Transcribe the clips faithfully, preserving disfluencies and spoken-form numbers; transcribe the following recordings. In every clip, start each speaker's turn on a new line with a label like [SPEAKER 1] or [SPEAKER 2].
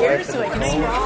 [SPEAKER 1] here so I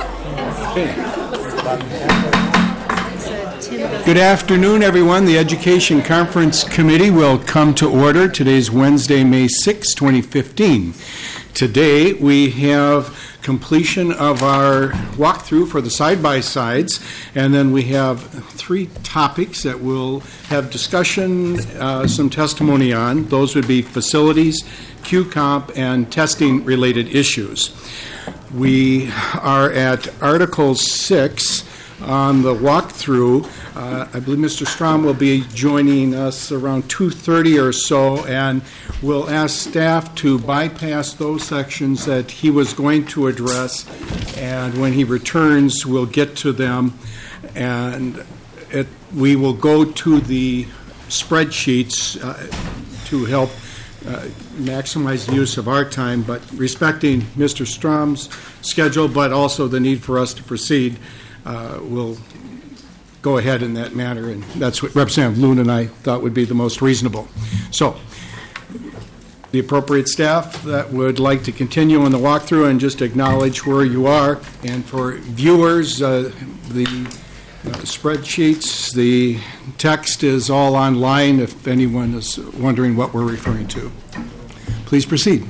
[SPEAKER 1] can
[SPEAKER 2] Good afternoon, everyone. The Education Conference Committee will come to order. Today's Wednesday, May sixth, twenty fifteen. Today we have completion of our walkthrough for the side-by-sides, and then we have three topics that we'll have discussion, uh, some testimony on. Those would be facilities, Q COMP, and testing-related issues. We are at Article six on the walkthrough. Uh, I believe Mister Strom will be joining us around two thirty or so, and we'll ask staff to bypass those sections that he was going to address, and when he returns, we'll get to them, and it, we will go to the spreadsheets uh, to help uh, maximize the use of our time, but respecting Mister Strom's schedule, but also the need for us to proceed, uh, we'll go ahead in that manner, and that's what Representative Loon and I thought would be the most reasonable. So, the appropriate staff that would like to continue on the walkthrough and just acknowledge where you are, and for viewers, uh, the uh, spreadsheets, the text is all online if anyone is wondering what we're referring to. Please proceed.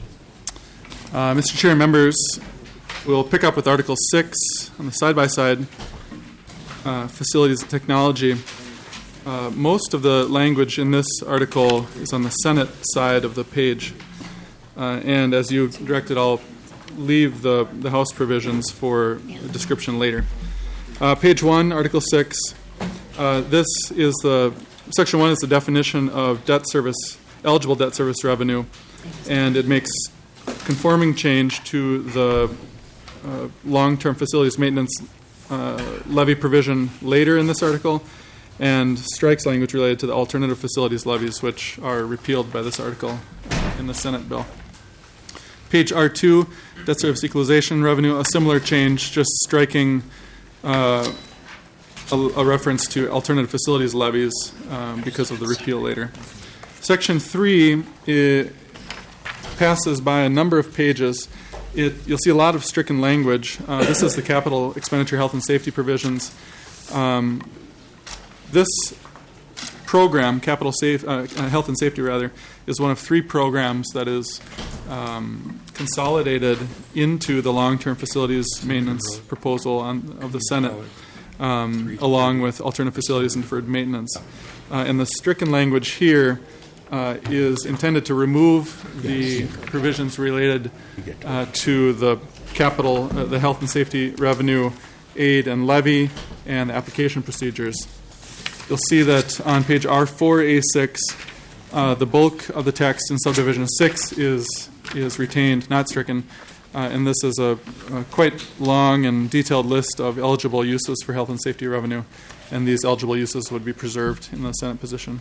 [SPEAKER 3] Uh, Mister Chair and members, we'll pick up with Article six on the side-by-side. Uh, facilities and technology. Uh, most of the language in this article is on the Senate side of the page. Uh, and as you directed, I'll leave the, the House provisions for description later. Uh, page one, Article six. Uh, this is the, Section one is the definition of debt service, eligible debt service revenue, and it makes conforming change to the uh, long-term facilities maintenance Uh, levy provision later in this article, and strikes language related to the alternative facilities levies, which are repealed by this article in the Senate bill. Page R two, debt service equalization revenue, a similar change, just striking uh, a, a reference to alternative facilities levies um, because of the repeal later. Section three it passes by a number of pages. It, you'll see a lot of stricken language. Uh, this is the capital expenditure health and safety provisions. Um, this program, capital safe, uh, health and safety rather, is one of three programs that is um, consolidated into the long-term facilities maintenance proposal on, of the Senate, um, along with alternative facilities and deferred maintenance. Uh, and the stricken language here Uh, is intended to remove the provisions related uh, to the capital, uh, the health and safety revenue, aid and levy, and application procedures. You'll see that on page R four A six, uh, the bulk of the text in subdivision six is is retained, not stricken, uh, and this is a, a quite long and detailed list of eligible uses for health and safety revenue, and these eligible uses would be preserved in the Senate position.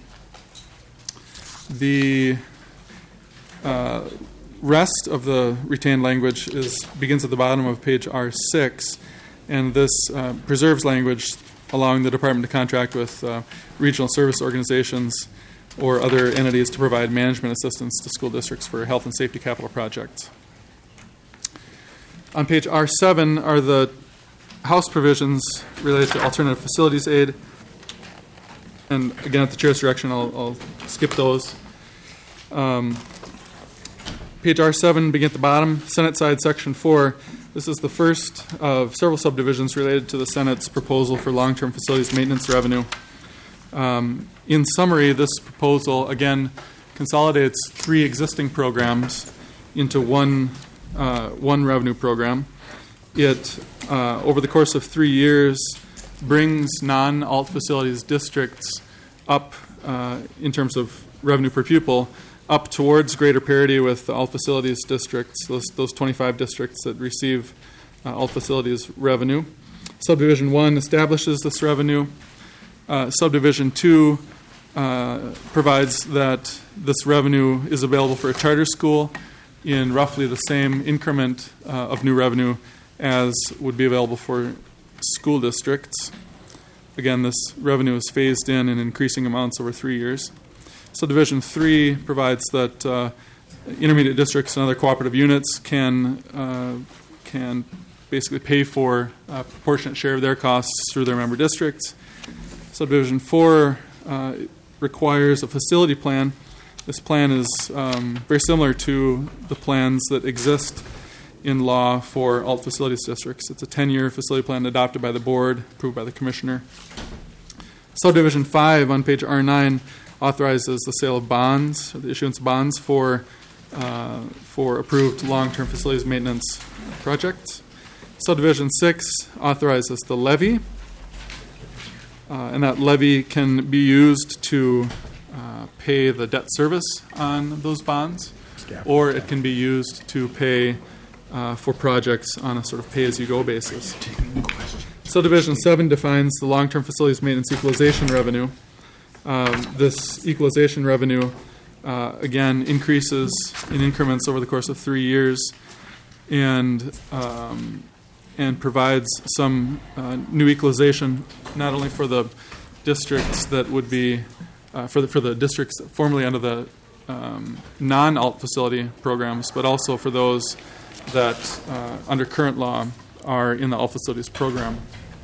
[SPEAKER 3] The uh, rest of the retained language is begins at the bottom of page R six, and this uh, preserves language allowing the department to contract with uh, regional service organizations or other entities to provide management assistance to school districts for health and safety capital projects. On page R seven are the House provisions related to alternative facilities aid. And again, at the chair's direction, I'll, I'll skip those. Um, page R seven, beginning at the bottom, Senate side, section four. This is the first of several subdivisions related to the Senate's proposal for long-term facilities maintenance revenue. Um, in summary, this proposal, again, consolidates three existing programs into one, uh, one revenue program. It, uh, over the course of three years, brings non-alt facilities districts up uh, in terms of revenue per pupil up towards greater parity with the alt facilities districts, those, those twenty-five districts that receive uh, alt facilities revenue. Subdivision one establishes this revenue. Uh, subdivision two uh, provides that this revenue is available for a charter school in roughly the same increment uh, of new revenue as would be available for school districts. Again, this revenue is phased in in increasing amounts over three years. Subdivision three provides that uh, intermediate districts and other cooperative units can uh, can basically pay for a proportionate share of their costs through their member districts. Subdivision four uh, requires a facility plan. This plan is um, very similar to the plans that exist in law for alt facilities districts. It's a ten-year facility plan adopted by the board, approved by the commissioner. Subdivision five on page R nine authorizes the sale of bonds, or the issuance of bonds for uh, for approved long-term facilities maintenance projects. Subdivision six authorizes the levy, uh, and that levy can be used to uh, pay the debt service on those bonds, or it can be used to pay uh, for projects on a sort of pay-as-you-go basis. Subdivision seven defines the long-term facilities maintenance equalization revenue. Um, this equalization revenue, uh, again, increases in increments over the course of three years, and um, and provides some uh, new equalization, not only for the districts that would be uh, for the for the districts formerly under the um, non-alt facility programs, but also for those that uh, under current law are in the alt facilities program.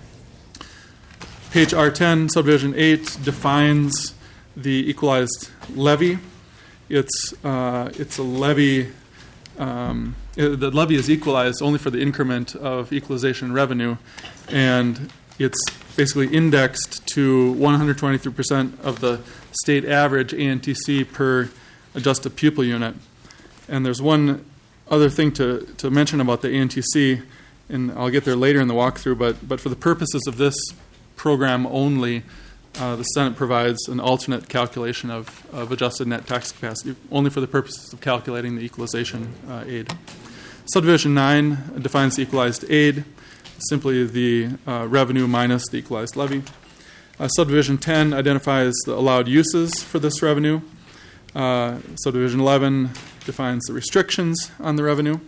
[SPEAKER 3] Page R ten, subdivision eight, defines the equalized levy. It's uh, it's a levy. Um, it, the levy is equalized only for the increment of equalization revenue, and it's basically indexed to one hundred twenty-three percent of the state average A N T C per adjusted pupil unit. And there's one other thing to, to mention about the A N T C, and I'll get there later in the walkthrough, but but for the purposes of this program only, uh, the Senate provides an alternate calculation of, of adjusted net tax capacity, only for the purposes of calculating the equalization uh, aid. Subdivision nine defines the equalized aid, simply the uh, revenue minus the equalized levy. Uh, subdivision ten identifies the allowed uses for this revenue. Uh, subdivision eleven defines the restrictions on the revenue.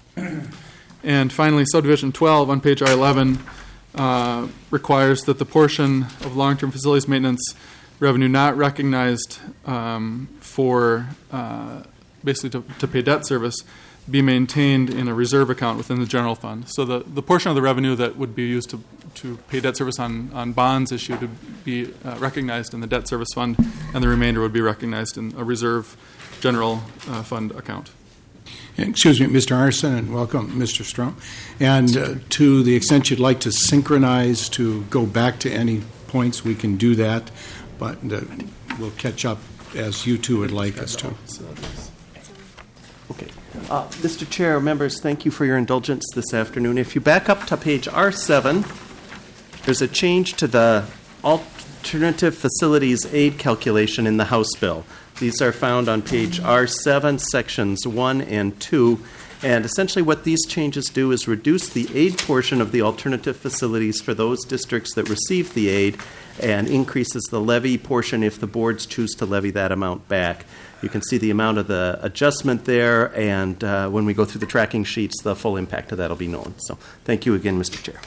[SPEAKER 3] And finally, subdivision twelve on page R eleven uh, requires that the portion of long-term facilities maintenance revenue not recognized um, for uh, basically to, to pay debt service be maintained in a reserve account within the general fund. So the, the portion of the revenue that would be used to, to pay debt service on, on bonds issued would be uh, recognized in the debt service fund, and the remainder would be recognized in a reserve general uh, fund account.
[SPEAKER 2] Excuse me, Mister Arson, and welcome, Mister Strom. And uh, to the extent you'd like to synchronize, to go back to any points, we can do that, but uh, we'll catch up as you two would like us to.
[SPEAKER 1] Okay. Uh, Mister Chair, members, thank you for your indulgence this afternoon. If you back up to page R seven, there's a change to the alternative facilities aid calculation in the House bill. These are found on page R seven, sections one and two. And essentially what these changes do is reduce the aid portion of the alternative facilities for those districts that receive the aid and increases the levy portion if the boards choose to levy that amount back. You can see the amount of the adjustment there, and uh, when we go through the tracking sheets, the full impact of that will be known. So thank you again, Mister Chair.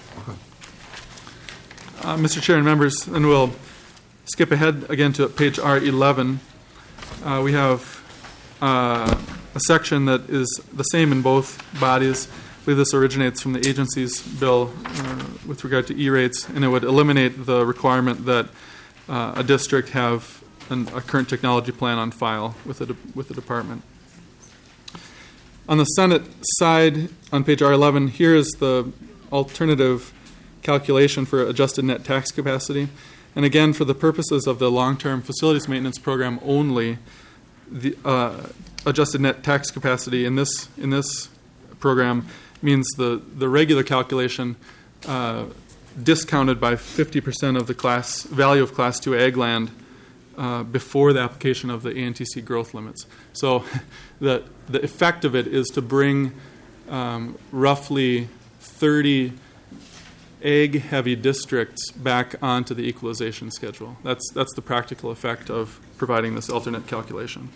[SPEAKER 3] Uh, Mister Chair and members, and we'll skip ahead again to page R eleven. Uh, we have uh, a section that is the same in both bodies. I believe this originates from the agency's bill uh, with regard to E-rates, and it would eliminate the requirement that uh, a district have an, a current technology plan on file with the, de- with the department. On the Senate side, on page R eleven, here is the alternative calculation for adjusted net tax capacity. And again, for the purposes of the long-term facilities maintenance program only, the uh, adjusted net tax capacity in this in this program means the, the regular calculation uh, discounted by fifty percent of the class value of Class two ag land uh, before the application of the A N T C growth limits. So the the effect of it is to bring um, roughly thirty ag-heavy districts back onto the equalization schedule. That's that's the practical effect of providing this alternate calculation.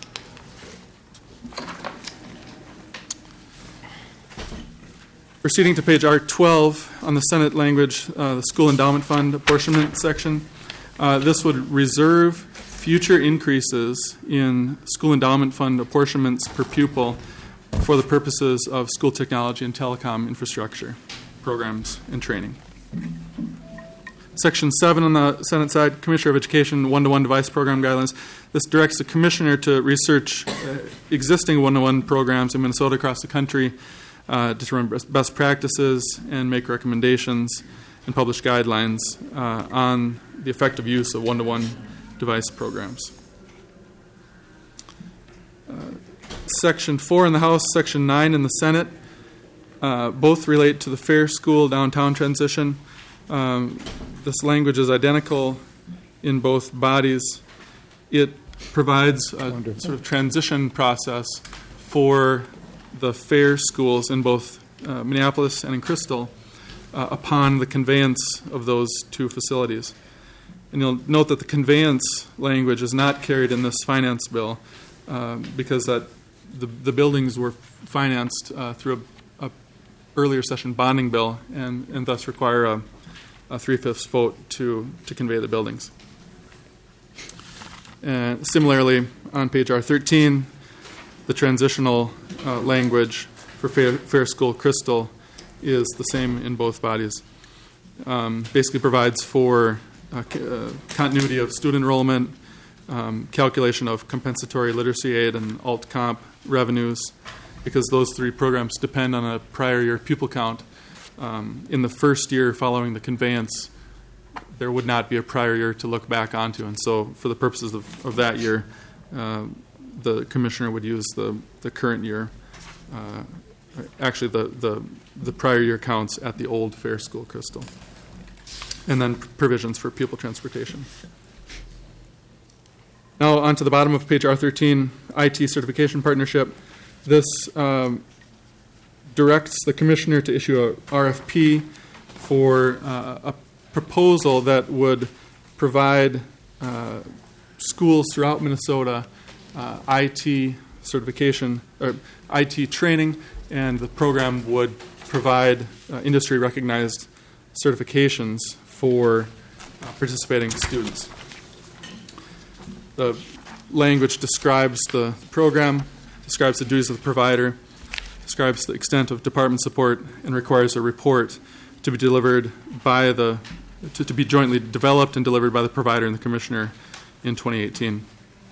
[SPEAKER 3] Proceeding to page R twelve on the Senate language, uh, the school endowment fund apportionment section. Uh, this would reserve future increases in school endowment fund apportionments per pupil for the purposes of school technology and telecom infrastructure programs and training. Section seven on the Senate side, Commissioner of Education one-to-one device program guidelines. This directs the Commissioner to research uh, existing one-to-one programs in Minnesota across the country, uh, determine best practices, and make recommendations and publish guidelines uh, on the effective use of one-to-one device programs. Uh, Section four in the House, Section nine in the Senate, uh, both relate to the Fair School downtown transition. Um, this language is identical in both bodies. It provides a Wonderful. sort of transition process for the fair schools in both uh, Minneapolis and in Crystal uh, upon the conveyance of those two facilities. And you'll note that the conveyance language is not carried in this finance bill uh, because that the, the buildings were financed uh, through a, a earlier session bonding bill and, and thus require a a three-fifths vote to, to convey the buildings. And similarly, on page R thirteen, the transitional uh, language for Fair, Fair School Crystal is the same in both bodies. Um, basically provides for uh, c- uh, continuity of student enrollment, um, calculation of compensatory literacy aid and alt comp revenues, because those three programs depend on a prior year pupil count. Um, in the first year following the conveyance, there would not be a prior year to look back onto. And so for the purposes of, of that year, uh, the commissioner would use the, the current year. Uh, actually, the, the, the prior year counts at the old Fair School Crystal. And then provisions for pupil transportation. Now on to the bottom of page R thirteen, I T certification partnership. This um, directs the commissioner to issue a R F P for uh, a proposal that would provide uh, schools throughout Minnesota uh, I T certification or I T training, and the program would provide uh, industry recognized certifications for uh, participating students. The language describes the program, describes the duties of the provider, describes the extent of department support, and requires a report to be delivered by the to, to be jointly developed and delivered by the provider and the commissioner in twenty eighteen.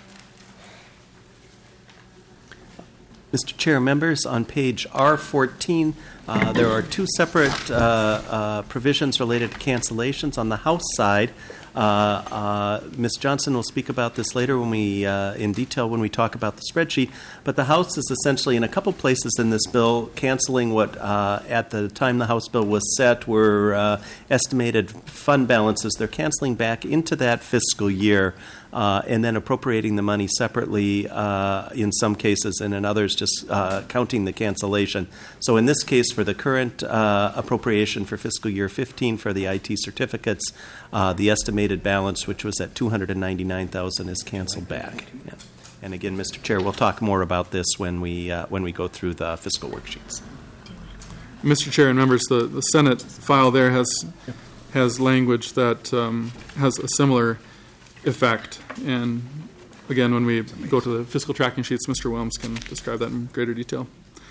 [SPEAKER 1] Mister Chair, members, on page R fourteen, uh, there are two separate uh, uh, provisions related to cancellations. On the House side, uh, uh, Miz Johnson will speak about this later when we, uh, in detail, when we talk about the spreadsheet. But the House is essentially, in a couple places in this bill, canceling what, uh, at the time the House bill was set, were uh, estimated fund balances. They're canceling back into that fiscal year. Uh, and then appropriating the money separately uh, in some cases, and in others just uh, counting the cancellation. So in this case, for the current uh, appropriation for fiscal year fifteen for the I T certificates, uh, the estimated balance, which was at two hundred ninety-nine thousand dollars, is canceled back. Yeah. And again, Mister Chair, we'll talk more about this when we uh, when we go through the fiscal worksheets.
[SPEAKER 3] Mister Chair and members, the, the Senate file there has has language that um, has a similar effect. And again, when we go to the fiscal tracking sheets, Mister Williams can describe that in greater detail.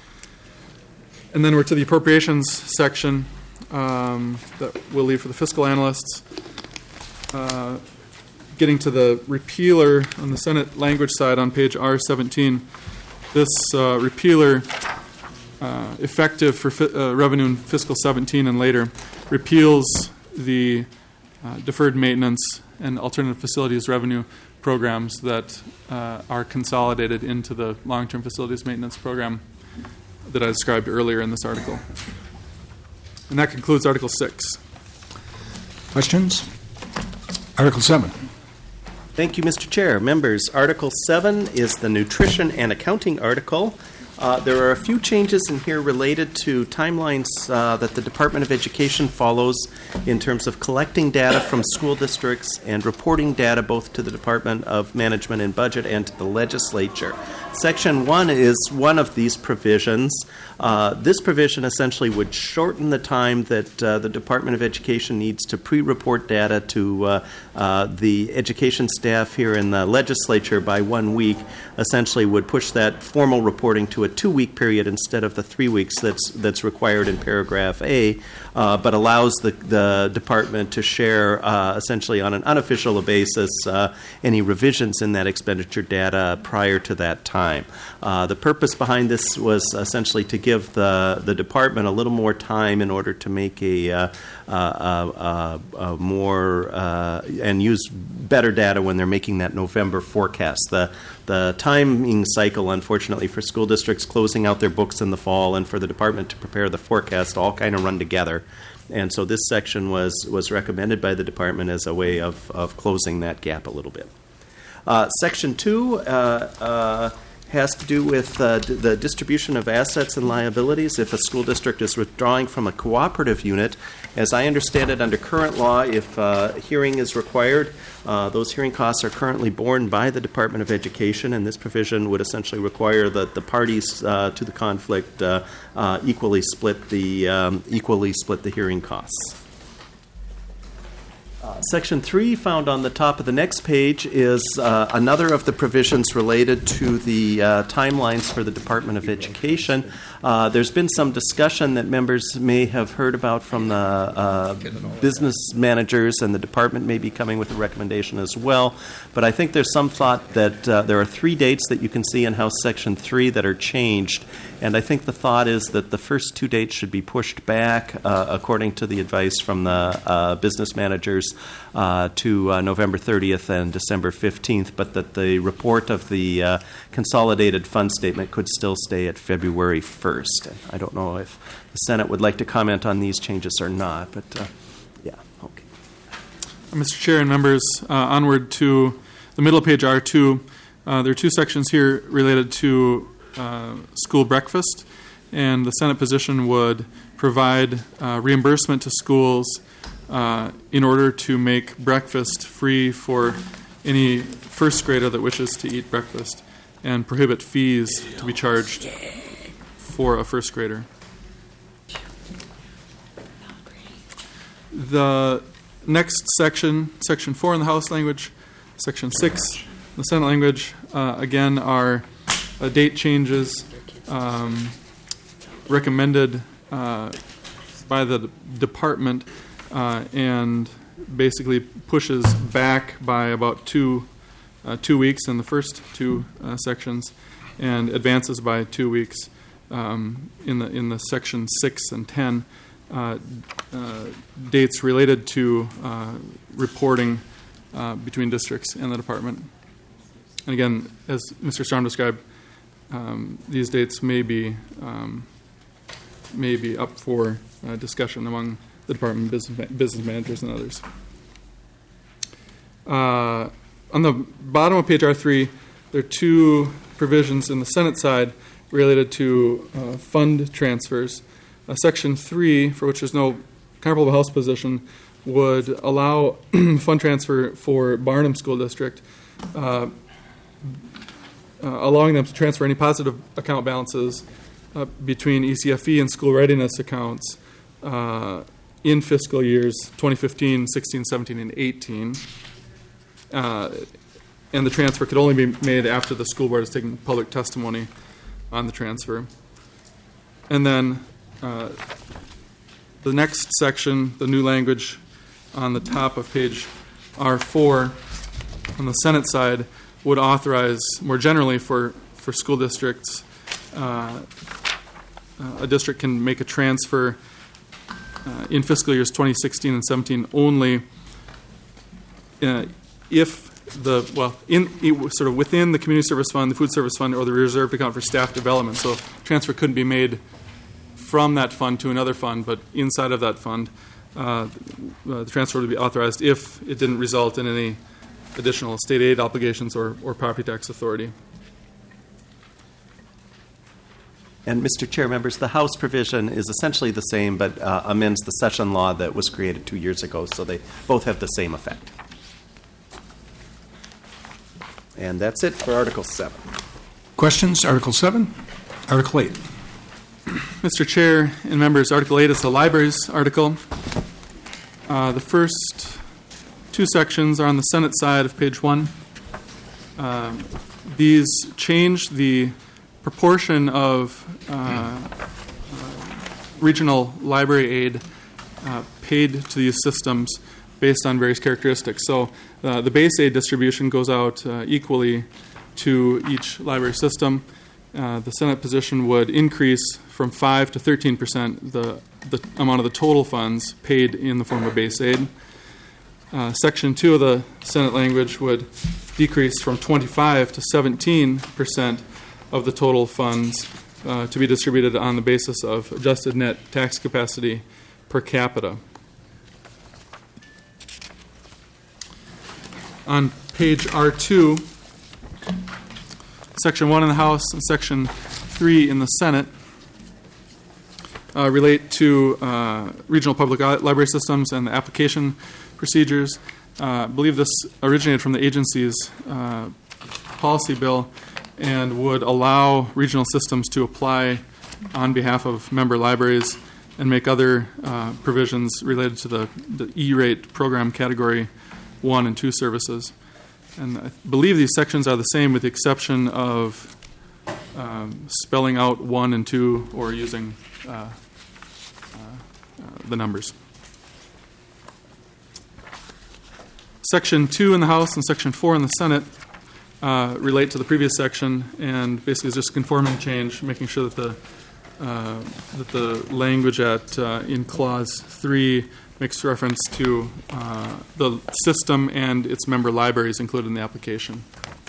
[SPEAKER 3] And then we're to the appropriations section um, that we'll leave for the fiscal analysts. Uh, getting to the repealer on the Senate language side on page R seventeen, this uh, repealer, uh, effective for fi- uh, revenue in fiscal seventeen and later, repeals the uh, deferred maintenance and alternative facilities revenue programs that uh, are consolidated into the long-term facilities maintenance program that I described earlier in this article. And that concludes Article six.
[SPEAKER 2] Questions? Article seven.
[SPEAKER 1] Thank you, Mister Chair. Members, Article seven is the nutrition and accounting article. Uh, there are a few changes in here related to timelines uh, that the Department of Education follows in terms of collecting data from school districts and reporting data both to the Department of Management and Budget and to the legislature. Section one is one of these provisions. Uh, this provision essentially would shorten the time that uh, the Department of Education needs to pre-report data to uh, uh, the education staff here in the legislature by one week. Essentially would push that formal reporting to a a two-week period instead of the three weeks that's that's required in paragraph A, uh, but allows the, the department to share uh, essentially on an unofficial basis uh, any revisions in that expenditure data prior to that time. Uh, the purpose behind this was essentially to give the, the department a little more time in order to make a, uh, uh, uh, uh, more uh, and use better data when they're making that November forecast. The The timing cycle, unfortunately, for school districts closing out their books in the fall and for the department to prepare the forecast all kind of run together. And so this section was, was recommended by the department as a way of, of closing that gap a little bit. Uh, section two uh, uh, has to do with uh, d- the distribution of assets and liabilities. If a school district is withdrawing from a cooperative unit, as I understand it under current law, if uh, hearing is required, uh, those hearing costs are currently borne by the Department of Education, and this provision would essentially require that the parties uh, to the conflict uh, uh, equally split the um, equally split the hearing costs. Uh, Section three, found on the top of the next page, is uh, another of the provisions related to the uh, timelines for the Department of Education. Uh, there's been some discussion that members may have heard about from the uh, business managers, and the department may be coming with a recommendation as well. But I think there's some thought that uh, there are three dates that you can see in House Section three that are changed. And I think the thought is that the first two dates should be pushed back, uh, according to the advice from the uh, business managers, uh, to uh, November thirtieth and December fifteenth, but that the report of the uh, consolidated fund statement could still stay at February first. And I don't know if the Senate would like to comment on these changes or not, but uh, yeah, okay.
[SPEAKER 3] Mister Chair and members, uh, onward to the middle of page R two. Uh, there are two sections here related to Uh, school breakfast, and the Senate position would provide uh, reimbursement to schools uh, in order to make breakfast free for any first grader that wishes to eat breakfast, and prohibit fees to be charged for a first grader. The next section, section four in the House language, section six in the Senate language, uh, again are Uh, date changes um, recommended uh, by the d- department uh, and basically pushes back by about two uh, two weeks in the first two uh, sections, and advances by two weeks um, in the in the section six and ten uh, uh, dates related to uh, reporting uh, between districts and the department. And again, as Mister Storm described, Um, these dates may be um, may be up for uh, discussion among the department, business, ma- business managers, and others. Uh, on the bottom of page R three, there are two provisions in the Senate side related to uh, fund transfers. Uh, section three, for which there's no comparable House position, would allow fund transfer for Barnum School District, Uh, Uh, allowing them to transfer any positive account balances uh, between E C F E and school readiness accounts uh, in fiscal years twenty fifteen, sixteen, seventeen, and eighteen. Uh, and the transfer could only be made after the school board has taken public testimony on the transfer. And then uh, the next section, the new language on the top of page R four on the Senate side, would authorize more generally for, for school districts, uh, uh, a district can make a transfer uh, in fiscal years twenty sixteen and seventeen only uh, if the, well, in it, sort of within the community service fund, the food service fund, or the reserved account for staff development. So transfer couldn't be made from that fund to another fund, but inside of that fund, uh, uh, the transfer would be authorized if it didn't result in any additional state aid obligations or, or property tax authority.
[SPEAKER 1] And Mister Chair, members, the House provision is essentially the same, but uh, amends the session law that was created two years ago, so they both have the same effect. And that's it for Article seven.
[SPEAKER 2] Questions? Article seven? Article eight.
[SPEAKER 3] Mister Chair and members, Article eight is the libraries article. Uh, the first two sections are on the Senate side of page one. Um, these change the proportion of uh, uh, regional library aid uh, paid to these systems based on various characteristics. So uh, the base aid distribution goes out uh, equally to each library system. Uh, the Senate position would increase from five to thirteen percent the, the amount of the total funds paid in the form of base aid. Uh, section two of the Senate language would decrease from twenty-five to seventeen percent of the total funds uh, to be distributed on the basis of adjusted net tax capacity per capita. On page R two, section one in the House and section three in the Senate uh, relate to uh, regional public library systems and the application procedures. Uh, I believe this originated from the agency's uh, policy bill and would allow regional systems to apply on behalf of member libraries and make other uh, provisions related to the, the E-rate program category one and two services. And I believe these sections are the same with the exception of um, spelling out one and two or using uh, uh, uh, the numbers. Section two in the House and Section four in the Senate uh, relate to the previous section, and basically is just a conforming change, making sure that the uh, that the language at uh, in clause three makes reference to uh, the system and its member libraries included in the application.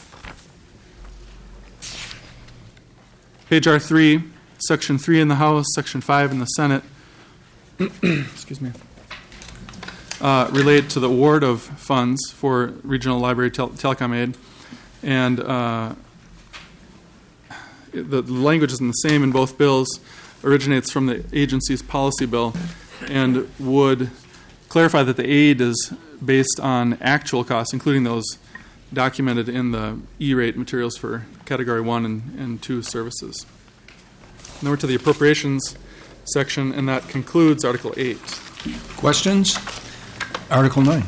[SPEAKER 3] Page R three, Section three in the House, Section five in the Senate. Excuse me. Uh, relate to the award of funds for regional library tel- telecom aid, and uh, the, the language is the same in both bills, originates from the agency's policy bill, and would clarify that the aid is based on actual costs, including those documented in the E-rate materials for Category one and, and two services. Now we're to the appropriations section, and that concludes Article eight.
[SPEAKER 2] Questions? Article nine.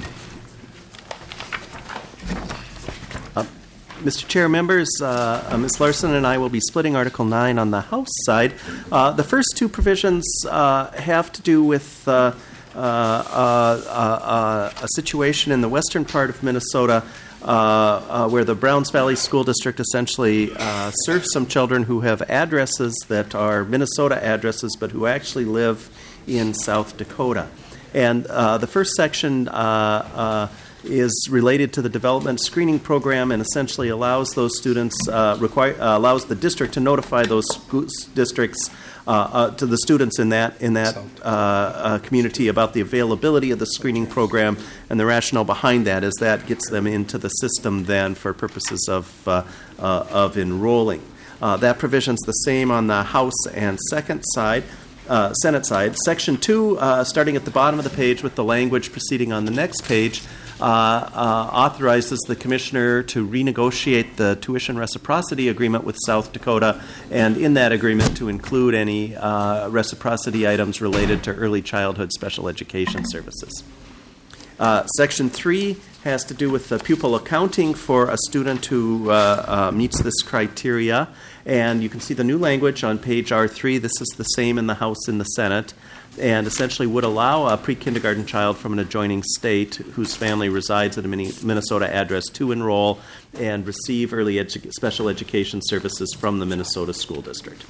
[SPEAKER 1] Uh, Mister Chair, members, uh, uh, Miz Larson and I will be splitting Article nine on the House side. Uh, the first two provisions uh, have to do with uh, uh, uh, uh, a situation in the western part of Minnesota uh, uh, where the Browns Valley School District essentially uh, serves some children who have addresses that are Minnesota addresses but who actually live in South Dakota. And uh, the first section uh, uh, is related to the development screening program and essentially allows those students, uh, require, uh, allows the district to notify those sco- districts, uh, uh, to the students in that in that uh, uh, community about the availability of the screening program and the rationale behind that, as that gets them into the system then for purposes of uh, uh, of enrolling. Uh, that provision's the same on the House and second side. Uh, Senate side. Section two, uh, starting at the bottom of the page with the language proceeding on the next page, uh, uh, authorizes the commissioner to renegotiate the tuition reciprocity agreement with South Dakota, and in that agreement to include any uh, reciprocity items related to early childhood special education services. Uh, section three has to do with the pupil accounting for a student who uh, uh, meets this criteria. And you can see the new language on page R three. This is the same in the House and the Senate, and essentially would allow a pre-kindergarten child from an adjoining state whose family resides at a Minnesota address to enroll and receive early edu- special education services from the Minnesota School District.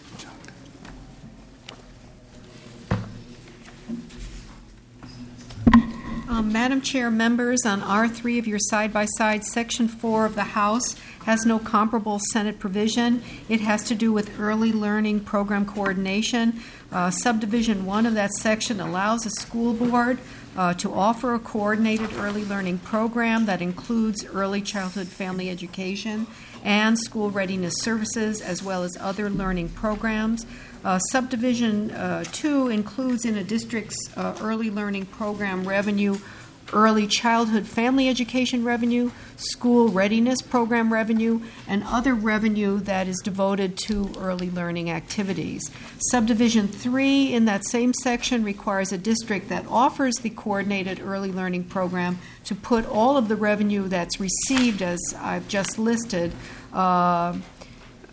[SPEAKER 4] Um, Madam Chair, members, on R three of your side-by-side, Section four of the House has no comparable Senate provision. It has to do with early learning program coordination. Uh, subdivision one of that section allows a school board uh, to offer a coordinated early learning program that includes early childhood family education and school readiness services, as well as other learning programs. Uh, subdivision uh, two includes in a district's uh, early learning program revenue early childhood family education revenue, school readiness program revenue, and other revenue that is devoted to early learning activities. Subdivision three in that same section requires a district that offers the coordinated early learning program to put all of the revenue that's received, as I've just listed, uh,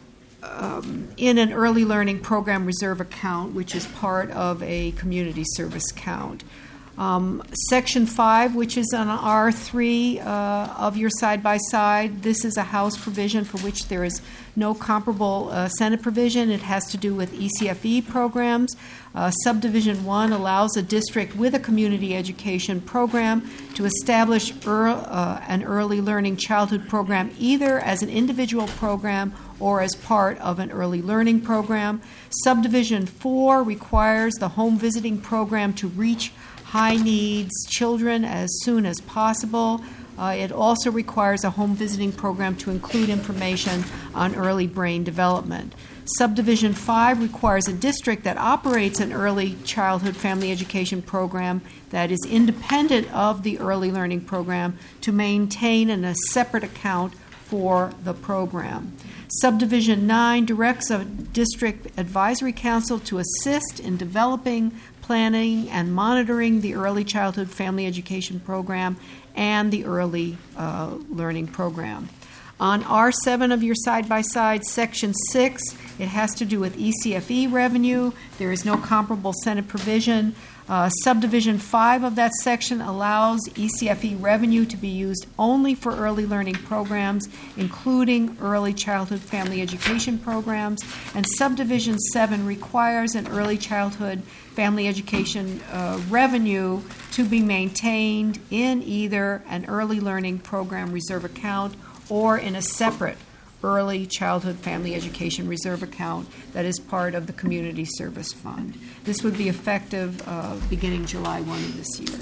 [SPEAKER 4] um, in an early learning program reserve account, which is part of a community service account. Um, Section five, which is on R three uh, of your side-by-side, this is a House provision for which there is no comparable uh, Senate provision. It has to do with E C F E programs. Uh, Subdivision one allows a district with a community education program to establish ear, uh, an early learning childhood program either as an individual program or as part of an early learning program. Subdivision four requires the home visiting program to reach high needs children as soon as possible. Uh, it also requires a home visiting program to include information on early brain development. Subdivision five requires a district that operates an early childhood family education program that is independent of the early learning program to maintain in a separate account for the program. Subdivision nine directs a district advisory council to assist in developing, planning, and monitoring the early childhood family education program and the early uh, learning program. On R seven of your side-by-side, Section six, it has to do with E C F E revenue. There is no comparable Senate provision. Uh, subdivision five of that section allows E C F E revenue to be used only for early learning programs, including early childhood family education programs. And Subdivision seven requires an early childhood family education uh, revenue to be maintained in either an early learning program reserve account or in a separate early childhood family education reserve account that is part of the Community Service Fund. This would be effective uh, beginning July first of this year.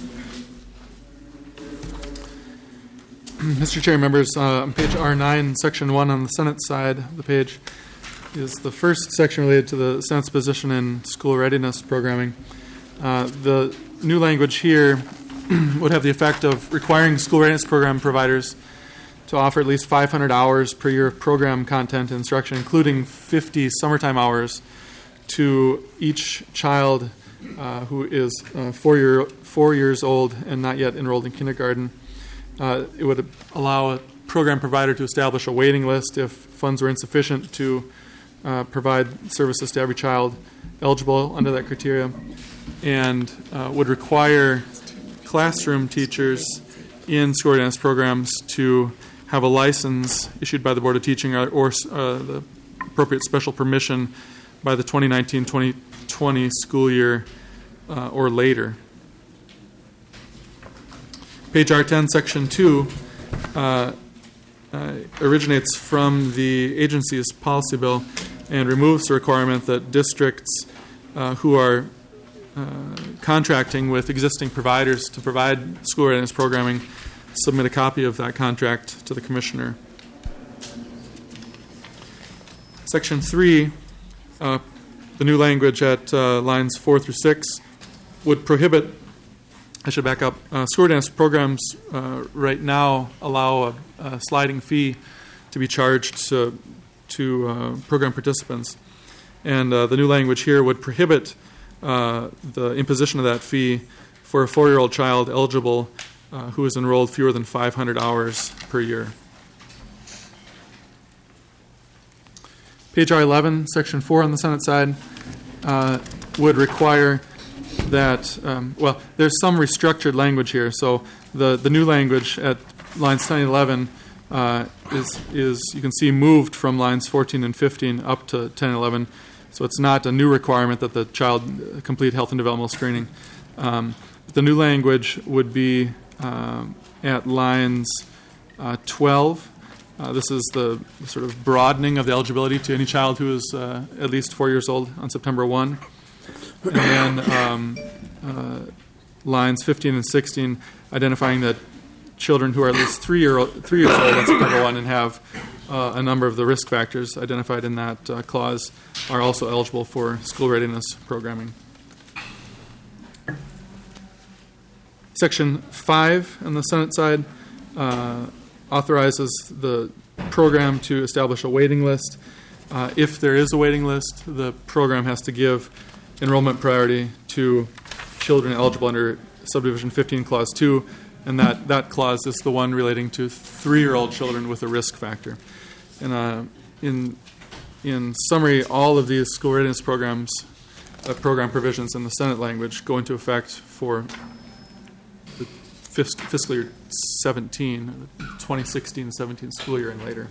[SPEAKER 3] Mister Chair, members, uh, on page R nine, section one on the Senate side of the page is the first section related to the Senate's position in school readiness programming. Uh, the new language here would have the effect of requiring school readiness program providers to offer at least five hundred hours per year of program content and instruction, including fifty summertime hours, to each child uh, who is uh, four, year, four years old and not yet enrolled in kindergarten. Uh, it would allow a program provider to establish a waiting list if funds were insufficient to uh, provide services to every child eligible under that criteria, and uh, would require classroom teachers in school readiness programs to have a license issued by the Board of Teaching or, or uh, the appropriate special permission by the twenty nineteen twenty twenty school year uh, or later. Page R ten, Section two, uh, uh, originates from the agency's policy bill and removes the requirement that districts uh, who are uh, contracting with existing providers to provide school readiness programming submit a copy of that contract to the Commissioner. Section three, uh, the new language at uh, lines four through six, would prohibit, I should back up, uh, school readiness programs uh, right now allow a, a sliding fee to be charged to, to uh, program participants. And uh, the new language here would prohibit uh, the imposition of that fee for a four-year-old child eligible Uh, who is enrolled fewer than five hundred hours per year. Page R eleven, Section four on the Senate side, uh, would require that, um, well, there's some restructured language here. So the, the new language at lines ten and eleven uh, is, is, you can see, moved from lines fourteen and fifteen up to ten and eleven. So it's not a new requirement that the child complete health and developmental screening. Um, the new language would be Uh, at lines uh, twelve. Uh, this is the sort of broadening of the eligibility to any child who is uh, at least four years old on September first. And then um, uh, lines fifteen and sixteen identifying that children who are at least three, year old, three years old on September first and have uh, a number of the risk factors identified in that uh, clause are also eligible for school readiness programming. Section five on the Senate side uh, authorizes the program to establish a waiting list. Uh, if there is a waiting list, the program has to give enrollment priority to children eligible under Subdivision fifteen, Clause two, and that, that clause is the one relating to three-year-old children with a risk factor. And uh, in in summary, all of these school readiness programs, uh, program provisions in the Senate language go into effect for the fis- fiscal year seventeen, twenty sixteen seventeen school year and later.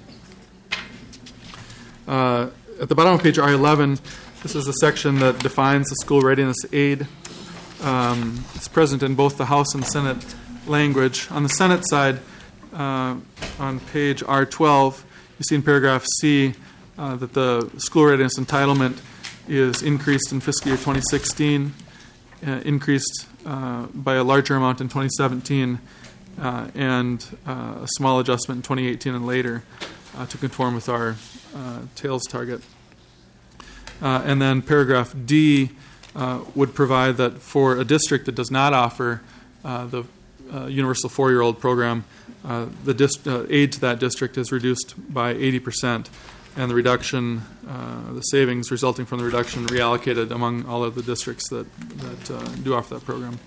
[SPEAKER 3] Uh, at the bottom of page R eleven, this is the section that defines the school readiness aid. Um, it's present in both the House and Senate language. On the Senate side, uh, on page R twelve, you see in paragraph C uh, that the school readiness entitlement is increased in fiscal year twenty sixteen, uh, increased uh, by a larger amount in twenty seventeen, uh, and uh, a small adjustment in twenty eighteen and later uh, to conform with our uh, TAILS target. Uh, and then paragraph D uh, would provide that for a district that does not offer uh, the uh, universal four-year-old program, uh, the dist- uh, aid to that district is reduced by eighty percent, and the reduction, uh, the savings resulting from the reduction reallocated among all of the districts that, that uh, do offer that program.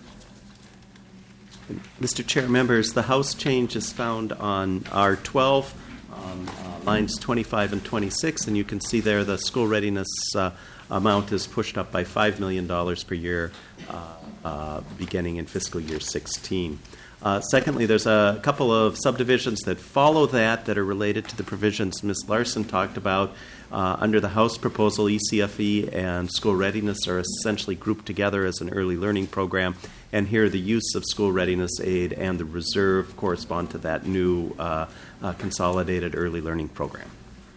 [SPEAKER 1] Mister Chair, members, the House change is found on R twelve, um, uh, lines twenty-five and twenty-six, and you can see there the school readiness uh, amount is pushed up by five million dollars per year uh, uh, beginning in fiscal year sixteen. Uh, secondly, there's a couple of subdivisions that follow that that are related to the provisions Miz Larson talked about. Uh, under the House proposal, E C F E and school readiness are essentially grouped together as an early learning program, and here the use of school readiness aid and the reserve correspond to that new uh, uh, consolidated early learning program.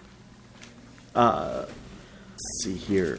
[SPEAKER 1] Uh, let's see here.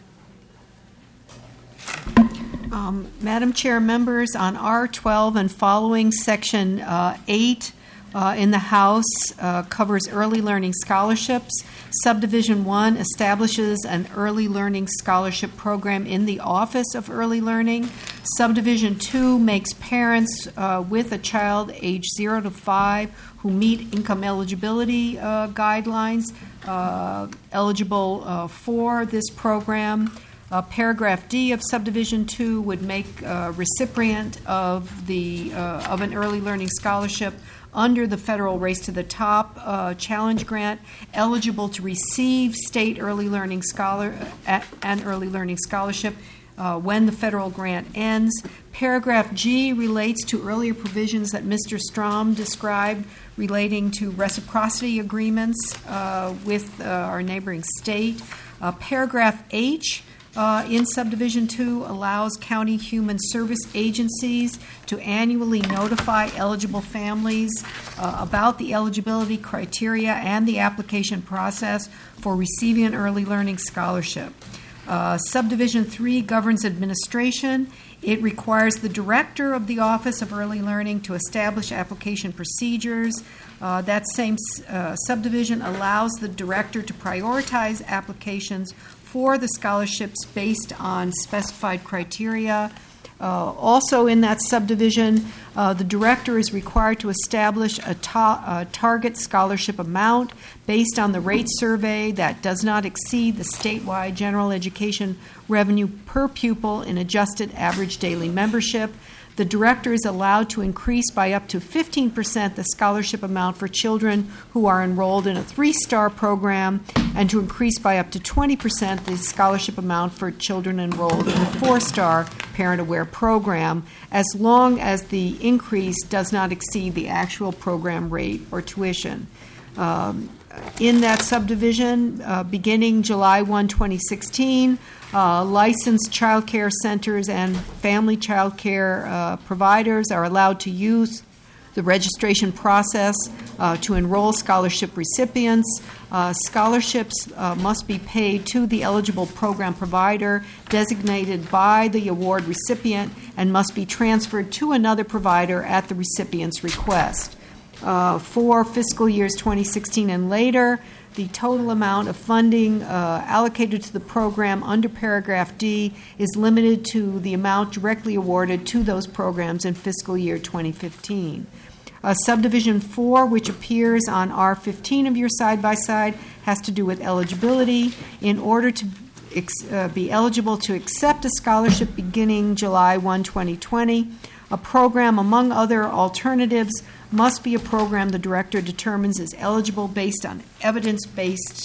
[SPEAKER 4] Um, Madam Chair, members, on R twelve and following, Section uh, eight uh, in the House uh, covers early learning scholarships. Subdivision one establishes an early learning scholarship program in the Office of Early Learning. Subdivision two makes parents uh, with a child age zero to five who meet income eligibility uh, guidelines uh, eligible uh, for this program. Uh, paragraph D of subdivision two would make a recipient of the uh, of an early learning scholarship under the federal Race to the Top uh, challenge grant eligible to receive state early learning scholar uh, and early learning scholarship uh, when the federal grant ends. Paragraph G relates to earlier provisions that Mister Strom described relating to reciprocity agreements uh, with uh, our neighboring state. Uh, paragraph H Uh, in Subdivision two allows county human service agencies to annually notify eligible families uh, about the eligibility criteria and the application process for receiving an early learning scholarship. Uh, Subdivision three governs administration. It requires the director of the Office of Early Learning to establish application procedures. Uh, that same uh, subdivision allows the director to prioritize applications for the scholarships based on specified criteria. Uh, also in that subdivision, uh, the director is required to establish a, ta- a target scholarship amount based on the rate survey that does not exceed the statewide general education revenue per pupil in adjusted average daily membership. The director is allowed to increase by up to fifteen percent the scholarship amount for children who are enrolled in a three-star program and to increase by up to twenty percent the scholarship amount for children enrolled in a four-star parent-aware program, as long as the increase does not exceed the actual program rate or tuition. Um, in that subdivision, uh, beginning July first, twenty sixteen, uh, licensed child care centers and family child care uh, providers are allowed to use the registration process uh, to enroll scholarship recipients. Uh, scholarships uh, must be paid to the eligible program provider designated by the award recipient and must be transferred to another provider at the recipient's request. Uh, for fiscal years twenty sixteen and later, the total amount of funding uh, allocated to the program under paragraph D is limited to the amount directly awarded to those programs in fiscal year twenty fifteen. Uh, subdivision four, which appears on R fifteen of your side-by-side, has to do with eligibility. In order to ex- uh, be eligible to accept a scholarship beginning July first, twenty twenty, a program, among other alternatives, must be a program the director determines is eligible based on evidence-based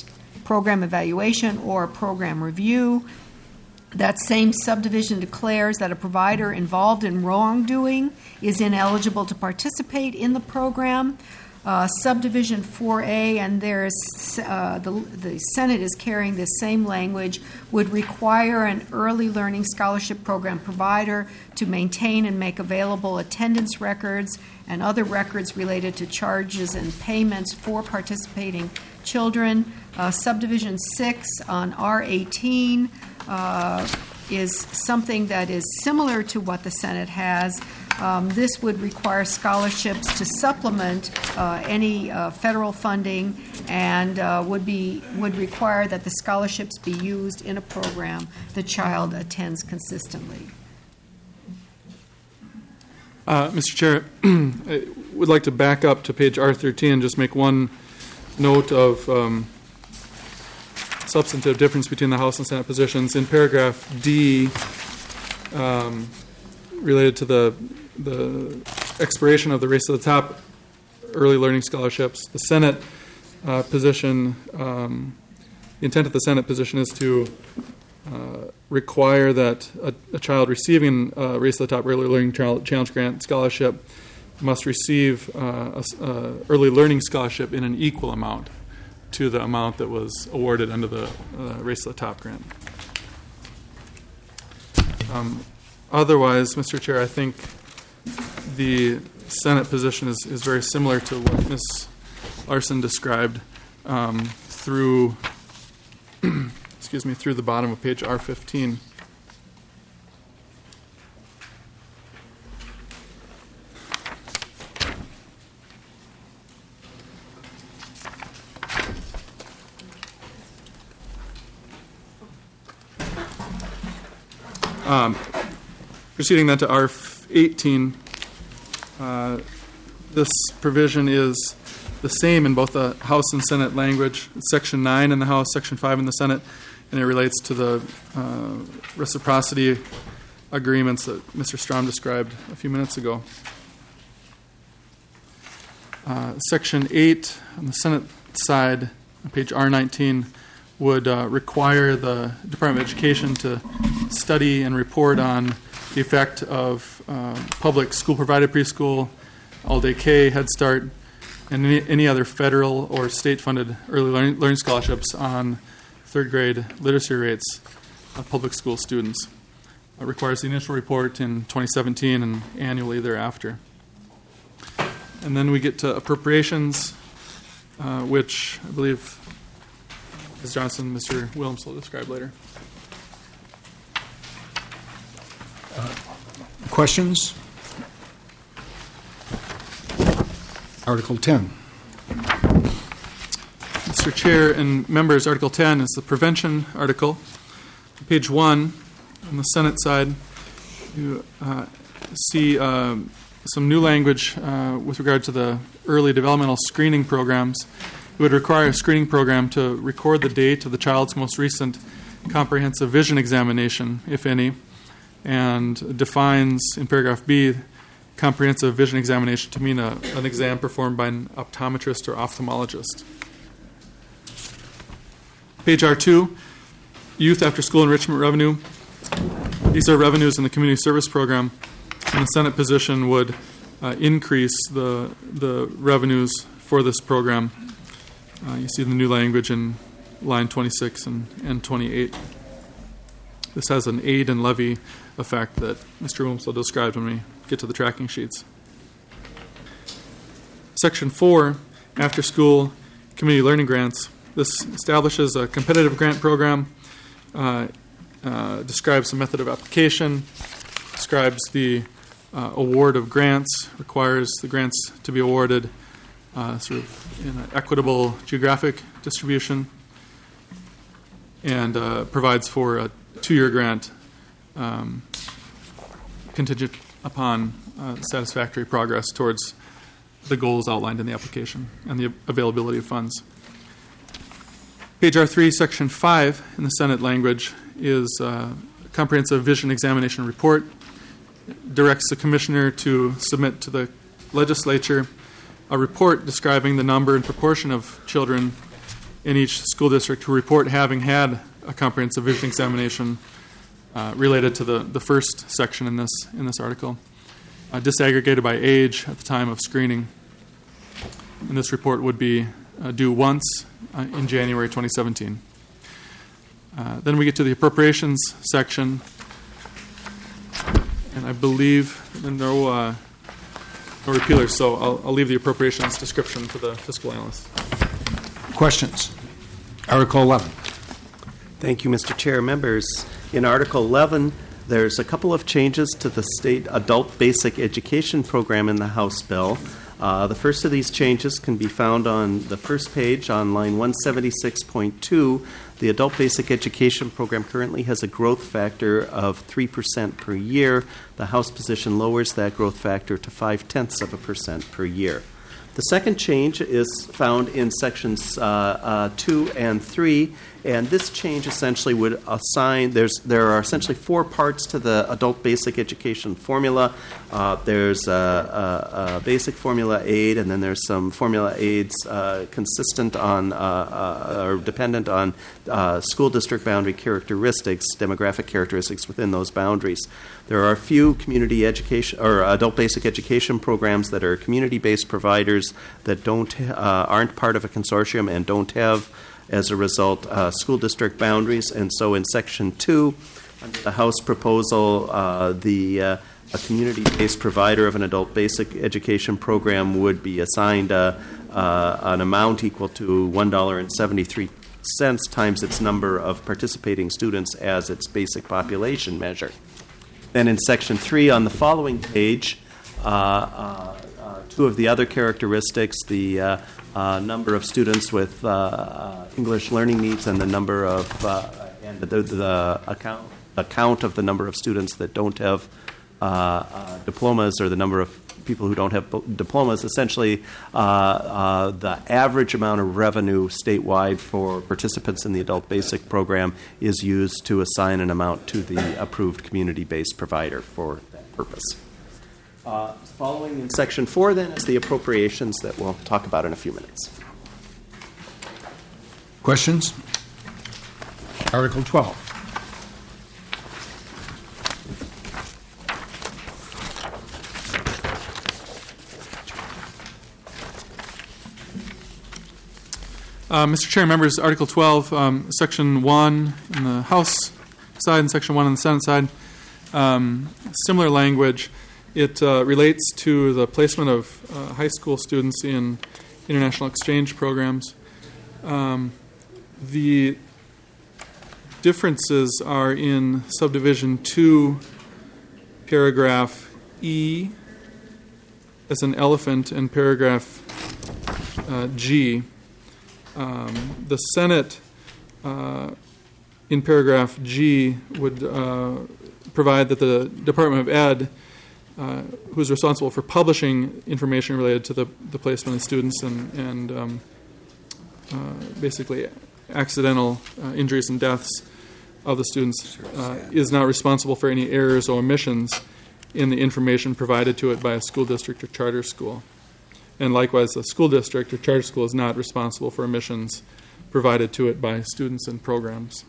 [SPEAKER 4] program evaluation or a program review. That same subdivision declares that a provider involved in wrongdoing is ineligible to participate in the program. Uh, subdivision four A, and there's uh, the, the Senate is carrying this same language, would require an early learning scholarship program provider to maintain and make available attendance records and other records related to charges and payments for participating children. Uh, subdivision six on R eighteen uh, is something that is similar to what the Senate has. Um, this would require scholarships to supplement uh, any uh, federal funding, and uh, would be would require that the scholarships be used in a program the child attends consistently.
[SPEAKER 3] Uh, Mister Chair, I would like to back up to page R thirteen and just make one note of um, substantive difference between the House and Senate positions. In paragraph D, um, related to the the expiration of the Race to the Top early learning scholarships, the Senate uh, position, um, the intent of the Senate position is to uh, require that a, a child receiving a Race to the Top early learning challenge grant scholarship must receive uh, a, a early learning scholarship in an equal amount to the amount that was awarded under the uh, Race to the Top grant. Um, otherwise, Mister Chair, I think the Senate position is, is very similar to what Miz Larson described um, through, excuse me, through the bottom of page R fifteen. Um, proceeding then to R eighteen, uh, this provision is the same in both the House and Senate language. It's Section nine in the House, Section five in the Senate, and it relates to the uh, reciprocity agreements that Mister Strom described a few minutes ago. Uh, Section eight on the Senate side, on page R nineteen, would uh, require the Department of Education to study and report on the effect of uh, public school-provided preschool, all-day K, Head Start, and any, any other federal or state-funded early learning, learning scholarships on third-grade literacy rates of public school students. It requires the initial report in twenty seventeen and annually thereafter. And then we get to appropriations, uh, which I believe Miz Johnson, Mister Williams will describe later.
[SPEAKER 2] Questions? Article ten.
[SPEAKER 3] Mister Chair and members, Article ten is the prevention article. Page one, on the Senate side, you uh, see uh, some new language uh, with regard to the early developmental screening programs. It would require a screening program to record the date of the child's most recent comprehensive vision examination, if any, and defines in paragraph B comprehensive vision examination to mean a, an exam performed by an optometrist or ophthalmologist. Page R two, youth after school enrichment revenue. These are revenues in the community service program, and the Senate position would uh, increase the, the revenues for this program. Uh, you see the new language in line twenty-six and, and twenty-eight. This has an aid and levy effect that Mister Williams will describe when we get to the tracking sheets. Section four, after school community learning grants. This establishes a competitive grant program, uh, uh, describes the method of application, describes the uh, award of grants, requires the grants to be awarded uh, sort of in an equitable geographic distribution, and uh, provides for a two-year grant um, contingent upon uh, satisfactory progress towards the goals outlined in the application and the availability of funds. Page R three, Section five in the Senate language is uh, a comprehensive vision examination report. It directs the commissioner to submit to the legislature a report describing the number and proportion of children in each school district who report having had a comprehensive vision examination uh, related to the, the first section in this in this article, uh, disaggregated by age at the time of screening. And this report would be uh, due once uh, in January twenty seventeen. Uh, then we get to the appropriations section, and I believe there are no, uh, no repealers, so I'll, I'll leave the appropriations description for the fiscal analyst.
[SPEAKER 2] Questions? Article eleven.
[SPEAKER 1] Thank you, Mister Chair. Members, in Article eleven, there's a couple of changes to the state adult basic education program in the House bill. Uh, the first of these changes can be found on the first page on line one seventy-six point two. The adult basic education program currently has a growth factor of three percent per year. The House position lowers that growth factor to five-tenths of a percent per year. The second change is found in sections uh, uh, two and three, and this change essentially would assign, there's, there are essentially four parts to the adult basic education formula. Uh, there's a, a, a basic formula aid, and then there's some formula aids uh, consistent on, uh, uh, or dependent on uh, school district boundary characteristics, demographic characteristics within those boundaries. There are a few community education or adult basic education programs that are community-based providers that don't uh, aren't part of a consortium and don't have, as a result, uh, school district boundaries. And so, in Section Two, under the House proposal, uh, the uh, a community-based provider of an adult basic education program would be assigned uh, uh, an amount equal to one dollar and seventy-three cents times its number of participating students as its basic population measure. Then in Section three on the following page, uh, uh, uh, two of the other characteristics, the uh, uh, number of students with uh, uh, English learning needs and the number of, uh, and the, the account, account of the number of students that don't have uh, uh, diplomas, or the number of people who don't have diplomas, essentially uh, uh, the average amount of revenue statewide for participants in the adult basic program is used to assign an amount to the approved community-based provider for that purpose. Uh, following in Section four, then, is the appropriations that we'll talk about in a few minutes.
[SPEAKER 2] Questions? Article twelve.
[SPEAKER 3] Uh, Mister Chair, members, Article twelve, um, Section one on the House side and Section one on the Senate side, um, similar language. It uh, relates to the placement of uh, high school students in international exchange programs. Um, the differences are in Subdivision two, Paragraph E, as an elephant, and Paragraph uh, G. Um, the Senate, uh, in paragraph G, would uh, provide that the Department of Ed, uh, who is responsible for publishing information related to the, the placement of students and, and um, uh, basically accidental uh, injuries and deaths of the students, uh, is not responsible for any errors or omissions in the information provided to it by a school district or charter school. And likewise, the school district or charter school is not responsible for omissions provided to it by students and programs.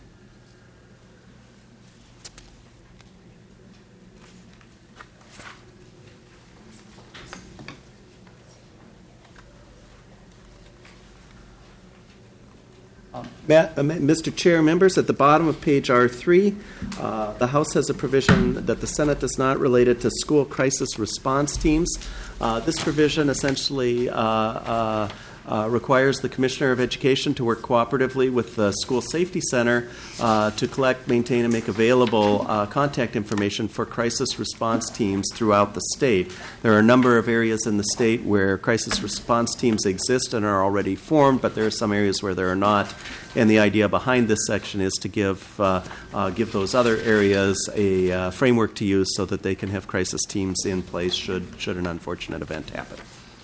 [SPEAKER 1] Matt, uh, Mister Chair, members, at the bottom of page R three, uh, the House has a provision that the Senate does not relate it to school crisis response teams. Uh, this provision essentially uh, uh, uh, requires the Commissioner of Education to work cooperatively with the School Safety Center uh, to collect, maintain, and make available uh, contact information for crisis response teams throughout the state. There are a number of areas in the state where crisis response teams exist and are already formed, but there are some areas where there are not. And the idea behind this section is to give uh, uh, give those other areas a uh, framework to use so that they can have crisis teams in place should should an unfortunate event happen.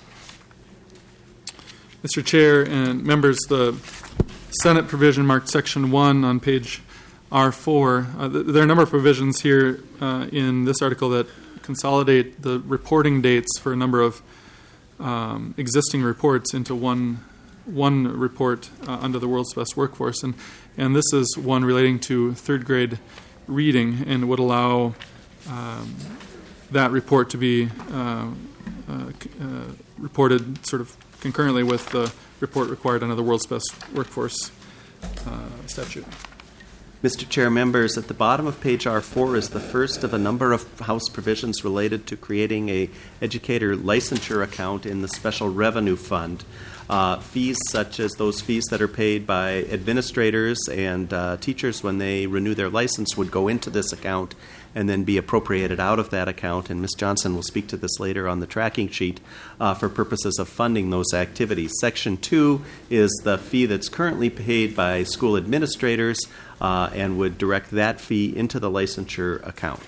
[SPEAKER 3] Mister Chair and members, the Senate provision marked Section one on page R four. Uh, th- there are a number of provisions here uh, in this article that consolidate the reporting dates for a number of um, existing reports into one one report uh, under the World's Best Workforce, and, and this is one relating to third grade reading and would allow um, that report to be uh, uh, c- uh, reported sort of concurrently with the report required under the World's Best Workforce uh, statute.
[SPEAKER 1] Mister Chair, members, at the bottom of page R four is the first of a number of House provisions related to creating a educator licensure account in the Special Revenue Fund. Uh, fees such as those fees that are paid by administrators and uh, teachers when they renew their license would go into this account and then be appropriated out of that account. And Miz Johnson will speak to this later on the tracking sheet uh, for purposes of funding those activities. Section two is the fee that's currently paid by school administrators uh, and would direct that fee into the licensure account.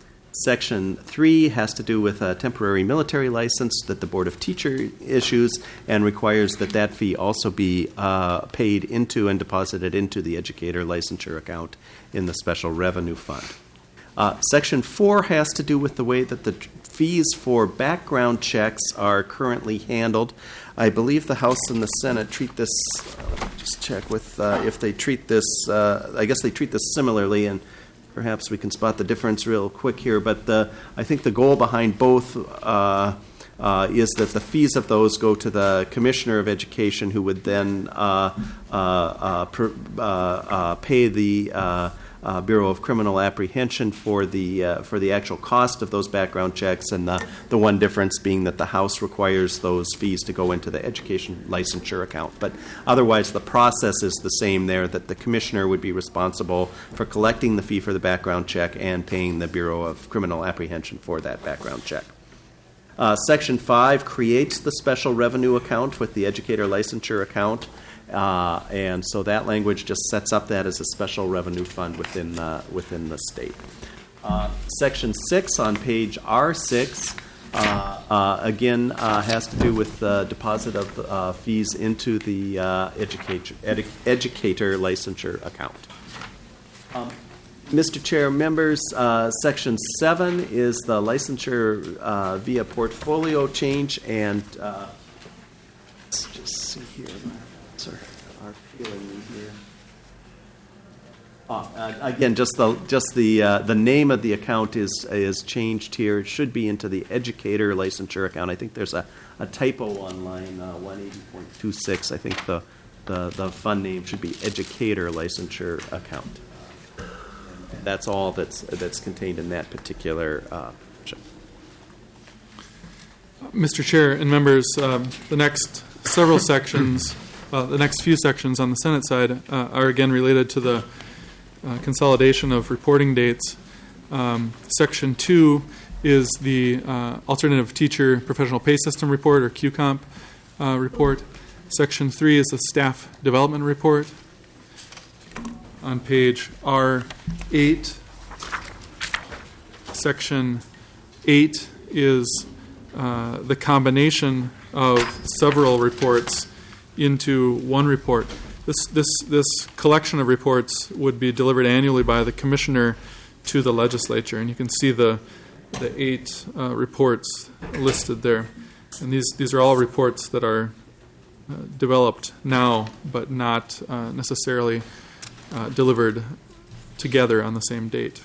[SPEAKER 1] Section three has to do with a temporary military license that the Board of Teacher issues and requires that that fee also be uh, paid into and deposited into the educator licensure account in the Special Revenue Fund. Uh, Section four has to do with the way that the t- fees for background checks are currently handled. I believe the House and the Senate treat this, uh, just check with uh, if they treat this, uh, I guess they treat this similarly, and perhaps we can spot the difference real quick here, but the, I think the goal behind both uh, uh, is that the fees of those go to the Commissioner of Education, who would then uh, uh, uh, per, uh, uh, pay the uh, uh, Bureau of Criminal Apprehension for the uh, for the actual cost of those background checks, and the, the one difference being that the House requires those fees to go into the education licensure account. But otherwise, the process is the same there, that the Commissioner would be responsible for collecting the fee for the background check and paying the Bureau of Criminal Apprehension for that background check. Uh, Section five creates the special revenue account with the educator licensure account. Uh, and so that language just sets up that as a special revenue fund within uh, within the state. Uh, section six on page R six, uh, uh, again, uh, has to do with the deposit of uh, fees into the uh, educator, edu- educator licensure account. Um, Mister Chair, members, uh, Section seven is the licensure uh, via portfolio change, and uh, let's just see here. Our feeling here. Oh, uh, again, just the just the uh, the name of the account is is changed here. It should be into the educator licensure account. I think there's a, a typo on line uh, one eighty point two six. I think the, the the fund name should be educator licensure account. And that's all that's that's contained in that particular. Uh,
[SPEAKER 3] Mister Chair and members, um, the next several sections. Uh, the next few sections on the Senate side uh, are again related to the uh, consolidation of reporting dates. Um, section two is the uh, Alternative Teacher Professional Pay System Report, or Q COMP uh, report. Section three is the Staff Development Report. On page R eight, section eight is uh, the combination of several reports into one report. This this this collection of reports would be delivered annually by the Commissioner to the legislature, and you can see the the eight uh, reports listed there. And these these are all reports that are uh, developed now, but not uh, necessarily uh, delivered together on the same date.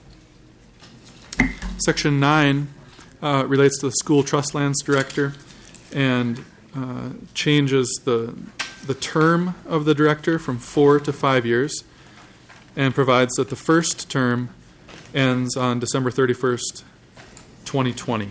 [SPEAKER 3] Section nine uh, relates to the School Trust Lands Director, and Uh, changes the the term of the director from four to five years, and provides that the first term ends on December thirty-first, twenty twenty.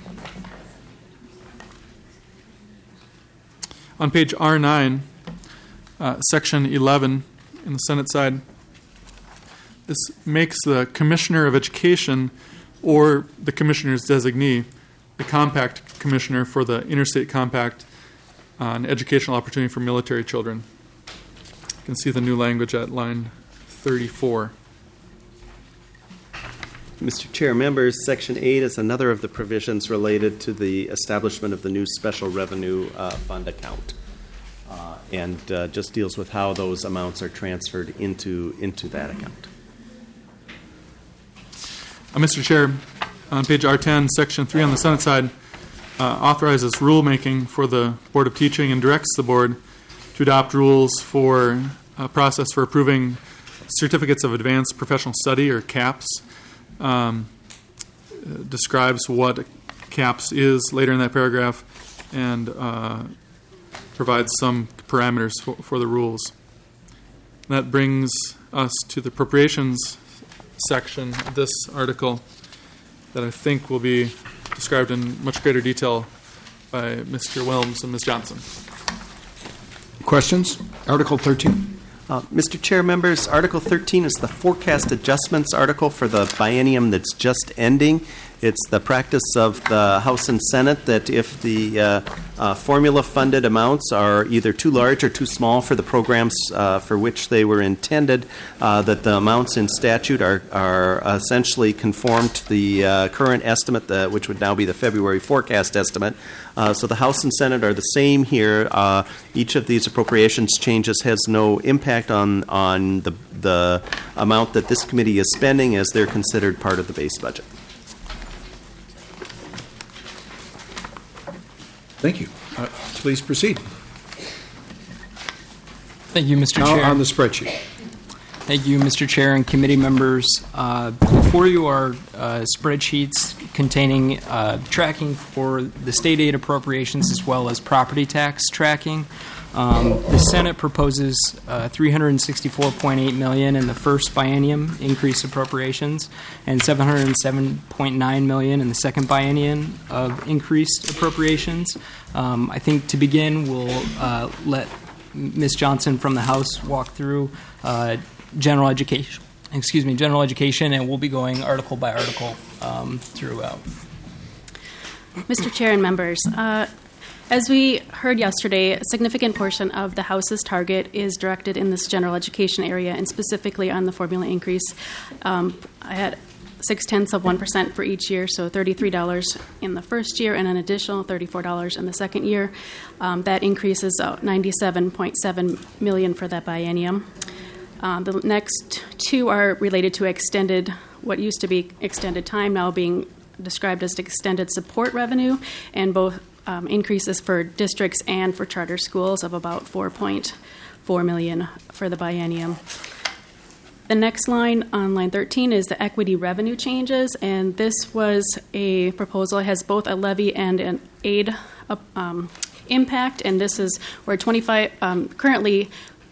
[SPEAKER 3] On page R nine, uh, section eleven in the Senate side, this makes the Commissioner of Education or the Commissioner's designee the compact commissioner for the Interstate Compact on Educational Opportunity for Military Children. You can see the new language at line thirty-four.
[SPEAKER 1] Mister Chair, members, Section eight is another of the provisions related to the establishment of the new Special Revenue uh, Fund account, uh, and uh, just deals with how those amounts are transferred into, into that account.
[SPEAKER 3] Uh, Mister Chair, on page R ten, Section three on the Senate side, Uh, authorizes rulemaking for the Board of Teaching and directs the Board to adopt rules for a process for approving certificates of advanced professional study, or CAPS. Um, describes what CAPS is later in that paragraph, and uh, provides some parameters for, for the rules. That brings us to the appropriations section of this article that I think will be described in much greater detail by Mister Wilms and Miz Johnson.
[SPEAKER 2] Questions? Article thirteen.
[SPEAKER 1] Uh, Mister Chair, members, Article thirteen is the forecast adjustments article for the biennium that's just ending. It's the practice of the House and Senate that if the uh, uh, formula-funded amounts are either too large or too small for the programs uh, for which they were intended, uh, that the amounts in statute are, are essentially conform to the uh, current estimate, the, which would now be the February forecast estimate. Uh, so the House and Senate are the same here. Uh, each of these appropriations changes has no impact on, on the, the amount that this committee is spending, as they're considered part of the base budget.
[SPEAKER 2] Thank you. Uh, please proceed.
[SPEAKER 5] Thank you, Mister
[SPEAKER 2] Now
[SPEAKER 5] Chair.
[SPEAKER 2] on the spreadsheet.
[SPEAKER 5] Thank you, Mister Chair and committee members. Uh, before you are uh, spreadsheets containing uh, tracking for the state aid appropriations as well as property tax tracking. Um, the Senate proposes uh, three hundred sixty-four point eight million dollars in the first biennium increase appropriations and seven hundred seven point nine million dollars in the second biennium of increased appropriations. Um, I think to begin, we'll uh, let Miz Johnson from the House walk through uh, general education. Excuse me, general education, and we'll be going article by article um, throughout.
[SPEAKER 6] Mister Chair and members, uh, as we heard yesterday, a significant portion of the House's target is directed in this general education area, and specifically on the formula increase. Um, I had six tenths of one percent for each year, so thirty-three dollars in the first year and an additional thirty-four dollars in the second year. Um, that increases uh, ninety-seven point seven million dollars for that biennium. Uh, the next two are related to extended, what used to be extended time, now being described as extended support revenue, and both um, increases for districts and for charter schools of about four point four million dollars for the biennium. The next line on line thirteen is the equity revenue changes, and this was a proposal. It has both a levy and an aid um, impact, and this is where twenty-five um, currently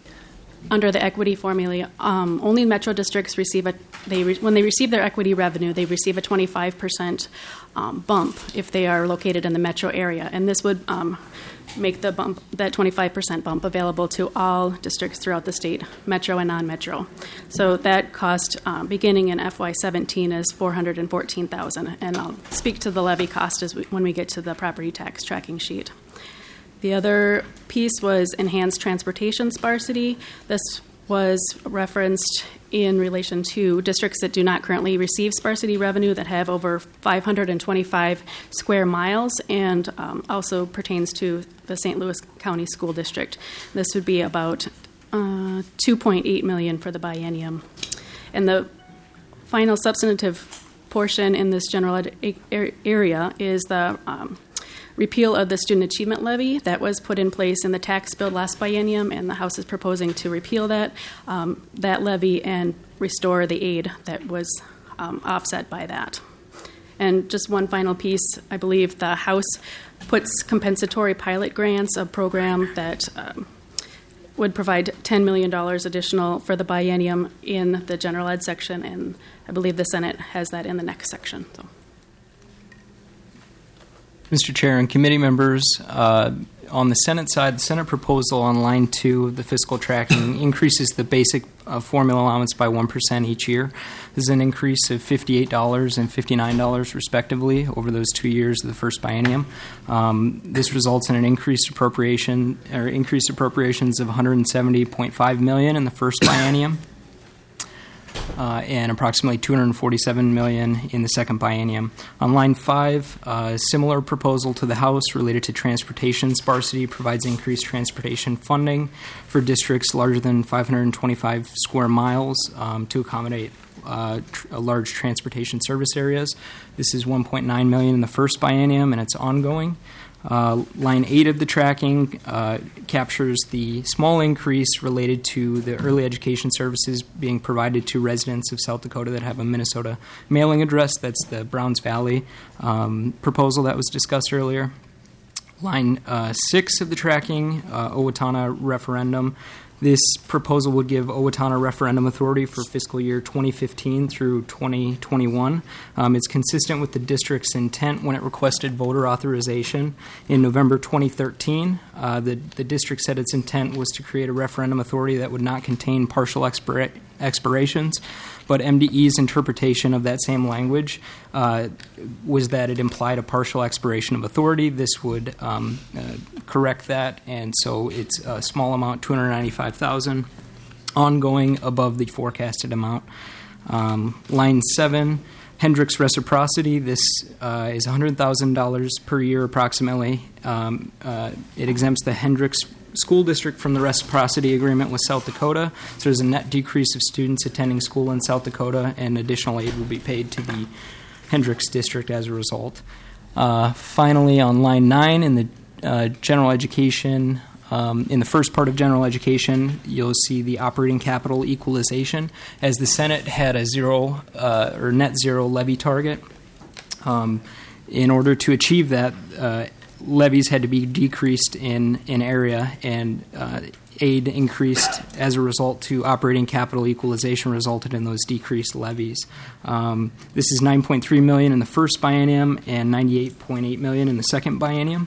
[SPEAKER 6] under the equity formula, um, only metro districts receive a they re, when they receive their equity revenue, they receive a twenty-five percent um, bump if they are located in the metro area, and this would um, make the bump, that twenty-five percent bump, available to all districts throughout the state, metro and non-metro. So that cost, um, beginning in F Y seventeen, is four hundred fourteen thousand dollars, and I'll speak to the levy cost as we, when we get to the property tax tracking sheet. The other piece was enhanced transportation sparsity. This was referenced in relation to districts that do not currently receive sparsity revenue that have over five hundred twenty-five square miles, and um, also pertains to the Saint Louis County School District. This would be about uh, two point eight million dollars for the biennium. And the final substantive portion in this general ed- area is the um, repeal of the student achievement levy that was put in place in the tax bill last biennium, and the House is proposing to repeal that um, that levy and restore the aid that was um, offset by that. And just one final piece, I believe the House puts compensatory pilot grants, a program that um, would provide ten million dollars additional for the biennium, in the general ed section, and I believe the Senate has that in the next section. So.
[SPEAKER 5] Mister Chair and committee members, uh, on the Senate side, the Senate proposal on line two of the fiscal tracking increases the basic uh, formula allowance by one percent each year. This is an increase of fifty-eight dollars and fifty-nine dollars respectively over those two years of the first biennium. Um, this results in an increased appropriation or increased appropriations of one hundred seventy point five million dollars in the first biennium. Uh, and approximately two hundred forty-seven million dollars in the second biennium. On line five, a uh, similar proposal to the House related to transportation sparsity provides increased transportation funding for districts larger than five hundred twenty-five square miles um, to accommodate uh, tr- large transportation service areas. This is one point nine million dollars in the first biennium, and it's ongoing. Uh, line eight of the tracking uh, captures the small increase related to the early education services being provided to residents of South Dakota that have a Minnesota mailing address. That's the Browns Valley um, proposal that was discussed earlier. Line uh, six of the tracking, uh, Owatonna referendum. This proposal would give Owatonna referendum authority for fiscal year twenty fifteen through twenty twenty-one. Um, it's consistent with the district's intent when it requested voter authorization in November twenty thirteen. Uh, the, the district said its intent was to create a referendum authority that would not contain partial expira- expirations, but M D E's interpretation of that same language uh, was that it implied a partial expiration of authority. This would um, uh, correct that, and so it's a small amount, two hundred ninety-five thousand dollars, ongoing above the forecasted amount. Um, line seven, Hendricks reciprocity. This uh, is one hundred thousand dollars per year approximately. Um, uh, it exempts the Hendricks School District from the reciprocity agreement with South Dakota. So there's a net decrease of students attending school in South Dakota, and additional aid will be paid to the Hendricks District as a result. Uh, finally, on line nine in the uh, general education, um, in the first part of general education, you'll see the operating capital equalization. As the Senate had a zero uh, or net zero levy target, um, in order to achieve that, uh, levies had to be decreased in, in area, and uh, aid increased as a result to operating capital equalization resulted in those decreased levies. Um, this is nine point three million dollars in the first biennium and ninety-eight point eight million dollars in the second biennium.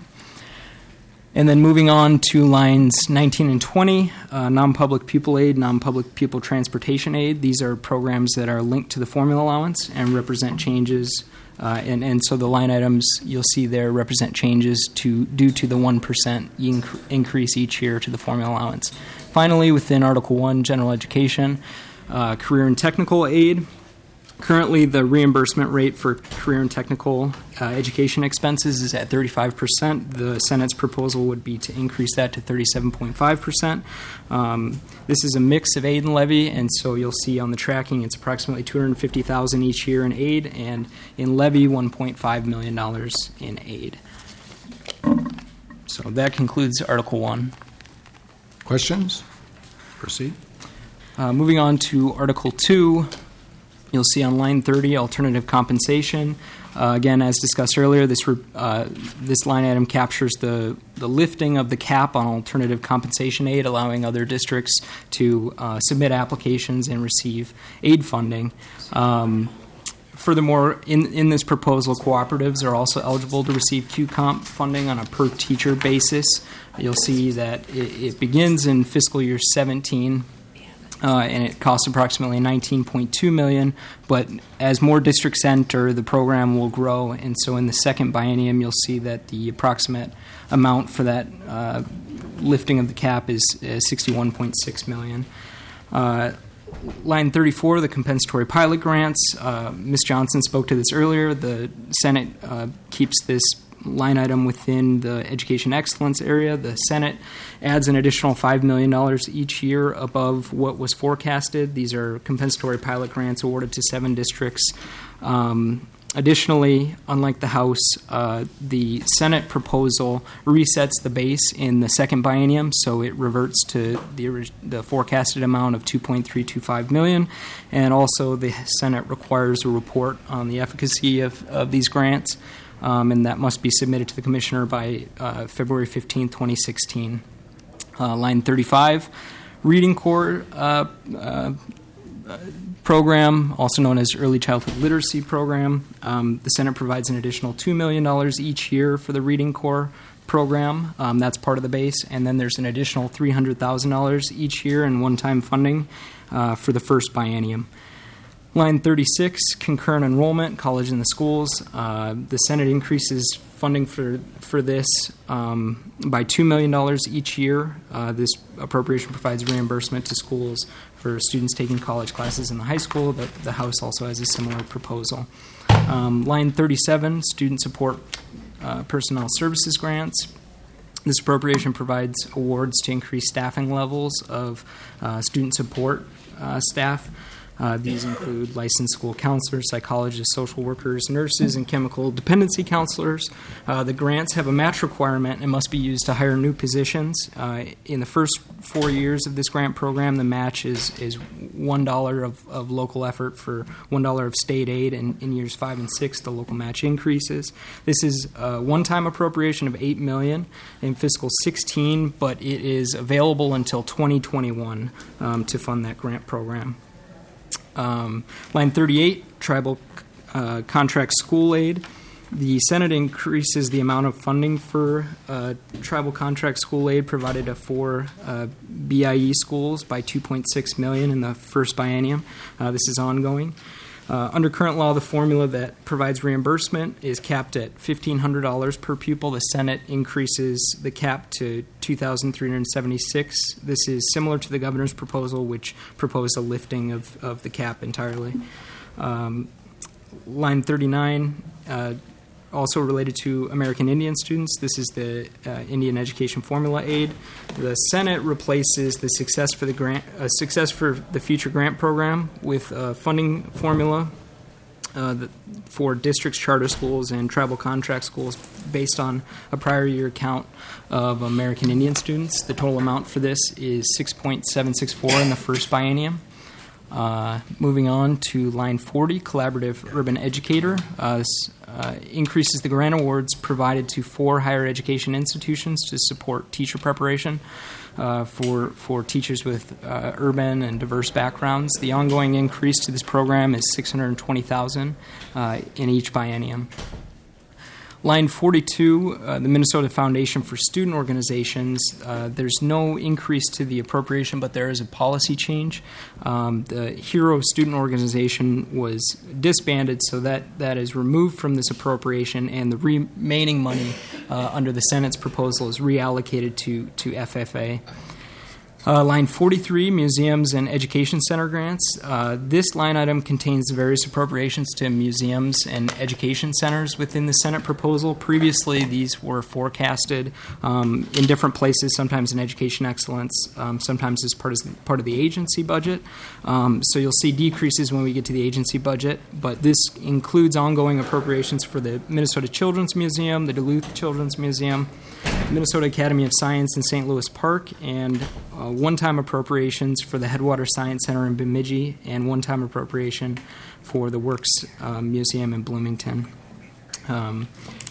[SPEAKER 5] And then moving on to lines nineteen and twenty, uh, non-public pupil aid, non-public pupil transportation aid. These are programs that are linked to the formula allowance and represent changes. Uh, and, and so the line items you'll see there represent changes to due to the one percent inc- increase each year to the formula allowance. Finally, within Article one, General Education, uh, career and technical aid. Currently, the reimbursement rate for career and technical uh, education expenses is at thirty-five percent. The Senate's proposal would be to increase that to thirty-seven point five percent. Um, this is a mix of aid and levy, and so you'll see on the tracking it's approximately two hundred fifty thousand dollars each year in aid, and in levy, one point five million dollars in aid. So that concludes Article one.
[SPEAKER 2] Questions? Proceed.
[SPEAKER 5] Uh, moving on to Article two. You'll see on line thirty, alternative compensation. Uh, again, as discussed earlier, this re- uh, this line item captures the, the lifting of the cap on alternative compensation aid, allowing other districts to uh, submit applications and receive aid funding. Um, furthermore, in, in this proposal, cooperatives are also eligible to receive Q COMP funding on a per-teacher basis. You'll see that it, it begins in fiscal year seventeen. Uh, and it costs approximately nineteen point two million dollars. But as more districts enter, the program will grow. And so in the second biennium, you'll see that the approximate amount for that uh, lifting of the cap is, is sixty-one point six million dollars. Uh, line thirty-four, the compensatory pilot grants. Uh, Miz Johnson spoke to this earlier. The Senate uh, keeps this line item within the education excellence area. The Senate adds an additional five million dollars each year above what was forecasted. These are compensatory pilot grants awarded to seven districts. Um, additionally, unlike the House, uh, the Senate proposal resets the base in the second biennium, so it reverts to the, the forecasted amount of two point three two five million dollars. And also the Senate requires a report on the efficacy of, of these grants. Um, and that must be submitted to the Commissioner by uh, February fifteenth, twenty sixteen. Uh, line thirty-five, Reading Corps uh, uh, program, also known as Early Childhood Literacy Program. Um, the Senate provides an additional two million dollars each year for the Reading Corps program. Um, that's part of the base. And then there's an additional three hundred thousand dollars each year in one-time funding uh, for the first biennium. Line thirty-six, concurrent enrollment, college in the schools. Uh, the Senate increases funding for for this um, by two million dollars each year. Uh, this appropriation provides reimbursement to schools for students taking college classes in the high school. The, the House also has a similar proposal. Um, line thirty-seven, student support uh, personnel services grants. This appropriation provides awards to increase staffing levels of uh, student support uh, staff. Uh, these include licensed school counselors, psychologists, social workers, nurses, and chemical dependency counselors. Uh, the grants have a match requirement and must be used to hire new positions. Uh, in the first four years of this grant program, the match is, is one dollar of, of local effort for one dollar of state aid, and in years five and six, the local match increases. This is a one-time appropriation of eight million dollars in fiscal sixteen, but it is available until twenty twenty-one um, to fund that grant program. Um, line thirty-eight, tribal uh, contract school aid. The Senate increases the amount of funding for uh, tribal contract school aid provided to four uh, B I E schools by two point six million dollars in the first biennium. Uh, this is ongoing. Uh, under current law, the formula that provides reimbursement is capped at fifteen hundred dollars per pupil. The Senate increases the cap to two thousand three hundred seventy-six dollars. This is similar to the governor's proposal, which proposed a lifting of, of the cap entirely. Um, line thirty-nine, uh, also related to American Indian students. This is the uh, Indian Education Formula Aid. The Senate replaces the Success for the Grant, uh, Success for the Future Grant Program with a funding formula uh, that, for districts, charter schools, and tribal contract schools based on a prior year count of American Indian students. The total amount for this is six point seven six four in the first biennium. Uh, moving on to line forty, Collaborative Urban Educator. Uh, this uh, increases the grant awards provided to four higher education institutions to support teacher preparation uh, for, for teachers with uh, urban and diverse backgrounds. The ongoing increase to this program is six hundred twenty thousand dollars uh, in each biennium. Line forty-two, uh, the Minnesota Foundation for Student Organizations. Uh, there's no increase to the appropriation, but there is a policy change. Um, the Hero Student Organization was disbanded, so that, that is removed from this appropriation, and the remaining money uh, under the Senate's proposal is reallocated to, to F F A. Uh, line forty-three, Museums and Education Center grants. Uh, this line item contains various appropriations to museums and education centers within the Senate proposal. Previously, these were forecasted um, in different places, sometimes in education excellence, um, sometimes as part of, part of the agency budget. Um, so you'll see decreases when we get to the agency budget, but this includes ongoing appropriations for the Minnesota Children's Museum, the Duluth Children's Museum, Minnesota Academy of Science in Saint Louis Park, and uh, one-time appropriations for the Headwater Science Center in Bemidji, and one-time appropriation for the Works uh, Museum in Bloomington. Um,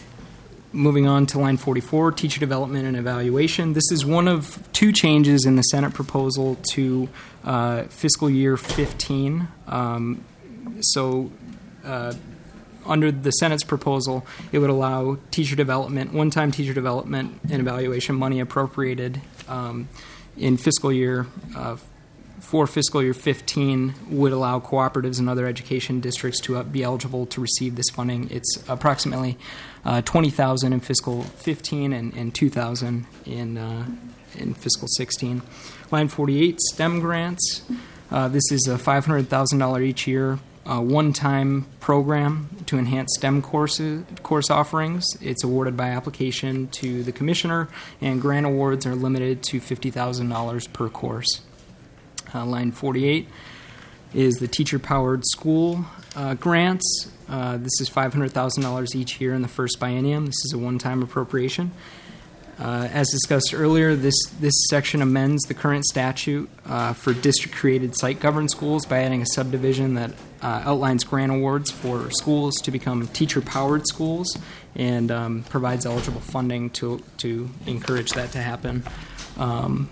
[SPEAKER 5] moving on to line forty-four, Teacher Development and Evaluation. This is one of two changes in the Senate proposal to uh, fiscal year fifteen. Um, so uh, under the Senate's proposal, it would allow teacher development, one-time teacher development and evaluation money appropriated um, in fiscal year uh, for fiscal year fifteen would allow cooperatives and other education districts to uh, be eligible to receive this funding. It's approximately uh, twenty thousand dollars in fiscal fifteen and, and two thousand dollars in uh, in fiscal sixteen. Line forty-eight, STEM grants. Uh, this is a five hundred thousand dollars each year Uh, one-time program to enhance STEM courses, course offerings. It's awarded by application to the commissioner, and grant awards are limited to fifty thousand dollars per course. Uh, line forty-eight is the teacher-powered school uh, grants. Uh, this is five hundred thousand dollars each year in the first biennium. This is a one-time appropriation. Uh, as discussed earlier, this, this section amends the current statute uh, for district-created site-governed schools by adding a subdivision that uh, outlines grant awards for schools to become teacher-powered schools and um, provides eligible funding to, to encourage that to happen. Um,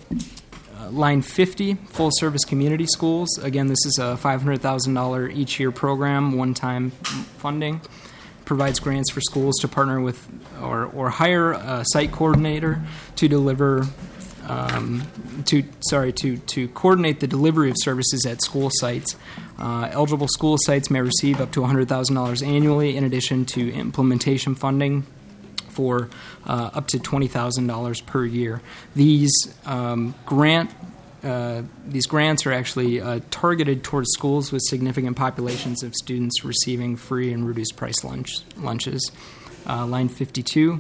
[SPEAKER 5] uh, line fifty, full-service community schools. Again, this is a five hundred thousand dollars each year program, one-time funding. Provides grants for schools to partner with or, or hire a site coordinator to deliver um, to sorry to to coordinate the delivery of services at school sites. Uh, eligible school sites may receive up to one hundred thousand dollars annually, in addition to implementation funding for uh, up to twenty thousand dollars per year. These um, grant Uh, these grants are actually uh, targeted towards schools with significant populations of students receiving free and reduced price lunch, lunches. Uh, line fifty-two,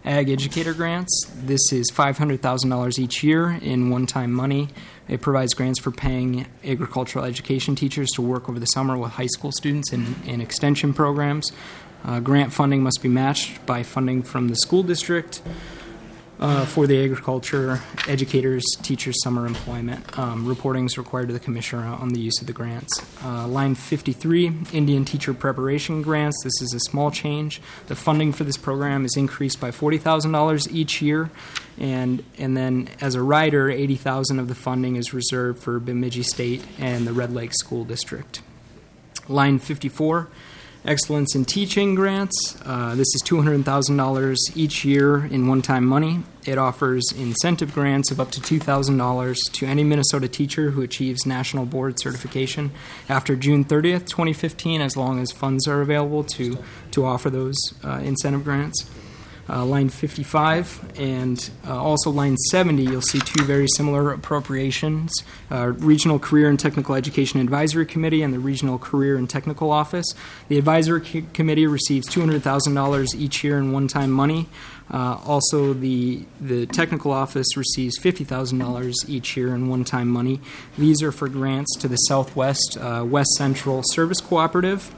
[SPEAKER 5] Ag Educator Grants. This is five hundred thousand dollars each year in one-time money. It provides grants for paying agricultural education teachers to work over the summer with high school students in, in extension programs. Uh, grant funding must be matched by funding from the school district uh, for the agriculture educators, teachers' summer employment. Um, reporting is required to the commissioner on the use of the grants. Uh, line fifty-three, Indian Teacher Preparation Grants. This is a small change. The funding for this program is increased by forty thousand dollars each year. And and then as a rider, eighty thousand dollars of the funding is reserved for Bemidji State and the Red Lake School District. Line fifty-four, Excellence in Teaching Grants. Uh, this is two hundred thousand dollars each year in one-time money. It offers incentive grants of up to two thousand dollars to any Minnesota teacher who achieves national board certification after June thirtieth, twenty fifteen, as long as funds are available to, to offer those uh, incentive grants. Uh, line fifty-five and uh, also line seventy, you'll see two very similar appropriations. Uh, Regional Career and Technical Education Advisory Committee and the Regional Career and Technical Office. The Advisory C- Committee receives two hundred thousand dollars each year in one-time money. Uh, also, the, the Technical Office receives fifty thousand dollars each year in one-time money. These are for grants to the Southwest uh, West Central Service Cooperative.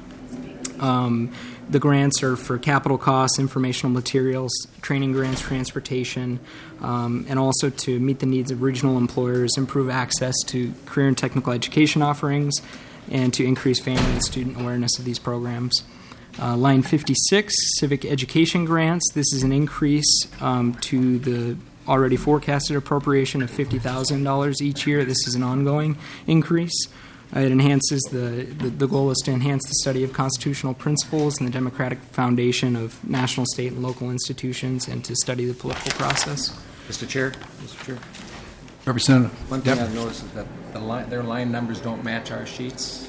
[SPEAKER 5] Um, The grants are for capital costs, informational materials, training grants, transportation, um, and also to meet the needs of regional employers, improve access to career and technical education offerings, and to increase family and student awareness of these programs. Uh, line fifty-six, Civic Education Grants. This is an increase um, to the already forecasted appropriation of fifty thousand dollars each year. This is an ongoing increase. Uh, it enhances the, the, the goal is to enhance the study of constitutional principles and the democratic foundation of national, state, and local institutions, and to study the political process.
[SPEAKER 7] Mister Chair, Mister Chair.
[SPEAKER 2] Representative.
[SPEAKER 7] One thing
[SPEAKER 2] Yep.
[SPEAKER 7] I've noticed is that the line, their line numbers don't match our sheets.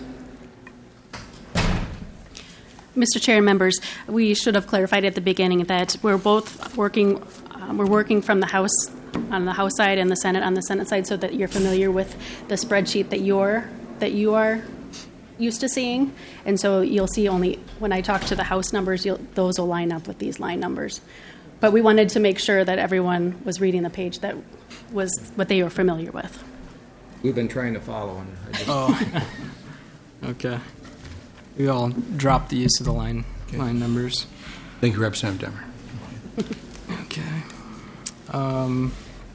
[SPEAKER 6] Mister Chair and members, we should have clarified at the beginning that we're both working, uh, we're working from the House on the House side and the Senate on the Senate side, so that you're familiar with the spreadsheet that you're that you are used to seeing. And so you'll see only when I talk to the House numbers, you'll, those will line up with these line numbers. But we wanted to make sure that everyone was reading the page that was what they were familiar with.
[SPEAKER 7] We've been trying to follow. And I just,
[SPEAKER 5] Oh, okay. We all dropped the use of the line
[SPEAKER 2] Okay.
[SPEAKER 5] line numbers.
[SPEAKER 2] Thank you, Representative Demmer.
[SPEAKER 5] Okay. Um,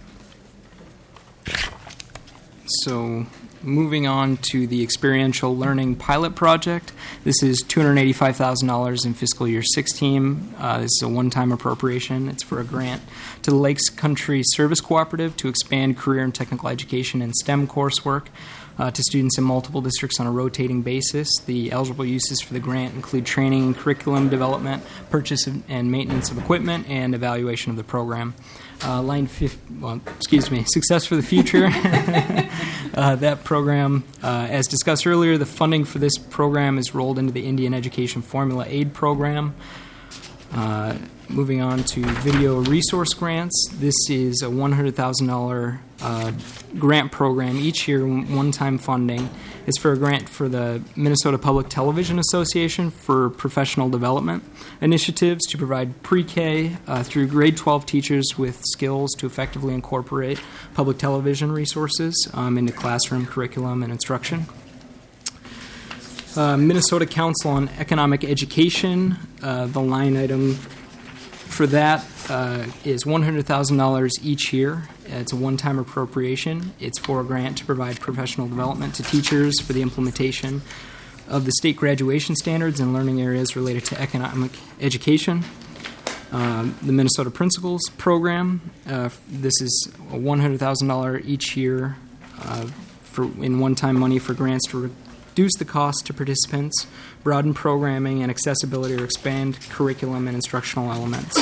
[SPEAKER 5] so, moving on to the Experiential Learning Pilot Project. This is two hundred eighty-five thousand dollars in fiscal year sixteen. Uh, this is a one-time appropriation. It's for a grant to the Lakes Country Service Cooperative to expand career and technical education and STEM coursework uh, to students in multiple districts on a rotating basis. The eligible uses for the grant include training and curriculum development, purchase and maintenance of equipment, and evaluation of the program. Uh, line fifty, well, excuse me, Success for the Future. uh, that program, uh, as discussed earlier, the funding for this program is rolled into the Indian Education Formula Aid Program. Uh, moving on to Video Resource Grants. This is a one hundred thousand dollars uh, grant program each year, one-time funding. It's for a grant for the Minnesota Public Television Association for professional development initiatives to provide pre-K uh, through grade twelve teachers with skills to effectively incorporate public television resources um, into classroom curriculum and instruction. Uh, Minnesota Council on Economic Education, uh, the line item for that uh, is one hundred thousand dollars each year. It's a one-time appropriation. It's for a grant to provide professional development to teachers for the implementation of the state graduation standards and learning areas related to economic education. Um, the Minnesota Principals Program, uh, this is a one hundred thousand dollars each year uh, for in one-time money for grants to reduce the cost to participants, broaden programming and accessibility, or expand curriculum and instructional elements.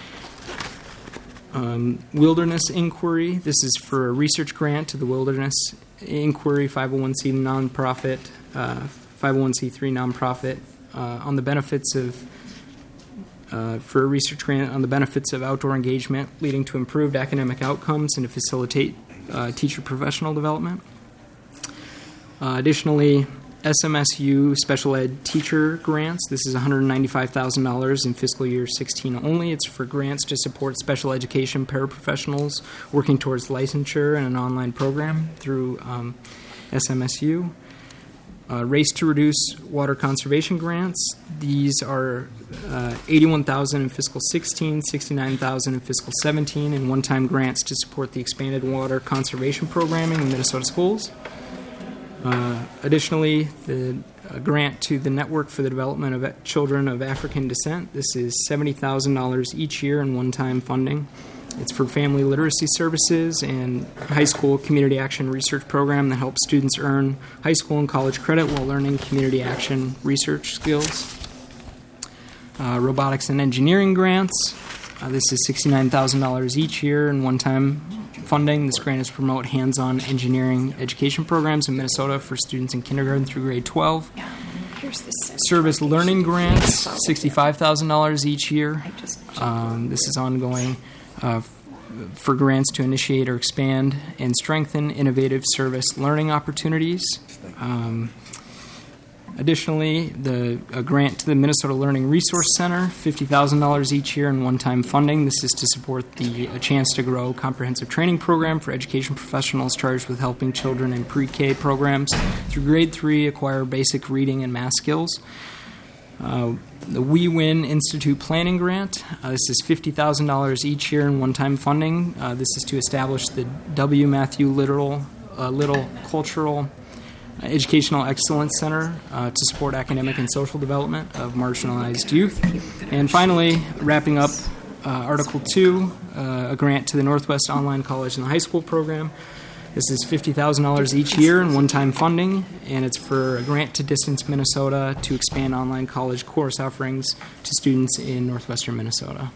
[SPEAKER 5] Um, Wilderness Inquiry. This is for a research grant to the Wilderness Inquiry five oh one c nonprofit, uh, five oh one c three nonprofit uh, on the benefits of uh, for a research grant on the benefits of outdoor engagement, leading to improved academic outcomes and to facilitate uh, teacher professional development. Uh, additionally, S M S U special ed teacher grants. This is one hundred ninety-five thousand dollars in fiscal year sixteen only. It's for grants to support special education paraprofessionals working towards licensure in an online program through um, S M S U. Uh, Race to Reduce water conservation grants. These are uh, eighty-one thousand dollars in fiscal sixteen, sixty-nine thousand dollars in fiscal seventeen, and one-time grants to support the expanded water conservation programming in Minnesota schools. Uh, additionally, the a grant to the Network for the Development of Children of African Descent. This is seventy thousand dollars each year in one-time funding. It's for family literacy services and high school community action research program that helps students earn high school and college credit while learning community action research skills. Uh, robotics and engineering grants. Uh, this is sixty-nine thousand dollars each year in one-time funding. This grant is to promote hands-on engineering education programs in Minnesota for students in kindergarten through grade twelve. Service learning grants, sixty-five thousand dollars each year. Um, this is ongoing uh, f- for grants to initiate or expand and strengthen innovative service learning opportunities. Um, additionally, the a grant to the Minnesota Learning Resource Center, fifty thousand dollars each year in one-time funding. This is to support the A Chance to Grow comprehensive training program for education professionals charged with helping children in pre-K programs through grade three acquire basic reading and math skills. Uh, the We Win Institute Planning Grant. Uh, this is fifty thousand dollars each year in one-time funding. Uh, this is to establish the W. Matthew Little, uh, Little Cultural Educational Excellence Center uh, to support academic and social development of marginalized youth. And finally, wrapping up uh, Article two, uh, a grant to the Northwest Online College and the High School program. This is fifty thousand dollars each year in one-time funding, and it's for a grant to Distance Minnesota to expand online college course offerings to students in northwestern Minnesota.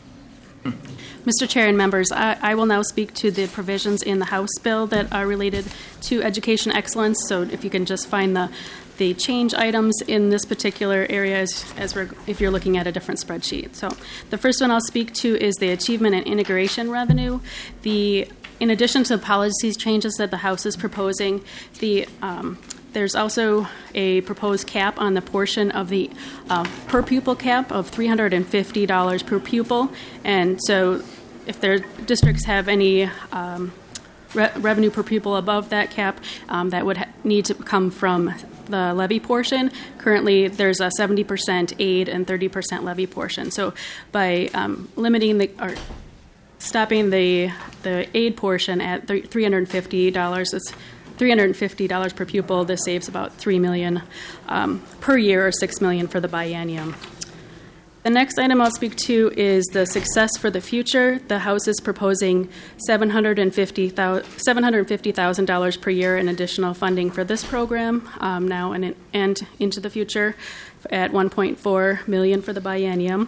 [SPEAKER 6] Mister Chair and members, I, I will now speak to the provisions in the House bill that are related to education excellence. So if you can just find the, the change items in this particular area as, as we're, if you're looking at a different spreadsheet. So the first one I'll speak to is the achievement and integration revenue. The In addition to the policy changes that the House is proposing, the um, there's also a proposed cap on the portion of the uh, per pupil cap of three hundred fifty dollars per pupil. And so if their districts have any um, re- revenue per pupil above that cap, um, that would ha- need to come from the levy portion. Currently, there's a seventy percent aid and thirty percent levy portion. So by um, limiting the or stopping the the aid portion at three hundred fifty dollars, it's three hundred fifty dollars per pupil. This saves about three million dollars um, per year, or six million dollars for the biennium. The next item I'll speak to is the Success for the Future. The House is proposing seven hundred fifty thousand dollars per year in additional funding for this program um, now and, and into the future at one point four million dollars for the biennium.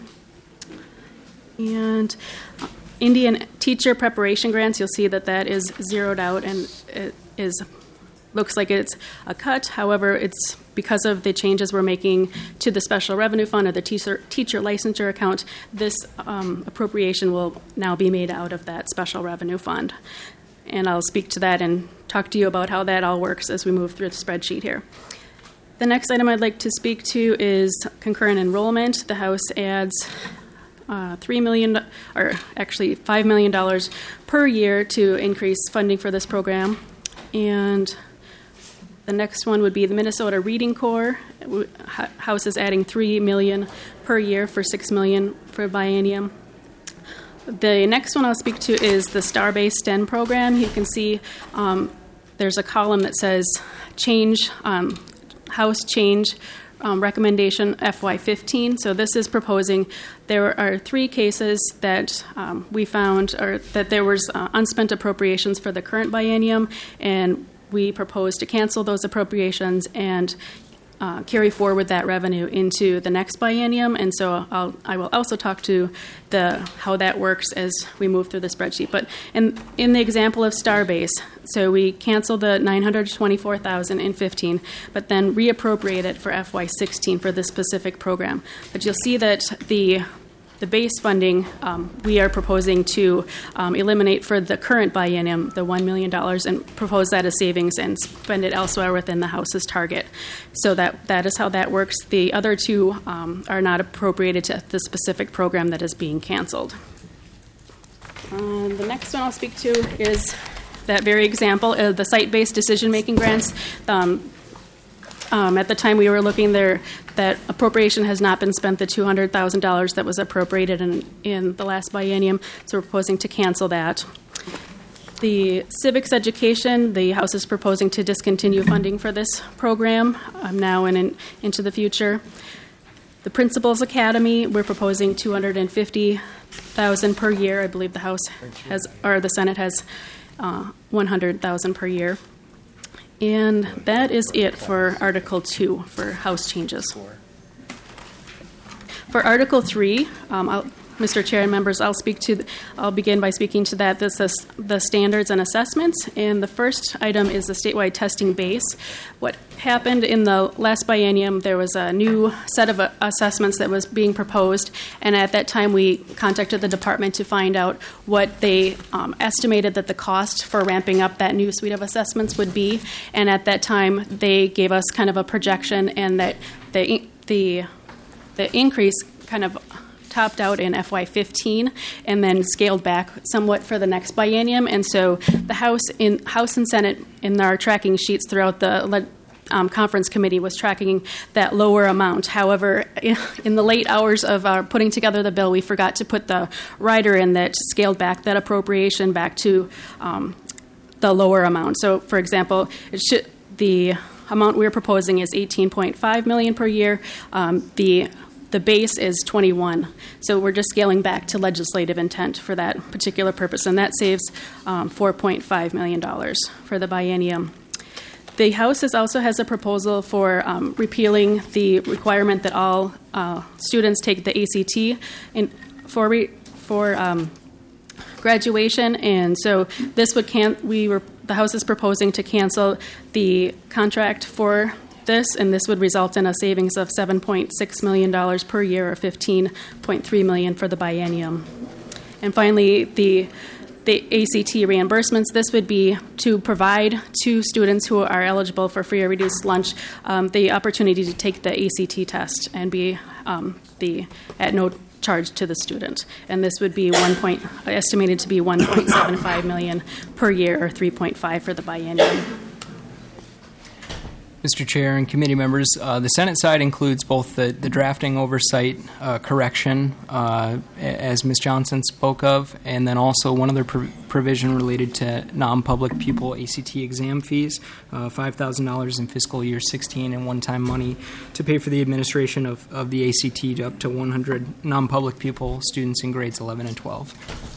[SPEAKER 6] And Indian teacher preparation grants, you'll see that that is zeroed out and it is looks like it's a cut. However, it's because of the changes we're making to the special revenue fund or the teacher teacher licensure account. This um, appropriation will now be made out of that special revenue fund. And I'll speak to that and talk to you about how that all works as we move through the spreadsheet here. The next item I'd like to speak to is concurrent enrollment. The House adds Uh, three million dollars, or actually five million dollars per year to increase funding for this program. And the next one would be the Minnesota Reading Corps. House is adding three million dollars per year for six million dollars for biennium. The next one I'll speak to is the Star-Based STEM program. You can see um, there's a column that says change, um, House change Um, recommendation F Y fifteen. So this is proposing, there are three cases that um, we found, or that there was uh, unspent appropriations for the current biennium, and we propose to cancel those appropriations and uh, carry forward that revenue into the next biennium. And so I'll, I will also talk to the how that works as we move through the spreadsheet. But in, in the example of Starbase, so we cancel the nine hundred twenty-four thousand dollars in fifteen, but then reappropriate it for F Y sixteen for this specific program. But you'll see that the the base funding, um, we are proposing to um, eliminate for the current biennium the one million dollars and propose that as savings and spend it elsewhere within the House's target. So that, that is how that works. The other two um, are not appropriated to the specific program that is being canceled. Uh, the next one I'll speak to is that very example, uh, the site-based decision-making grants. Um, Um, at the time we were looking there, that appropriation has not been spent, the two hundred thousand dollars that was appropriated in, in the last biennium, so we're proposing to cancel that. The civics education, the House is proposing to discontinue funding for this program um, now and in, into the future. The Principals Academy, we're proposing two hundred fifty thousand dollars per year. I believe the House has, or the Senate has uh, one hundred thousand dollars per year. And that is it for Article two for House changes. For Article three, um, I'll, Mister Chair and members, I'll speak to. The, I'll begin by speaking to that. This is the standards and assessments. And the first item is the statewide testing base. What happened in the last biennium? There was a new set of uh, assessments that was being proposed, and at that time we contacted the department to find out what they um, estimated that the cost for ramping up that new suite of assessments would be. And at that time, they gave us kind of a projection, and that the the the increase kind of topped out in F Y fifteen and then scaled back somewhat for the next biennium. And so the House in House and Senate in our tracking sheets throughout the um, conference committee was tracking that lower amount. However, in the late hours of our putting together the bill, we forgot to put the rider in that scaled back that appropriation back to um, the lower amount. So, for example, it should, the amount we're proposing is eighteen point five million dollars per year. Um, the The base is twenty-one, so we're just scaling back to legislative intent for that particular purpose, and that saves um, four point five million dollars for the biennium. The House is also has a proposal for um, repealing the requirement that all uh, students take the A C T in, for re, for um, graduation, and so this would can we were the House is proposing to cancel the contract for this, and this would result in a savings of seven point six million dollars per year, or fifteen point three million dollars for the biennium. And finally, the the A C T reimbursements. This would be to provide to students who are eligible for free or reduced lunch um, the opportunity to take the A C T test and be um, the at no charge to the student. And this would be one point estimated to be one point seven five million dollars per year, or three point five for the biennium.
[SPEAKER 5] Mister Chair and committee members, uh, the Senate side includes both the, the drafting oversight uh, correction, uh, as Miz Johnson spoke of, and then also one other pro- provision related to non-public pupil A C T exam fees, uh, five thousand dollars in fiscal year sixteen and one-time money to pay for the administration of, of the A C T to up to one hundred non-public pupil students in grades eleven and twelve.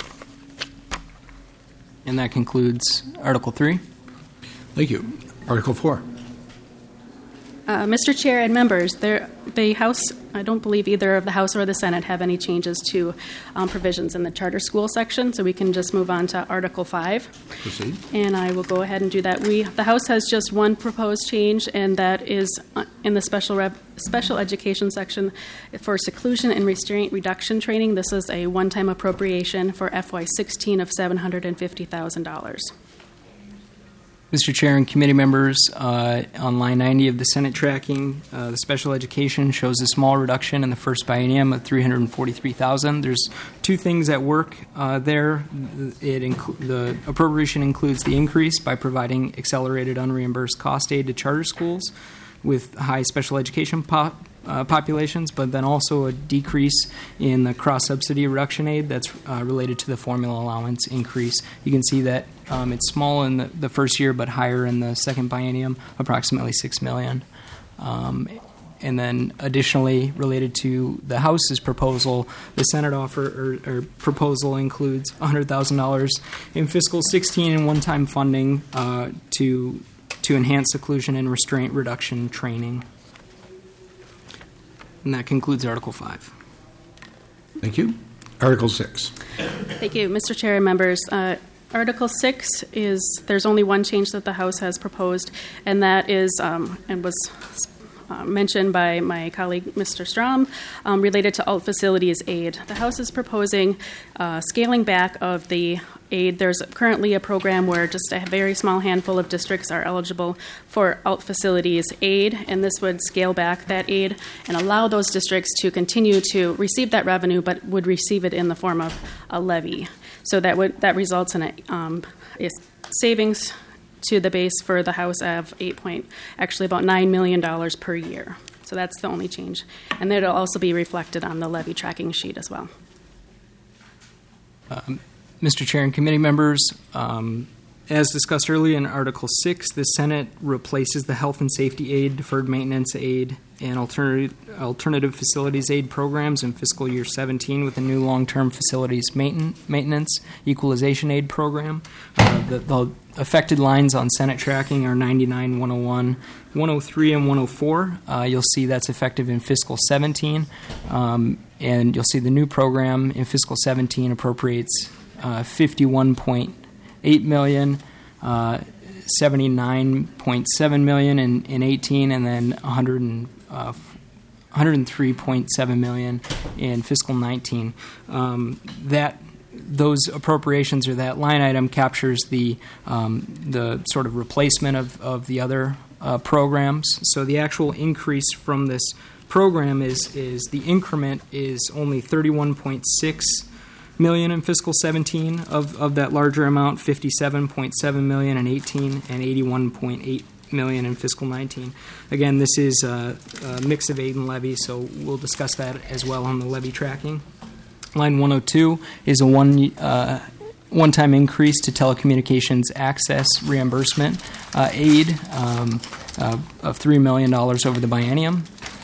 [SPEAKER 5] And that concludes Article three.
[SPEAKER 2] Thank you. Article four.
[SPEAKER 6] Uh, Mister Chair and members, there, the House, I don't believe either of the House or the Senate have any changes to um, provisions in the charter school section, so we can just move on to Article five.
[SPEAKER 2] Proceed.
[SPEAKER 6] And I will go ahead and do that. We, the House has just one proposed change, and that is uh, in the special rev, special education section for seclusion and restraint reduction training. This is a one-time appropriation for F Y sixteen of seven hundred fifty thousand dollars.
[SPEAKER 5] Mister Chair and committee members, uh, on line ninety of the Senate tracking, uh, the special education shows a small reduction in the first biennium of three hundred forty-three thousand dollars. There's two things at work uh, there. It inc- the appropriation includes the increase by providing accelerated unreimbursed cost aid to charter schools with high special education pop, uh, populations, but then also a decrease in the cross-subsidy reduction aid that's uh, related to the formula allowance increase. You can see that um, it's small in the, the first year, but higher in the second biennium, approximately six million dollars. Um, and then additionally, related to the House's proposal, the Senate offer or, or proposal includes one hundred thousand dollars in fiscal sixteen and one-time funding uh, to to enhance seclusion and restraint reduction training. And that concludes Article five.
[SPEAKER 2] Thank you. Article six.
[SPEAKER 6] Thank you, Mister Chair and members. Uh, Article six is, there's only one change that the House has proposed, and that is, um, and was uh, mentioned by my colleague, Mister Strom, um, related to alt facilities aid. The House is proposing uh, scaling back of the aid. There's currently a program where just a very small handful of districts are eligible for alt facilities aid, and this would scale back that aid and allow those districts to continue to receive that revenue, but would receive it in the form of a levy. So that would that results in a, um, a savings to the base for the House of eight point, actually about nine million dollars per year. So that's the only change, and it'll also be reflected on the levy tracking sheet as well.
[SPEAKER 5] Um, Mister Chair and committee members, um, as discussed earlier in Article six, the Senate replaces the Health and Safety Aid, Deferred Maintenance Aid, and Alternative, alternative Facilities Aid programs in fiscal year seventeen with a new long-term facilities mainten- maintenance equalization aid program. Uh, the, the affected lines on Senate tracking are ninety-nine, one oh one, one oh three, and one oh four. Uh, you'll see that's effective in fiscal seventeen, um, and you'll see the new program in fiscal seventeen appropriates uh, fifty-one point eight million dollars, uh, seventy-nine point seven million dollars in, in eighteen, and then one hundred and, uh, one hundred three point seven million dollars in fiscal nineteen. Um, that those appropriations or that line item captures the um, the sort of replacement of, of the other uh, programs. So the actual increase from this program is is the increment is only thirty-one point six million in fiscal seventeen of, of that larger amount, fifty-seven point seven million in eighteen, and eighty-one point eight million in fiscal nineteen. Again, this is a, a mix of aid and levy, so we'll discuss that as well on the levy tracking. Line one oh two is a one uh, one-time increase to telecommunications access reimbursement uh, aid um, uh, of three million dollars over the biennium.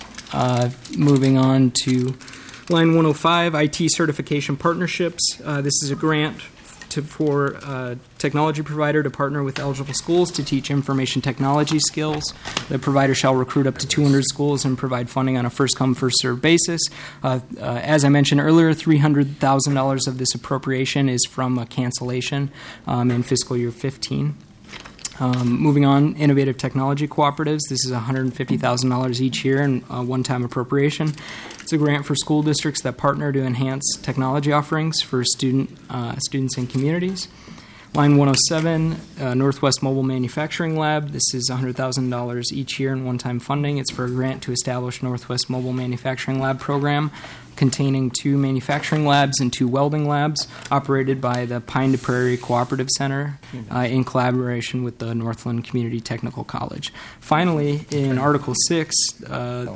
[SPEAKER 5] Uh, moving on to line one oh five, I T certification partnerships. Uh, this is a grant to, for a technology provider to partner with eligible schools to teach information technology skills. The provider shall recruit up to two hundred schools and provide funding on a first-come, first-served basis. Uh, uh, as I mentioned earlier, three hundred thousand dollars of this appropriation is from a cancellation um, in fiscal year fifteen. Um, moving on, innovative technology cooperatives. This is one hundred fifty thousand dollars each year in a one-time appropriation. It's a grant for school districts that partner to enhance technology offerings for student uh, students and communities. Line one oh seven, uh, Northwest Mobile Manufacturing Lab. This is one hundred thousand dollars each year in one-time funding. It's for a grant to establish Northwest Mobile Manufacturing Lab program containing two manufacturing labs and two welding labs operated by the Pine to Prairie Cooperative Center uh, in collaboration with the Northland Community Technical College. Finally, in Article six, uh,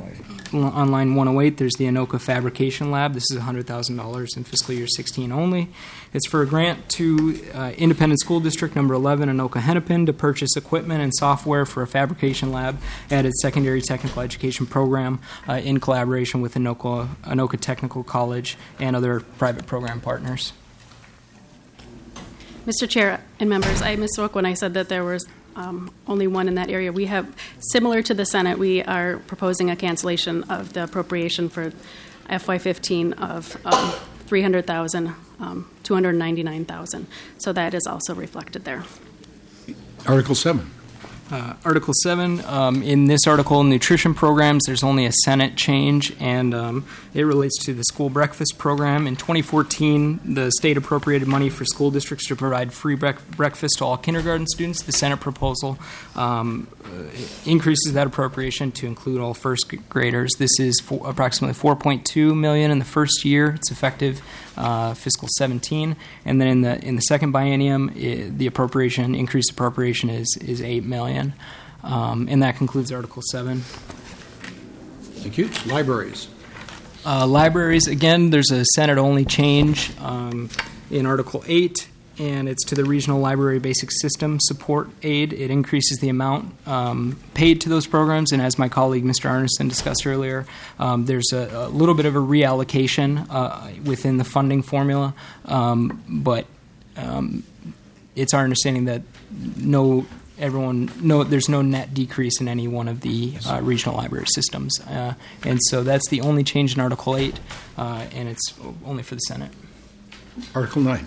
[SPEAKER 5] on line one oh eight, there's the Anoka Fabrication Lab. This is one hundred thousand dollars in fiscal year sixteen only. It's for a grant to uh, Independent School District number eleven, Anoka Hennepin, to purchase equipment and software for a fabrication lab at its secondary technical education program uh, in collaboration with Anoka, Anoka Technical College and other private program partners.
[SPEAKER 6] Mister Chair and members, I misspoke when I said that there was um, only one in that area. We have, similar to the Senate, we are proposing a cancellation of the appropriation for F Y fifteen of um, three hundred thousand dollars, um, two hundred ninety-nine thousand dollars. So that is also reflected there.
[SPEAKER 2] Article seven.
[SPEAKER 5] Uh, Article seven, um, in this article, nutrition programs, there's only a Senate change, and um, it relates to the school breakfast program. In twenty fourteen, the state appropriated money for school districts to provide free brec- breakfast to all kindergarten students. The Senate proposal um, increases that appropriation to include all first graders. This is for approximately four point two million dollars in the first year. It's effective uh, fiscal seventeen, and then in the in the second biennium, it, the appropriation increased appropriation is is eight million dollars. Um, and that concludes Article seven.
[SPEAKER 2] Thank you. Libraries.
[SPEAKER 5] Uh, libraries, again, there's a Senate-only change um, in Article eight, and it's to the Regional Library Basic System Support Aid. It increases the amount um, paid to those programs, and as my colleague Mister Arneson discussed earlier, um, there's a, a little bit of a reallocation uh, within the funding formula, um, but um, it's our understanding that no Everyone, no, there's no net decrease in any one of the uh, regional library systems, uh, and so that's the only change in Article eight, uh, and it's only for the Senate.
[SPEAKER 2] Article nine.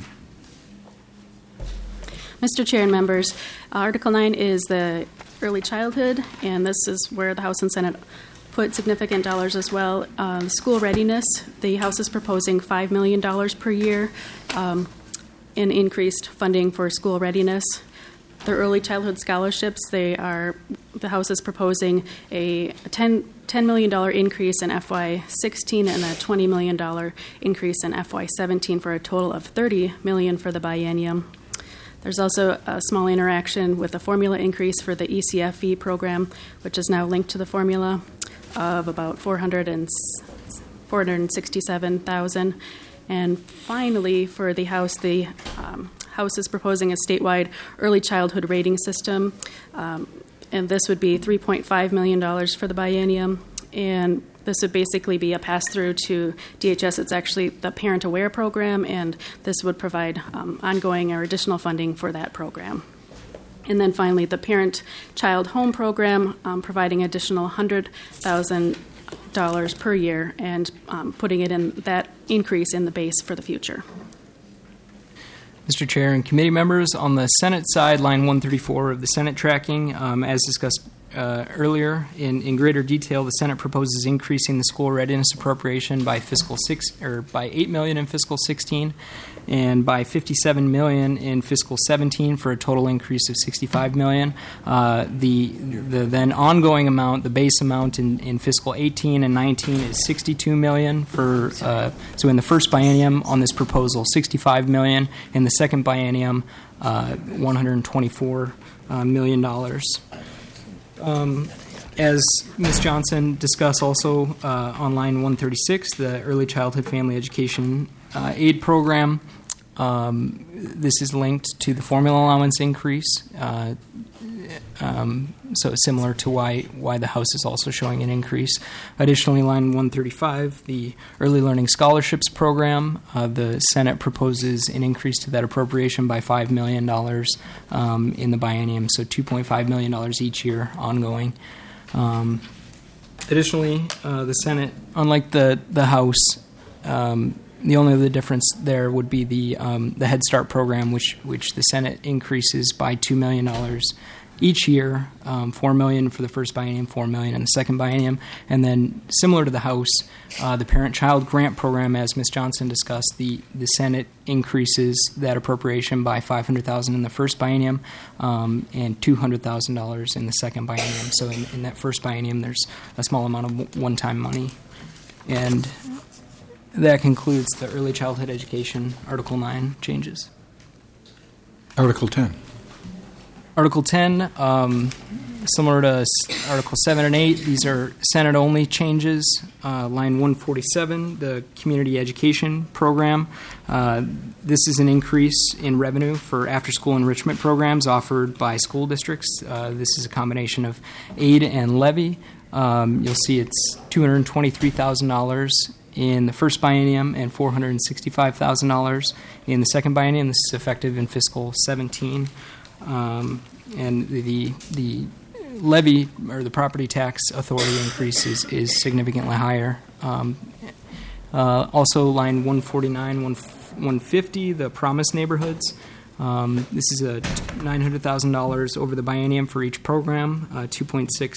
[SPEAKER 6] Mister Chair and members, Article nine is the early childhood, and this is where the House and Senate put significant dollars as well. Um, school readiness, the House is proposing five million dollars per year um, in increased funding for school readiness. The early childhood scholarships, they are, the House is proposing a ten, ten million dollars increase in F Y sixteen and a twenty million dollars increase in F Y seventeen for a total of thirty million dollars for the biennium. There's also a small interaction with the formula increase for the E C F E program, which is now linked to the formula, of about four hundred sixty-seven thousand dollars. And finally, for the House, the um, House is proposing a statewide early childhood rating system, um, and this would be three point five million dollars for the biennium. And this would basically be a pass-through to D H S. It's actually the Parent Aware program, and this would provide um, ongoing or additional funding for that program. And then finally, the Parent-Child Home program, um, providing additional one hundred thousand dollars per year and um, putting it in that increase in the base for the future.
[SPEAKER 5] Mister Chair and committee members, on the Senate side, line one thirty-four of the Senate tracking, um, as discussed uh, earlier in, in greater detail, the Senate proposes increasing the school readiness appropriation by fiscal six or by eight million dollars in fiscal sixteen and by fifty-seven million dollars in fiscal seventeen for a total increase of sixty-five million dollars. Uh, the the then ongoing amount, the base amount in, in fiscal eighteen and nineteen is sixty-two million dollars for uh, so in the first biennium on this proposal sixty-five million dollars, in the second biennium uh, one hundred twenty-four uh, million dollars. Um, As Miz Johnson discussed also uh, on line one thirty-six, the Early Childhood Family Education uh, Aid Program, um, this is linked to the formula allowance increase, uh, um, so similar to why why the House is also showing an increase. Additionally, line one thirty-five, the Early Learning Scholarships Program, uh, the Senate proposes an increase to that appropriation by five million dollars um, in the biennium, so two point five million dollars each year ongoing. Um, additionally, uh, the Senate, unlike the the House, um, the only other difference there would be the um, the Head Start program, which which the Senate increases by two million dollars each year, um, four million dollars for the first biennium, four million dollars in the second biennium, and then similar to the House, uh, the Parent-Child Grant Program, as Miz Johnson discussed, the, the Senate increases that appropriation by five hundred thousand dollars in the first biennium um, and two hundred thousand dollars in the second biennium. So in, in that first biennium, there's a small amount of one-time money. And that concludes the Early Childhood Education Article nine changes.
[SPEAKER 2] Article ten.
[SPEAKER 5] Article ten, um, similar to s- Article seven and eight, these are Senate-only changes. Uh, line one forty-seven, the Community Education Program. Uh, this is an increase in revenue for after-school enrichment programs offered by school districts. Uh, this is a combination of aid and levy. Um, you'll see it's two hundred twenty-three thousand dollars in the first biennium and four hundred sixty-five thousand dollars in the second biennium. This is effective in fiscal seventeen. Um, and the the levy or the property tax authority increase is, is significantly higher. Um, uh, also, line one forty-nine, one fifty, the Promise Neighborhoods. Um, this is a nine hundred thousand dollars over the biennium for each program, uh, two point six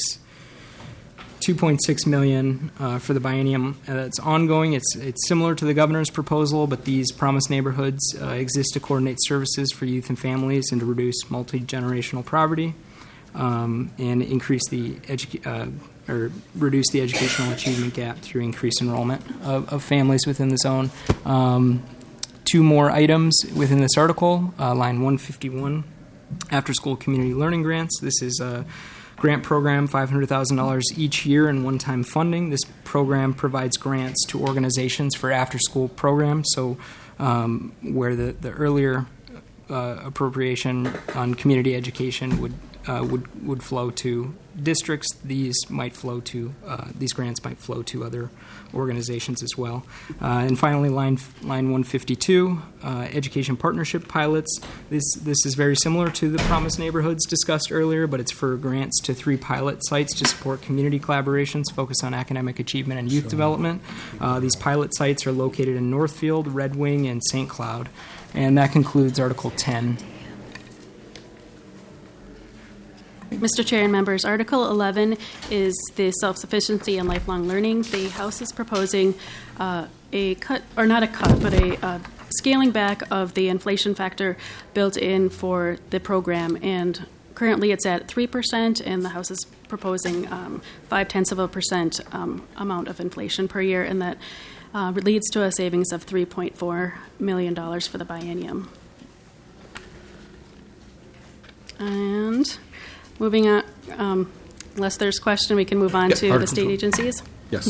[SPEAKER 5] two point six million dollars uh, for the biennium. Uh, it's ongoing. It's it's similar to the governor's proposal, but these Promise Neighborhoods uh, exist to coordinate services for youth and families and to reduce multi-generational poverty um, and increase the edu- uh, or reduce the educational achievement gap through increased enrollment of, of families within the zone. Um, two more items within this article. Uh, line one fifty-one, after-school community learning grants. This is a grant program, five hundred thousand dollars each year in one-time funding. This program provides grants to organizations for after-school programs, so um, where the, the earlier uh, appropriation on community education would uh, would would flow to districts, these might flow to uh, these grants might flow to other organizations as well. Uh, and finally, line line one fifty-two, uh, education partnership pilots. This this is very similar to the Promise Neighborhoods discussed earlier, but it's for grants to three pilot sites to support community collaborations focused on academic achievement and youth sure. development. Uh, these pilot sites are located in Northfield, Red Wing, and Saint Cloud. And that concludes Article ten.
[SPEAKER 6] Mister Chair and members, Article eleven is the self-sufficiency and lifelong learning. The House is proposing uh, a cut, or not a cut, but a uh, scaling back of the inflation factor built in for the program. And currently it's at three percent, and the House is proposing um, five-tenths of a percent um, amount of inflation per year, and that uh, leads to a savings of three point four million dollars for the biennium. And moving on, um, unless there's question, we can move on
[SPEAKER 2] Yeah,
[SPEAKER 6] to the
[SPEAKER 2] Article
[SPEAKER 6] state
[SPEAKER 2] two.
[SPEAKER 6] agencies.
[SPEAKER 2] Yes.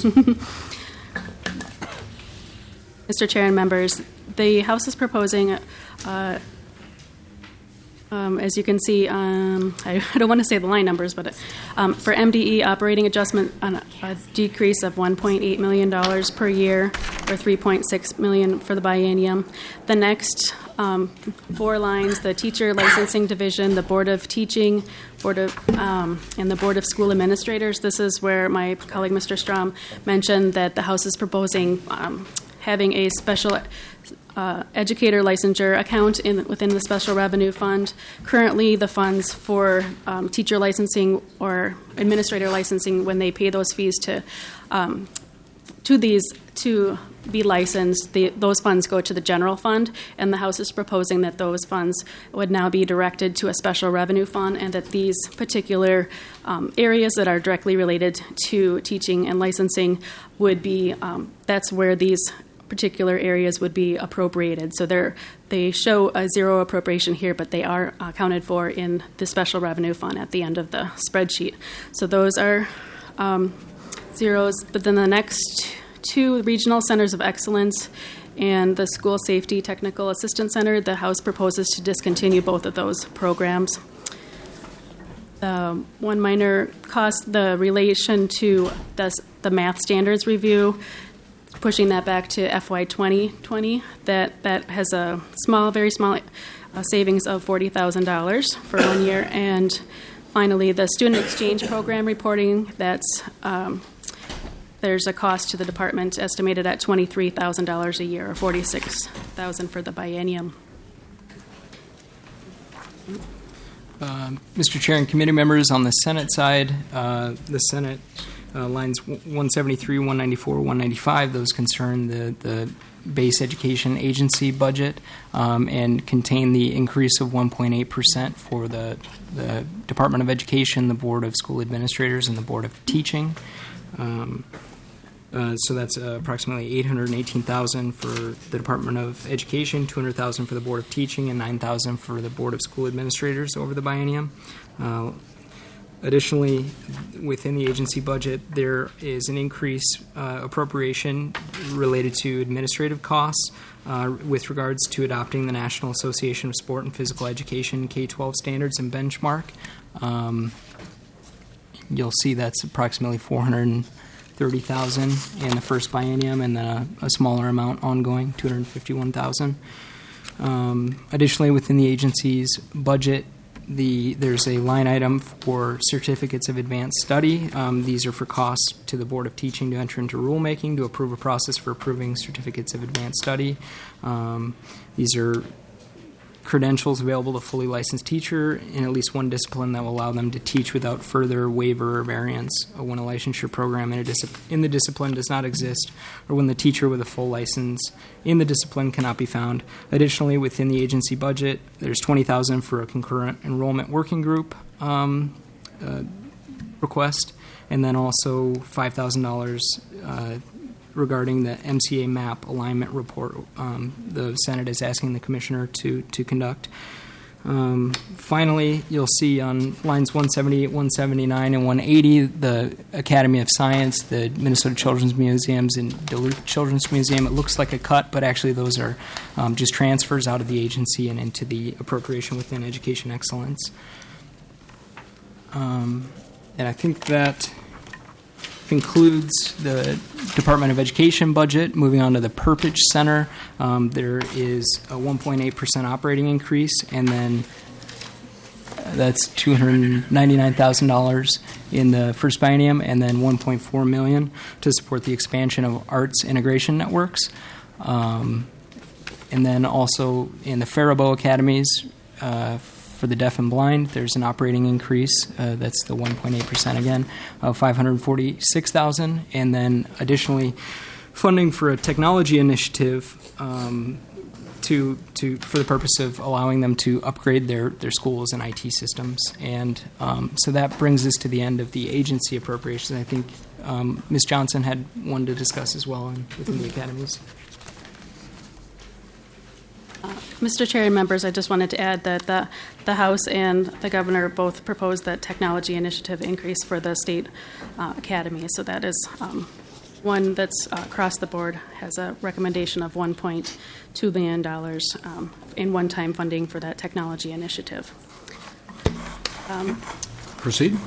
[SPEAKER 6] Mister Chair and members, the House is proposing, uh, um, as you can see, um, I, I don't want to say the line numbers, but um, for M D E operating adjustment on a, a decrease of one point eight million dollars per year, or three point six million dollars for the biennium. The next um, four lines: the Teacher Licensing Division, the Board of Teaching, Board of um, and the Board of School Administrators. This is where my colleague Mister Strom mentioned that the House is proposing um, having a special uh, educator licensure account in, within the special revenue fund. Currently, the funds for um, teacher licensing or administrator licensing, when they pay those fees to um, to these to be licensed, the, those funds go to the general fund, and the House is proposing that those funds would now be directed to a special revenue fund, and that these particular um, areas that are directly related to teaching and licensing would be, um, that's where these particular areas would be appropriated. So they're, they show a zero appropriation here, but they are accounted for in the special revenue fund at the end of the spreadsheet. So those are um, zeros, but then the next two regional centers of excellence and the School Safety Technical Assistance Center, the House proposes to discontinue both of those programs. Um, one minor cost, the relation to the, the math standards review, pushing that back to F Y twenty twenty, that, that has a small, very small uh, savings of forty thousand dollars for one year. And finally, the student exchange program reporting, that's um, there's a cost to the department estimated at twenty-three thousand dollars a year, or forty-six thousand dollars for the biennium.
[SPEAKER 5] Um, Mister Chair and committee members, on the Senate side, uh, the Senate uh, lines one seventy-three, one ninety-four, one ninety-five, those concern the, the base education agency budget um, and contain the increase of one point eight percent for the, the Department of Education, the Board of School Administrators, and the Board of Teaching. Um, uh, so that's uh, approximately eight hundred eighteen thousand dollars for the Department of Education, two hundred thousand dollars for the Board of Teaching, and nine thousand dollars for the Board of School Administrators over the biennium. Uh, additionally, within the agency budget, there is an increase uh, appropriation related to administrative costs uh, with regards to adopting the National Association of Sport and Physical Education K twelve standards and benchmark. Um, You'll see that's approximately four hundred thirty thousand dollars in the first biennium, and then a, a smaller amount ongoing, two hundred fifty-one thousand dollars. Um, additionally, within the agency's budget, the there's a line item for certificates of advanced study. Um, these are for costs to the Board of Teaching to enter into rulemaking to approve a process for approving certificates of advanced study. Um, these are credentials available to a fully licensed teacher in at least one discipline that will allow them to teach without further waiver or variance when a licensure program in, a dis- in the discipline does not exist, or when the teacher with a full license in the discipline cannot be found. Additionally, within the agency budget, there's twenty thousand dollars for a concurrent enrollment working group um, uh, request, and then also five thousand dollars uh, regarding the M C A MAP alignment report um, the Senate is asking the Commissioner to, to conduct. Um, finally, you'll see on lines one seventy-eight, one seventy-nine, and one eighty, the Academy of Science, the Minnesota Children's Museums, and Duluth Children's Museum. It looks like a cut, but actually those are um, just transfers out of the agency and into the appropriation within Education Excellence. Um, and I think that concludes the Department of Education budget. Moving on to the Perpich Center, um, there is a one point eight percent operating increase, and then that's two hundred ninety-nine thousand dollars in the first biennium, and then one point four million dollars to support the expansion of arts integration networks. Um, and then also in the Faribault Academies, uh, for the deaf and blind, there's an operating increase. Uh, that's the one point eight percent again, of five hundred forty-six thousand dollars. And then additionally, funding for a technology initiative um, to to for the purpose of allowing them to upgrade their, their schools and I T systems. And um, so that brings us to the end of the agency appropriations. I think um, Miz Johnson had one to discuss as well in, within the academies.
[SPEAKER 6] Uh, Mister Chair and members, I just wanted to add that the, the House and the Governor both proposed that technology initiative increase for the state uh, academy. So that is um, one that's uh, across the board, has a recommendation of one point two billion dollars um, in one-time funding for that technology initiative. Um,
[SPEAKER 2] Proceed.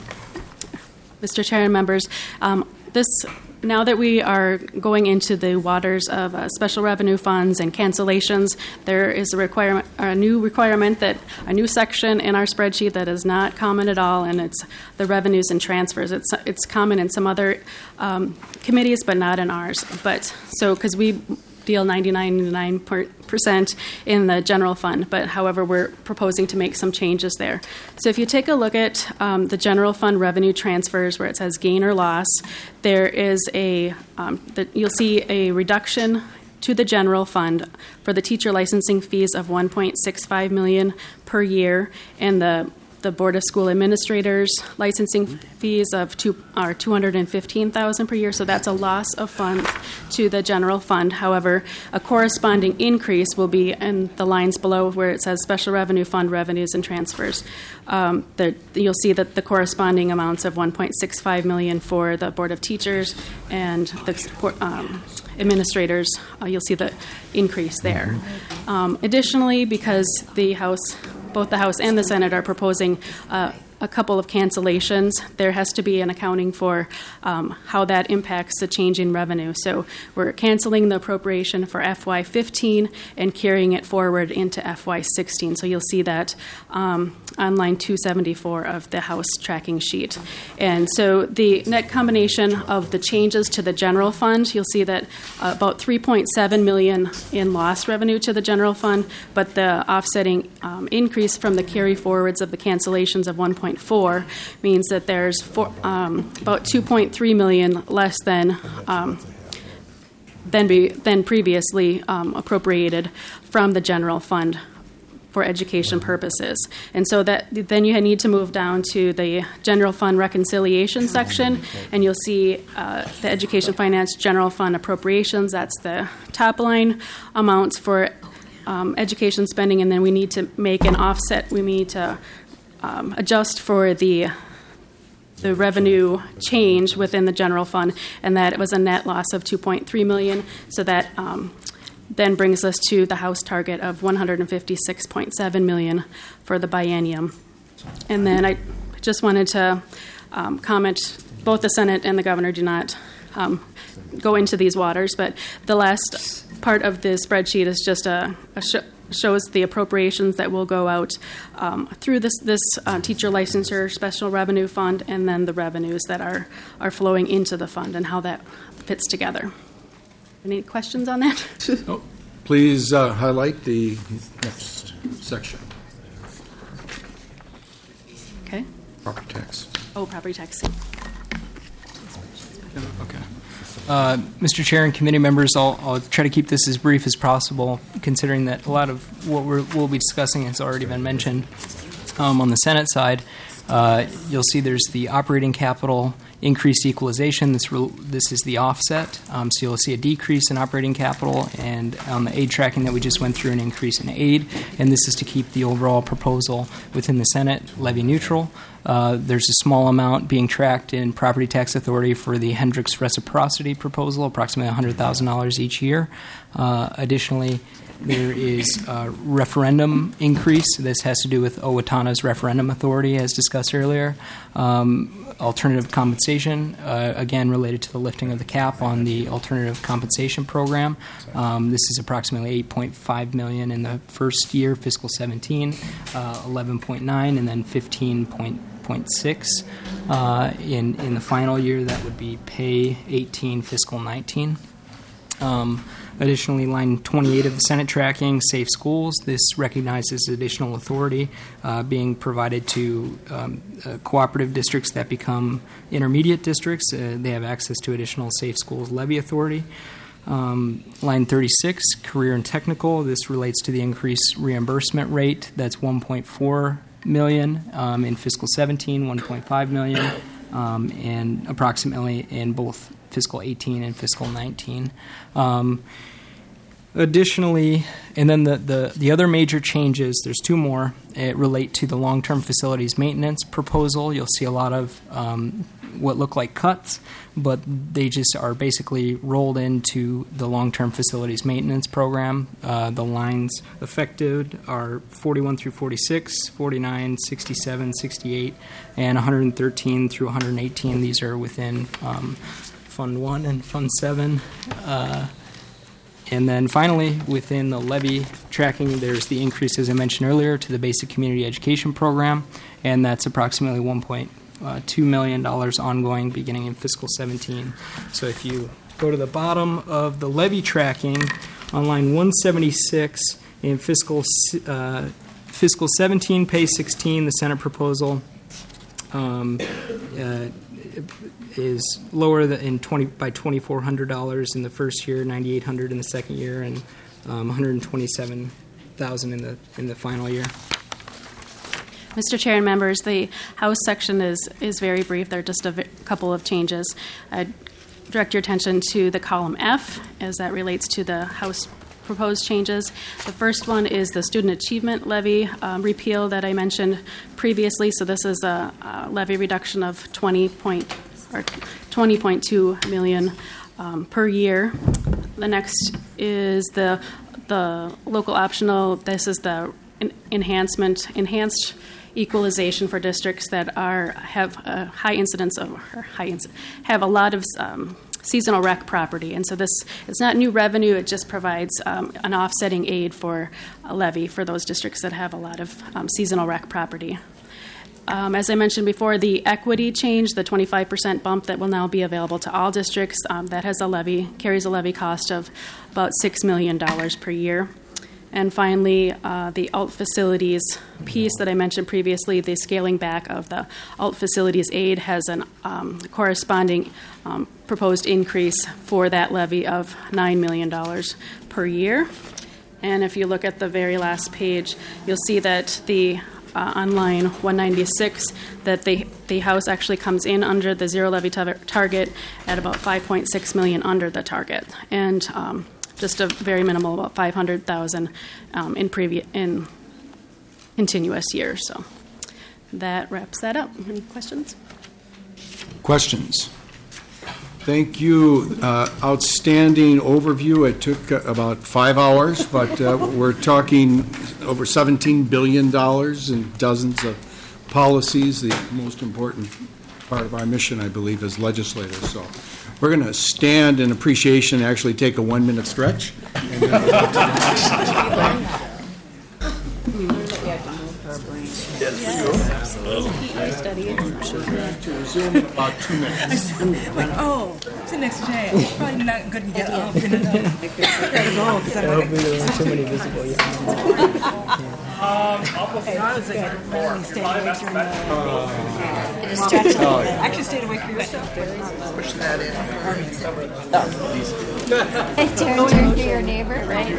[SPEAKER 6] Mister Chair and members, um, this now that we are going into the waters of uh, special revenue funds and cancellations, there is a requirement, a new requirement that a new section in our spreadsheet that is not common at all, and it's the revenues and transfers. It's it's common in some other um, committees, but not in ours. But so because we deal ninety-nine point nine percent in the general fund, but however, we're proposing to make some changes there. So if you take a look at um, the general fund revenue transfers where it says gain or loss, there is a, um, the, you'll see a reduction to the general fund for the teacher licensing fees of one point six five million dollars per year, and the the Board of School Administrators licensing fees of two are two hundred fifteen thousand dollars per year. So that's a loss of funds to the general fund. However, a corresponding increase will be in the lines below where it says special revenue fund revenues and transfers. Um, the, you'll see that the corresponding amounts of one point six five million dollars for the Board of Teachers and the um, administrators, uh, you'll see the increase there. Um, additionally, because the House both the House and the Senate are proposing uh, a couple of cancellations, there has to be an accounting for um, how that impacts the change in revenue. So we're canceling the appropriation for F Y fifteen and carrying it forward into F Y sixteen. So you'll see that um, on line two seventy-four of the House tracking sheet. And so the net combination of the changes to the general fund, you'll see that uh, about three point seven million dollars in lost revenue to the general fund, but the offsetting um, increase from the carry forwards of the cancellations of one point four means that there's four, um, about two point three million dollars less than um, than, be, than previously um, appropriated from the general fund for education purposes. And so that then you need to move down to the general fund reconciliation section, and you'll see uh, the education finance general fund appropriations. That's the top line amounts for um, education spending, and then we need to make an offset. We need to um, adjust for the the revenue change within the general fund, and that it was a net loss of two point three million dollars. So that um, then brings us to the House target of one hundred fifty-six point seven million dollars for the biennium. And then I just wanted to um, comment, both the Senate and the Governor do not um, go into these waters, but the last part of the spreadsheet is just a, a sh- shows the appropriations that will go out um, through this this uh, teacher licensure special revenue fund, and then the revenues that are, are flowing into the fund and how that fits together. Any questions on that?
[SPEAKER 2] Oh, please uh, highlight the next section.
[SPEAKER 6] Okay.
[SPEAKER 2] Property tax.
[SPEAKER 6] Oh, property tax.
[SPEAKER 5] Okay. Uh, Mister Chair and committee members, I'll, I'll try to keep this as brief as possible, considering that a lot of what we're, we'll be discussing has already been mentioned. Um, on the Senate side, uh, you'll see there's the operating capital increased equalization. This re- this is the offset. Um, so you'll see a decrease in operating capital, and on the aid tracking that we just went through, an increase in aid. And this is to keep the overall proposal within the Senate levy neutral. Uh, there's a small amount being tracked in property tax authority for the Hendricks reciprocity proposal, approximately one hundred thousand dollars each year. Uh, additionally, there is a referendum increase. This has to do with Owatonna's referendum authority, as discussed earlier. Um, alternative compensation, uh, again, related to the lifting of the cap on the alternative compensation program. Um, this is approximately eight point five million dollars in the first year, fiscal seventeen, uh, eleven point nine, and then fifteen point six uh, in, in the final year. That would be pay eighteen, fiscal nineteen. Um, Additionally, line twenty-eight of the Senate tracking, Safe Schools, this recognizes additional authority uh, being provided to um, uh, cooperative districts that become intermediate districts. Uh, they have access to additional Safe Schools levy authority. Um, line thirty-six, Career and Technical, this relates to the increased reimbursement rate. That's one point four million dollars um, in fiscal seventeen, one point five million dollars, um, and approximately in both fiscal eighteen and fiscal nineteen. Um, additionally, and then the, the, the other major changes, there's two more, it relate to the long-term facilities maintenance proposal. You'll see a lot of um, what look like cuts, but they just are basically rolled into the long-term facilities maintenance program. Uh, the lines affected are forty-one through forty-six, forty-nine, sixty-seven, sixty-eight, and one hundred thirteen through one hundred eighteen. These are within um, Fund one and Fund seven. Uh, and then finally, within the levy tracking, there's the increase, as I mentioned earlier, to the basic community education program, and that's approximately one point two million dollars ongoing beginning in fiscal seventeen. So if you go to the bottom of the levy tracking on line one seventy-six in fiscal uh, fiscal seventeen, page sixteen, the Senate proposal um, uh, is lower than in twenty by twenty-four hundred dollars in the first year, ninety-eight hundred dollars in the second year, and um, one hundred twenty-seven thousand dollars in the in the final year.
[SPEAKER 6] Mister Chair and members, the House section is, is very brief. There are just a v- couple of changes. I'd direct your attention to the column F, as that relates to the House proposed changes. The first one is the student achievement levy um, repeal that I mentioned previously. So this is a, a levy reduction of twenty point or twenty point two million um, per year. The next is the the local optional. This is the en- enhancement enhanced. equalization for districts that are have a high incidence of or high inc- have a lot of um, seasonal rec property, and so this it's not new revenue. It just provides um, an offsetting aid for a levy for those districts that have a lot of um, seasonal rec property. Um, as I mentioned before, the equity change, the twenty-five percent bump that will now be available to all districts, um, that has a levy carries a levy cost of about six million dollars per year. And finally, uh, the alt facilities piece that I mentioned previously, the scaling back of the alt facilities aid has a um, corresponding um, proposed increase for that levy of nine million dollars per year. And if you look at the very last page, you'll see that the uh, on line one ninety-six, that the, the House actually comes in under the zero levy tar- target at about five point six million dollars under the target. And um, just a very minimal, about five hundred thousand dollars um, in previous in continuous years. So that wraps that up. Any questions?
[SPEAKER 2] Questions? Thank you. Uh, outstanding overview. It took uh, about five hours, but uh, we're talking over seventeen billion dollars and dozens of policies, the most important part of our mission, I believe, as legislators. So we're going to stand in appreciation and actually take a one-minute stretch. And then we'll get to the next. To resume in about two minutes.
[SPEAKER 8] Like, oh, it's the next day. Probably not good to get up. You know? Gotta go because I'm like,
[SPEAKER 5] there weren't too many visible yet.
[SPEAKER 8] Um, I was like, really stayed awake during the. Just stretch a little bit. I actually stayed awake for your stuff. Push that in.
[SPEAKER 9] Turn, turn to your neighbor, right?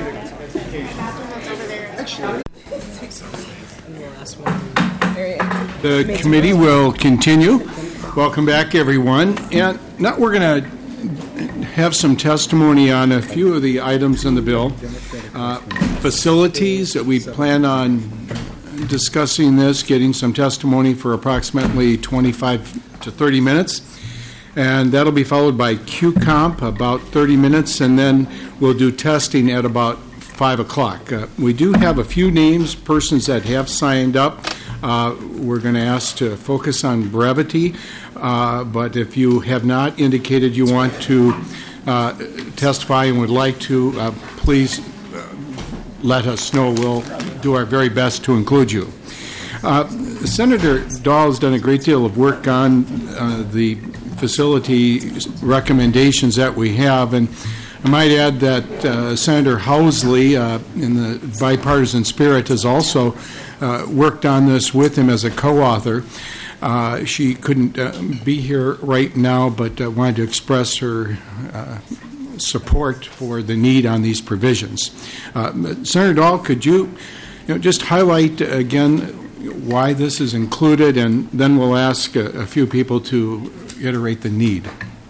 [SPEAKER 2] The committee will continue. Welcome back, everyone. And now we're going to have some testimony on a few of the items in the bill. Uh, facilities, that we plan on discussing this, getting some testimony for approximately twenty-five to thirty minutes. And that'll be followed by Q COMP, about thirty minutes, and then we'll do testing at about five o'clock. Uh, we do have a few names, persons that have signed up. Uh, we're going to ask to focus on brevity, uh, but if you have not indicated you want to uh, testify and would like to, uh, please uh, let us know. We'll do our very best to include you. Uh, Senator Dahl has done a great deal of work on uh, the facility recommendations that we have, and I might add that uh, Senator Housley, uh, in the bipartisan spirit, has also uh, worked on this with him as a co-author. Uh, she couldn't uh, be here right now, but uh, wanted to express her uh, support for the need on these provisions. Uh, Senator Dahl, could you, you know, just highlight again why this is included, and then we'll ask a, a few people to iterate the need.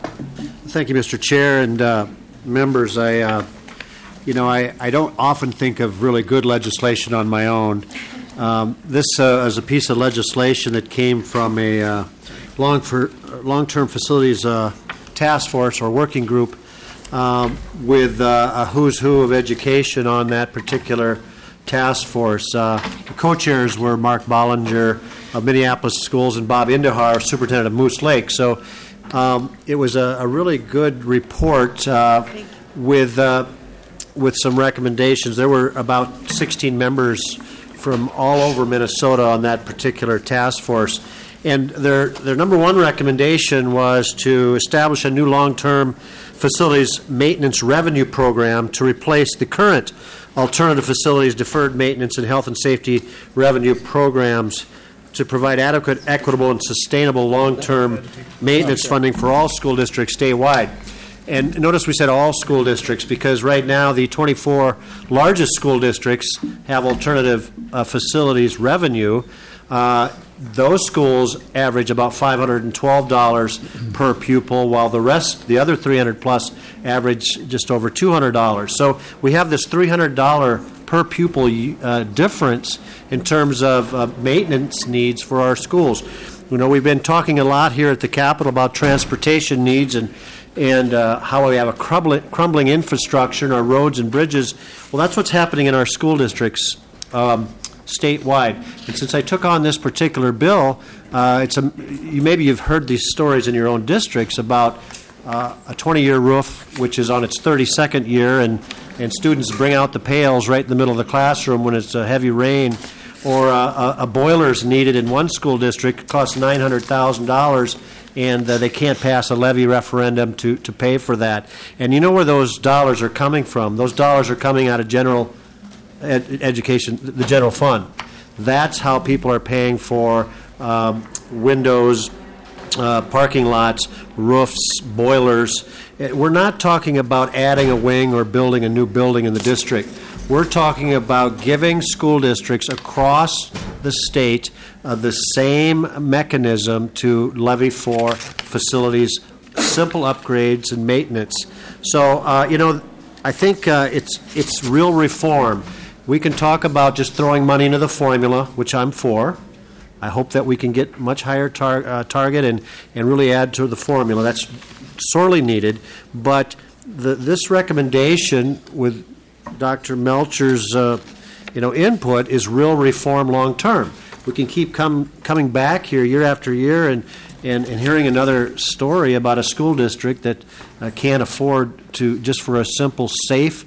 [SPEAKER 10] Thank you, Mister Chair, and uh, members. I, uh, you know, I, I don't often think of really good legislation on my own. Um, this uh, is a piece of legislation that came from a uh, long for, long-term facilities uh, task force or working group um, with uh, a who's who of education on that particular task force. Uh, the co-chairs were Mark Bollinger of Minneapolis Schools and Bob Indahar, superintendent of Moose Lake. So um, it was a, a really good report uh, with uh, with some recommendations. There were about sixteen members from all over Minnesota on that particular task force. And their their number one recommendation was to establish a new long-term facilities maintenance revenue program to replace the current alternative facilities deferred maintenance and health and safety revenue programs to provide adequate, equitable, and sustainable long-term maintenance funding for all school districts statewide. And notice we said all school districts because right now the twenty-four largest school districts have alternative uh, facilities revenue. Uh, those schools average about five hundred twelve dollars per pupil, while the rest, the other three hundred plus, average just over two hundred dollars. So we have this three hundred dollars per pupil uh, difference in terms of uh, maintenance needs for our schools. You know, we've been talking a lot here at the Capitol about transportation needs and and uh, how we have a crumbling, crumbling infrastructure in our roads and bridges. Well, that's what's happening in our school districts um, statewide. And since I took on this particular bill, uh, it's a, you, maybe you've heard these stories in your own districts about uh, a twenty-year roof, which is on its thirty-second year, and, and students bring out the pails right in the middle of the classroom when it's a heavy rain. Or uh, a, a boiler's needed in one school district, costs nine hundred thousand dollars, and uh, they can't pass a levy referendum to, to pay for that. And you know where those dollars are coming from? Those dollars are coming out of general ed- education, the general fund. That's how people are paying for um, windows, uh, parking lots, roofs, boilers. We're not talking about adding a wing or building a new building in the district. We're talking about giving school districts across the state uh, the same mechanism to levy for facilities, simple upgrades and maintenance. So, uh, you know, I think uh, it's it's real reform. We can talk about just throwing money into the formula, which I'm for. I hope that we can get much higher tar- uh, target and, and really add to the formula. That's sorely needed. But the, this recommendation with Doctor Melcher's, uh, you know, input is real reform long term. We can keep come, coming back here year after year and, and, and hearing another story about a school district that uh, can't afford to, just for a simple, safe,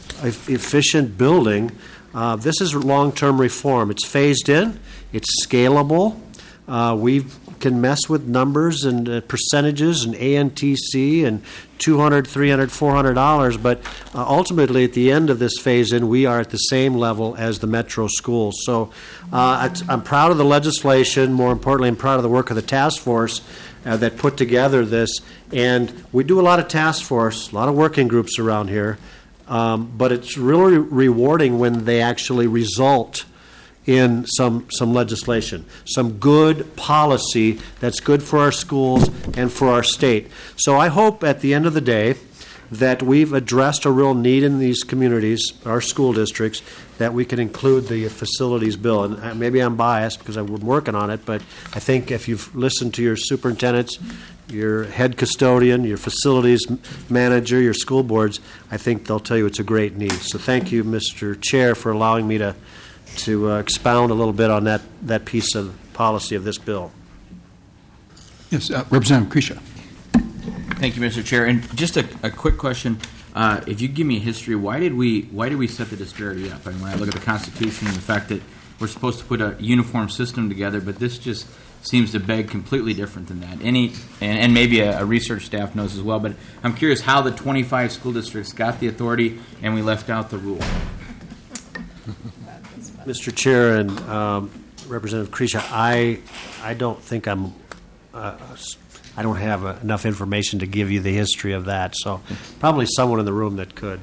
[SPEAKER 10] efficient building. Uh, this is long term reform. It's phased in. It's scalable. Uh, we can mess with numbers and uh, percentages and A N T C and two hundred, three hundred, four hundred dollars, but uh, ultimately at the end of this phase-in, we are at the same level as the metro schools. So uh, I'm proud of the legislation. More importantly, I'm proud of the work of the task force uh, that put together this. And we do a lot of task force, a lot of working groups around here, um, but it's really rewarding when they actually result in some some legislation, some good policy that's good for our schools and for our state. So I hope at the end of the day that we've addressed a real need in these communities, our school districts, that we can include the facilities bill. And maybe I'm biased because I've been working on it, but I think if you've listened to your superintendents, your head custodian, your facilities manager, your school boards, I think they'll tell you it's a great need. So thank you, Mister Chair, for allowing me to to uh, expound a little bit on that, that piece of policy of this bill.
[SPEAKER 2] Yes, uh, Representative Krisha.
[SPEAKER 11] Thank you, Mister Chair. And just a, a quick question: uh, if you give me a history, why did we why did we set the disparity up? I mean, when I look at the Constitution and the fact that we're supposed to put a uniform system together, but this just seems to beg completely different than that. Any and, and maybe a, a research staff knows as well, but I'm curious how the twenty-five school districts got the authority and we left out the rule.
[SPEAKER 10] Mister Chair and um, Representative Krisha, I I don't think I'm uh, I don't have uh, enough information to give you the history of that. So probably someone in the room that could.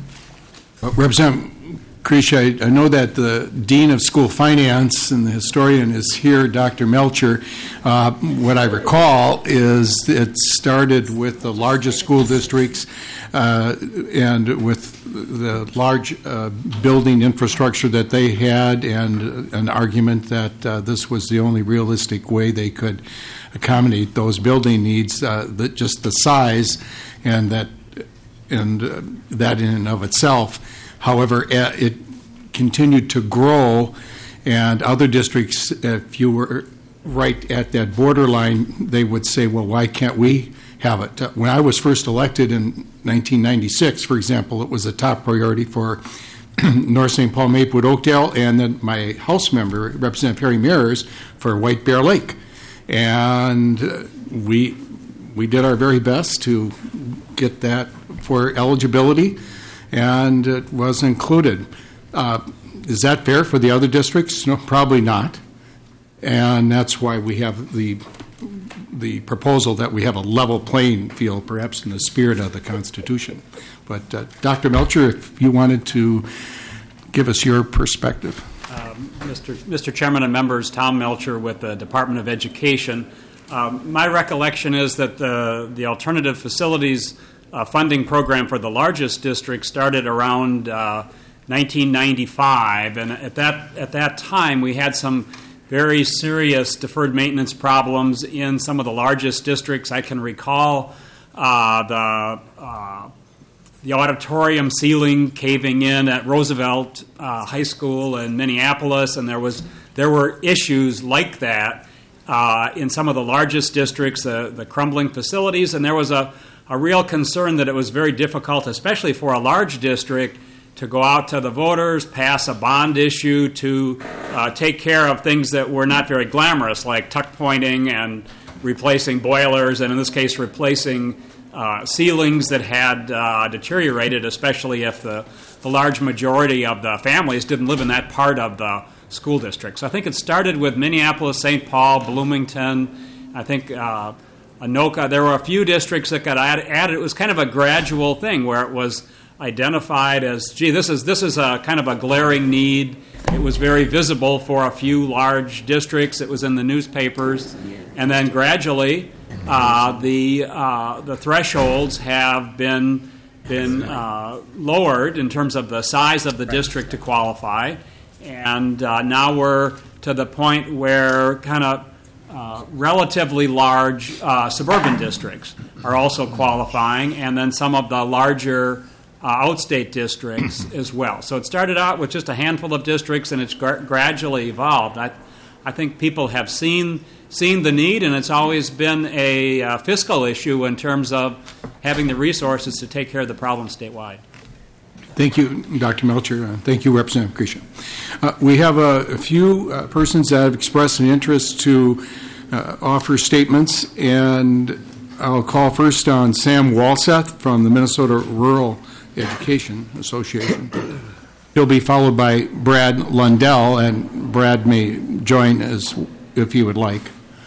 [SPEAKER 2] Uh, Representative Krisha, I, I know that the Dean of School Finance and the historian is here, Doctor Melcher. Uh, what I recall is it started with the largest school districts uh, and with the large uh, building infrastructure that they had, and an argument that uh, this was the only realistic way they could accommodate those building needs, uh, that just the size, and that and uh, that in and of itself. However, uh, it continued to grow, and other districts, if you were right at that borderline, they would say, well, why can't we have it? Uh, when I was first elected in nineteen ninety-six, for example, it was a top priority for North Saint Paul, Maplewood, Oakdale, and then my House member, Representative Harry Mears, for White Bear Lake. And uh, we we did our very best to get that for eligibility, and it was included. Uh, is that fair for the other districts? No, probably not. And that's why we have the the proposal that we have a level playing field, perhaps in the spirit of the Constitution. But uh, Doctor Melcher, if you wanted to give us your perspective.
[SPEAKER 12] Um, Mister Mister Chairman and members, Tom Melcher with the Department of Education. Um, my recollection is that the, the alternative facilities uh, funding program for the largest district started around uh, nineteen ninety-five, and at that at that time we had some very serious deferred maintenance problems in some of the largest districts. I can recall uh, the uh, the auditorium ceiling caving in at Roosevelt uh, High School in Minneapolis, and there was there were issues like that uh, in some of the largest districts, the, the crumbling facilities, and there was a, a real concern that it was very difficult, especially for a large district, to go out to the voters, pass a bond issue, to uh, take care of things that were not very glamorous, like tuck pointing and replacing boilers, and in this case, replacing uh, ceilings that had uh, deteriorated, especially if the, the large majority of the families didn't live in that part of the school district. So I think it started with Minneapolis, Saint Paul, Bloomington, I think uh, Anoka. There were a few districts that got added. It was kind of a gradual thing where it was identified as, gee, this is this is a kind of a glaring need. It was very visible for a few large districts. It was in the newspapers, and then gradually, uh, the uh, the thresholds have been been uh, lowered in terms of the size of the district to qualify, and uh, now we're to the point where kind of uh, relatively large uh, suburban districts are also qualifying, and then some of the larger Uh, outstate districts as well. So it started out with just a handful of districts, and it's gra- gradually evolved. I, I think people have seen seen the need, and it's always been a uh, fiscal issue in terms of having the resources to take care of the problem statewide.
[SPEAKER 2] Thank you, Doctor Melcher. Uh, thank you, Representative Krisha. Uh, we have a, a few uh, persons that have expressed an interest to uh, offer statements, and I'll call first on Sam Walseth from the Minnesota Rural Education Association. He'll be followed by Brad Lundell, and Brad may join us if he would like.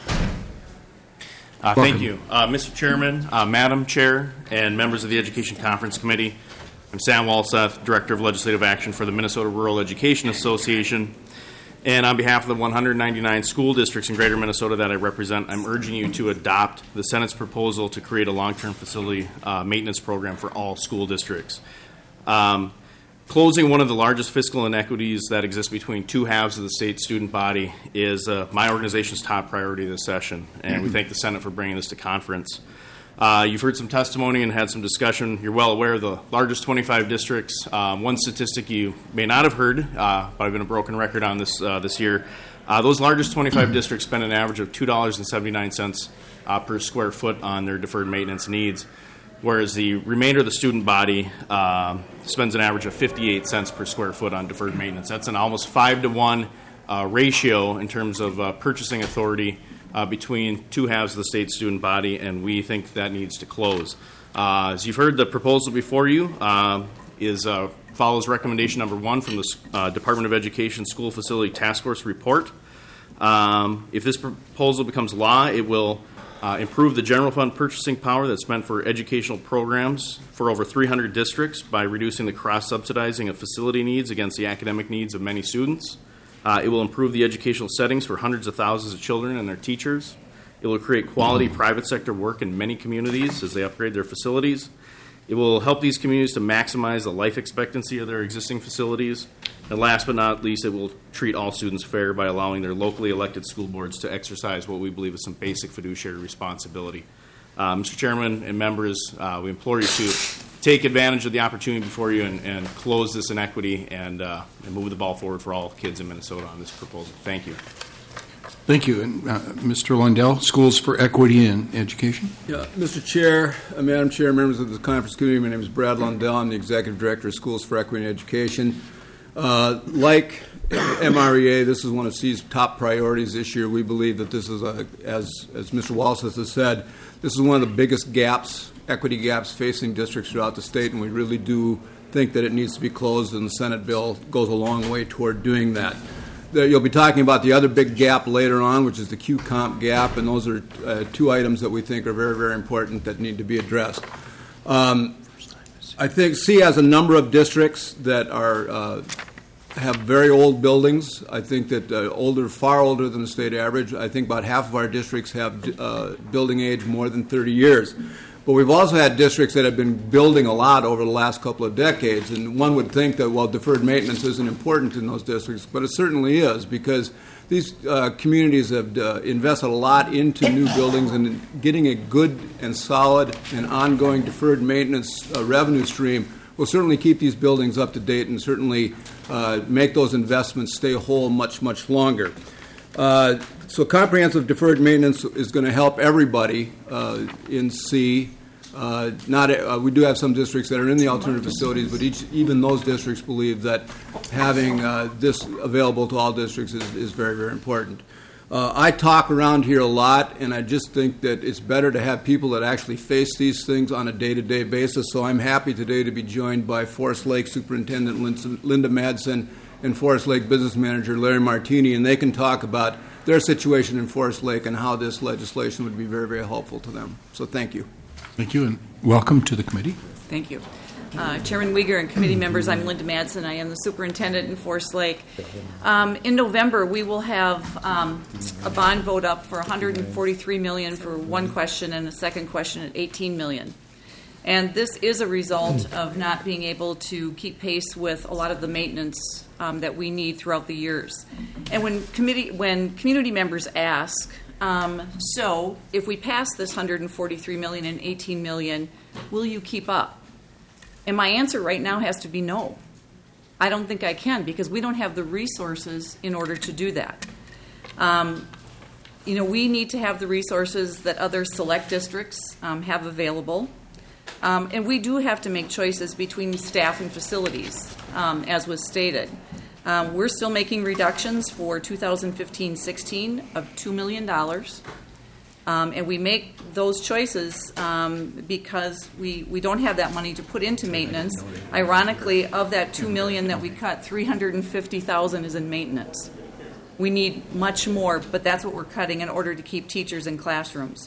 [SPEAKER 13] Uh, thank you. Uh, Mister Chairman, uh, Madam Chair, and members of the Education Conference Committee, I'm Sam Walseth, Director of Legislative Action for the Minnesota Rural Education Association. And on behalf of the one hundred ninety-nine school districts in greater Minnesota that I represent, I'm urging you to adopt the Senate's proposal to create a long-term facility uh, maintenance program for all school districts. Um, closing one of the largest fiscal inequities that exist between two halves of the state student body is uh, my organization's top priority this session, and we thank the Senate for bringing this to conference. Uh, you've heard some testimony and had some discussion. You're well aware of the largest twenty-five districts. Um, one statistic you may not have heard, uh, but I've been a broken record on this uh, this year. Uh, those largest twenty-five districts spend an average of two dollars and seventy-nine cents uh, per square foot on their deferred maintenance needs, whereas the remainder of the student body uh, spends an average of fifty-eight cents per square foot on deferred maintenance. That's an almost five to one uh, ratio in terms of uh, purchasing authority uh, between two halves of the state student body, and we think that needs to close. Uh, as you've heard, the proposal before you uh, is uh, follows recommendation number one from the uh, Department of Education School Facility Task Force report. Um, if this proposal becomes law, it will uh, improve the general fund purchasing power that's meant for educational programs for over three hundred districts by reducing the cross-subsidizing of facility needs against the academic needs of many students. Uh, it will improve the educational settings for hundreds of thousands of children and their teachers. It will create quality private sector work in many communities as they upgrade their facilities. It will help these communities to maximize the life expectancy of their existing facilities. And last but not least, it will treat all students fair by allowing their locally elected school boards to exercise what we believe is some basic fiduciary responsibility. Uh, Mister Chairman and members, uh, we implore you to take advantage of the opportunity before you and, and close this inequity and, uh, and move the ball forward for all kids in Minnesota on this proposal. Thank you.
[SPEAKER 2] Thank you. And uh, Mister Lundell, Schools for Equity in Education.
[SPEAKER 14] Yeah, Mister Chair, uh, Madam Chair, members of the Conference Committee, my name is Brad Lundell. I'm the Executive Director of Schools for Equity in Education. Uh, like M R E A, this is one of C E's top priorities this year. We believe that this is, a, as, as Mister Walseth has said, this is one of the biggest gaps, equity gaps facing districts throughout the state, and we really do think that it needs to be closed, and the Senate bill goes a long way toward doing that. You'll be talking about the other big gap later on, which is the Q comp gap, and those are uh, two items that we think are very, very important that need to be addressed. Um, I think C has a number of districts that are uh, have very old buildings. I think that uh, older, far older than the state average. I think about half of our districts have uh, building age more than thirty years. But we've also had districts that have been building a lot over the last couple of decades, and one would think that, well, deferred maintenance isn't important in those districts, but it certainly is, because these uh, communities have uh, invested a lot into new buildings, and getting a good and solid and ongoing deferred maintenance uh, revenue stream will certainly keep these buildings up to date and certainly uh, make those investments stay whole much, much longer. Uh, so comprehensive deferred maintenance is going to help everybody uh, in C. Uh, not uh, we do have some districts that are in the alternative facilities, but each, even those districts believe that having uh, this available to all districts is, is very, very important. Uh, I talk around here a lot, and I just think that it's better to have people that actually face these things on a day-to-day basis. So I'm happy today to be joined by Forest Lake Superintendent Linda Madsen and Forest Lake Business Manager Larry Martini, and they can talk about their situation in Forest Lake and how this legislation would be very, very helpful to them. So thank you.
[SPEAKER 2] Thank you, and welcome to the committee.
[SPEAKER 8] Thank you. Uh, Chairman Uyghur and committee members, I'm Linda Madsen. I am the superintendent in Forest Lake. Um, in November, we will have um, a bond vote up for one hundred forty-three million dollars for one question and a second question at eighteen million dollars. And this is a result of not being able to keep pace with a lot of the maintenance um, that we need throughout the years. And when committee, when community members ask, um, so if we pass this one hundred forty-three million dollars and eighteen million dollars, will you keep up? And my answer right now has to be no. I don't think I can, because we don't have the resources in order to do that. Um, you know, we need to have the resources that other select districts um, have available. Um, and we do have to make choices between staff and facilities, um, as was stated. Um, we're still making reductions for two thousand fifteen sixteen of two million dollars. Um, and we make those choices um, because we, we don't have that money to put into maintenance. Ironically, of that two million dollars that we cut, three hundred fifty thousand dollars is in maintenance. We need much more, but that's what we're cutting in order to keep teachers in classrooms.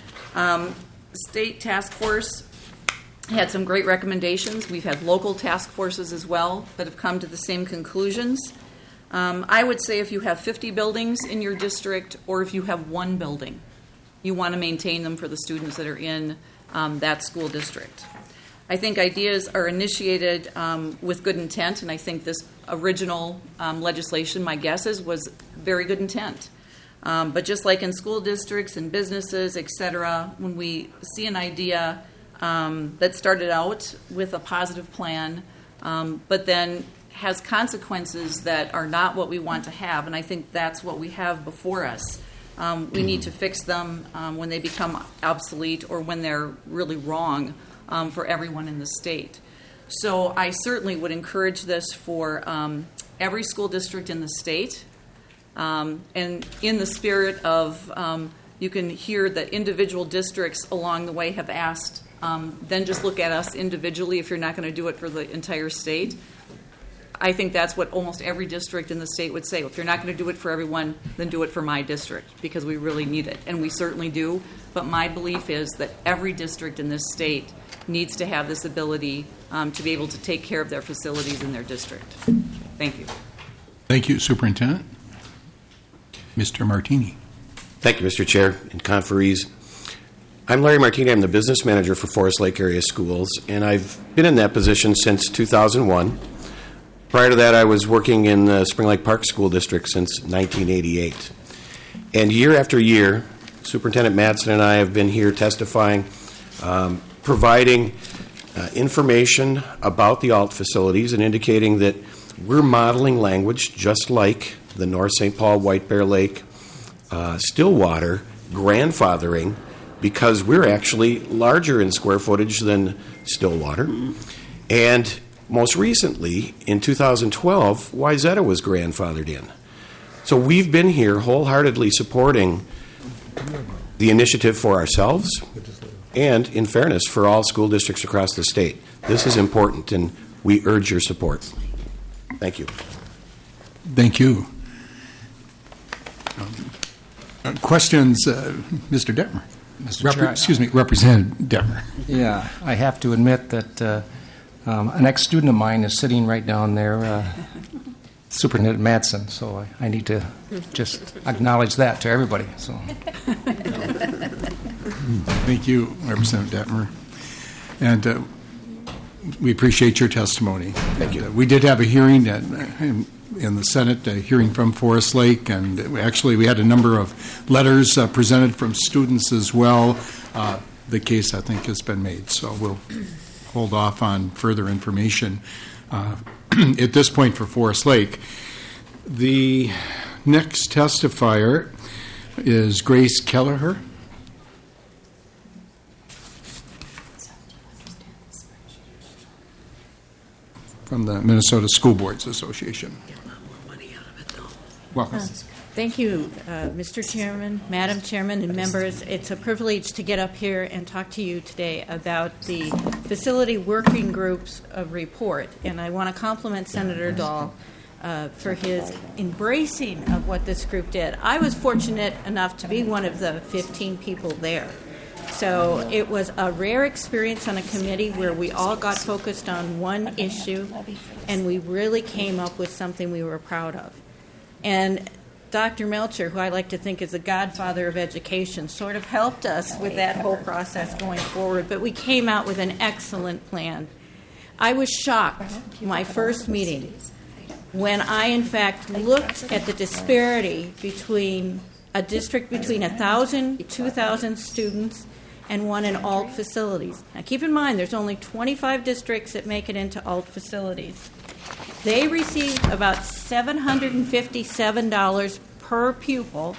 [SPEAKER 8] Um, state task force had some great recommendations. We've had local task forces as well that have come to the same conclusions. Um, I would say if you have fifty buildings in your district, or if you have one building, you want to maintain them for the students that are in um, that school district. I think ideas are initiated um, with good intent, and I think this original um, legislation, my guess is, was very good intent. Um, but just like in school districts and businesses, et cetera, when we see an idea um, that started out with a positive plan, um, but then has consequences that are not what we want to have, and I think that's what we have before us. Um, we need to fix them um, when they become obsolete or when they're really wrong um, for everyone in the state. So I certainly would encourage this for um, every school district in the state. Um, and in the spirit of, um, you can hear that individual districts along the way have asked, um, then just look at us individually if you're not going to do it for the entire state. I think that's what almost every district in the state would say. If you're not going to do it for everyone, then do it for my district, because we really need it. And we certainly do. But my belief is that every district in this state needs to have this ability um, to be able to take care of their facilities in their district. Thank you.
[SPEAKER 2] Thank you, Superintendent. Mister Martini.
[SPEAKER 15] Thank you, Mister Chair and conferees. I'm Larry Martini. I'm the business manager for Forest Lake Area Schools, and I've been in that position since two thousand one. Prior to that, I was working in the Spring Lake Park School District since nineteen eighty-eight. And year after year, Superintendent Madsen and I have been here testifying, um, providing uh, information about the A L T facilities and indicating that we're modeling language just like the North Saint Paul, White Bear Lake, uh, Stillwater grandfathering, because we're actually larger in square footage than Stillwater. And most recently, in two thousand twelve, Wayzata was grandfathered in. So we've been here wholeheartedly supporting the initiative for ourselves and, in fairness, for all school districts across the state. This is important, and we urge your support. Thank you.
[SPEAKER 2] Thank you. Um, uh, questions, uh, Mister Detmer?
[SPEAKER 16] Mister
[SPEAKER 2] Rep-
[SPEAKER 16] Chair,
[SPEAKER 2] excuse me, Representative Detmer.
[SPEAKER 16] Yeah, I have to admit that uh, um, an ex-student of mine is sitting right down there, uh, Superintendent Madsen, so I, I need to just acknowledge that to everybody. So,
[SPEAKER 2] Thank you, Representative Detmer. And uh, we appreciate your testimony. Thank you. Uh, we did have a hearing at, in, in the Senate, a hearing from Forest Lake, and we actually we had a number of letters uh, presented from students as well. Uh, the case, I think, has been made, so we'll hold off on further information uh, at this point for Forest Lake. The next testifier is Grace Kelleher. From the Minnesota School Boards Association. Welcome.
[SPEAKER 17] Uh, thank you, uh, Mister Chairman, Madam Chairman, and members. It's a privilege to get up here and talk to you today about the Facility Working Group's uh, report. And I want to compliment Senator Dahl uh, for his embracing of what this group did. I was fortunate enough to be one of the fifteen people there. So it was a rare experience on a committee where we all got focused on one issue, and we really came up with something we were proud of. And Doctor Melcher, who I like to think is the godfather of education, sort of helped us with that whole process going forward. But we came out with an excellent plan. I was shocked my first meeting when I, in fact, looked at the disparity between a district between one thousand, two thousand students and one in A L T facilities. Now, keep in mind, there's only twenty-five districts that make it into A L T facilities. They received about seven hundred fifty-seven dollars per pupil,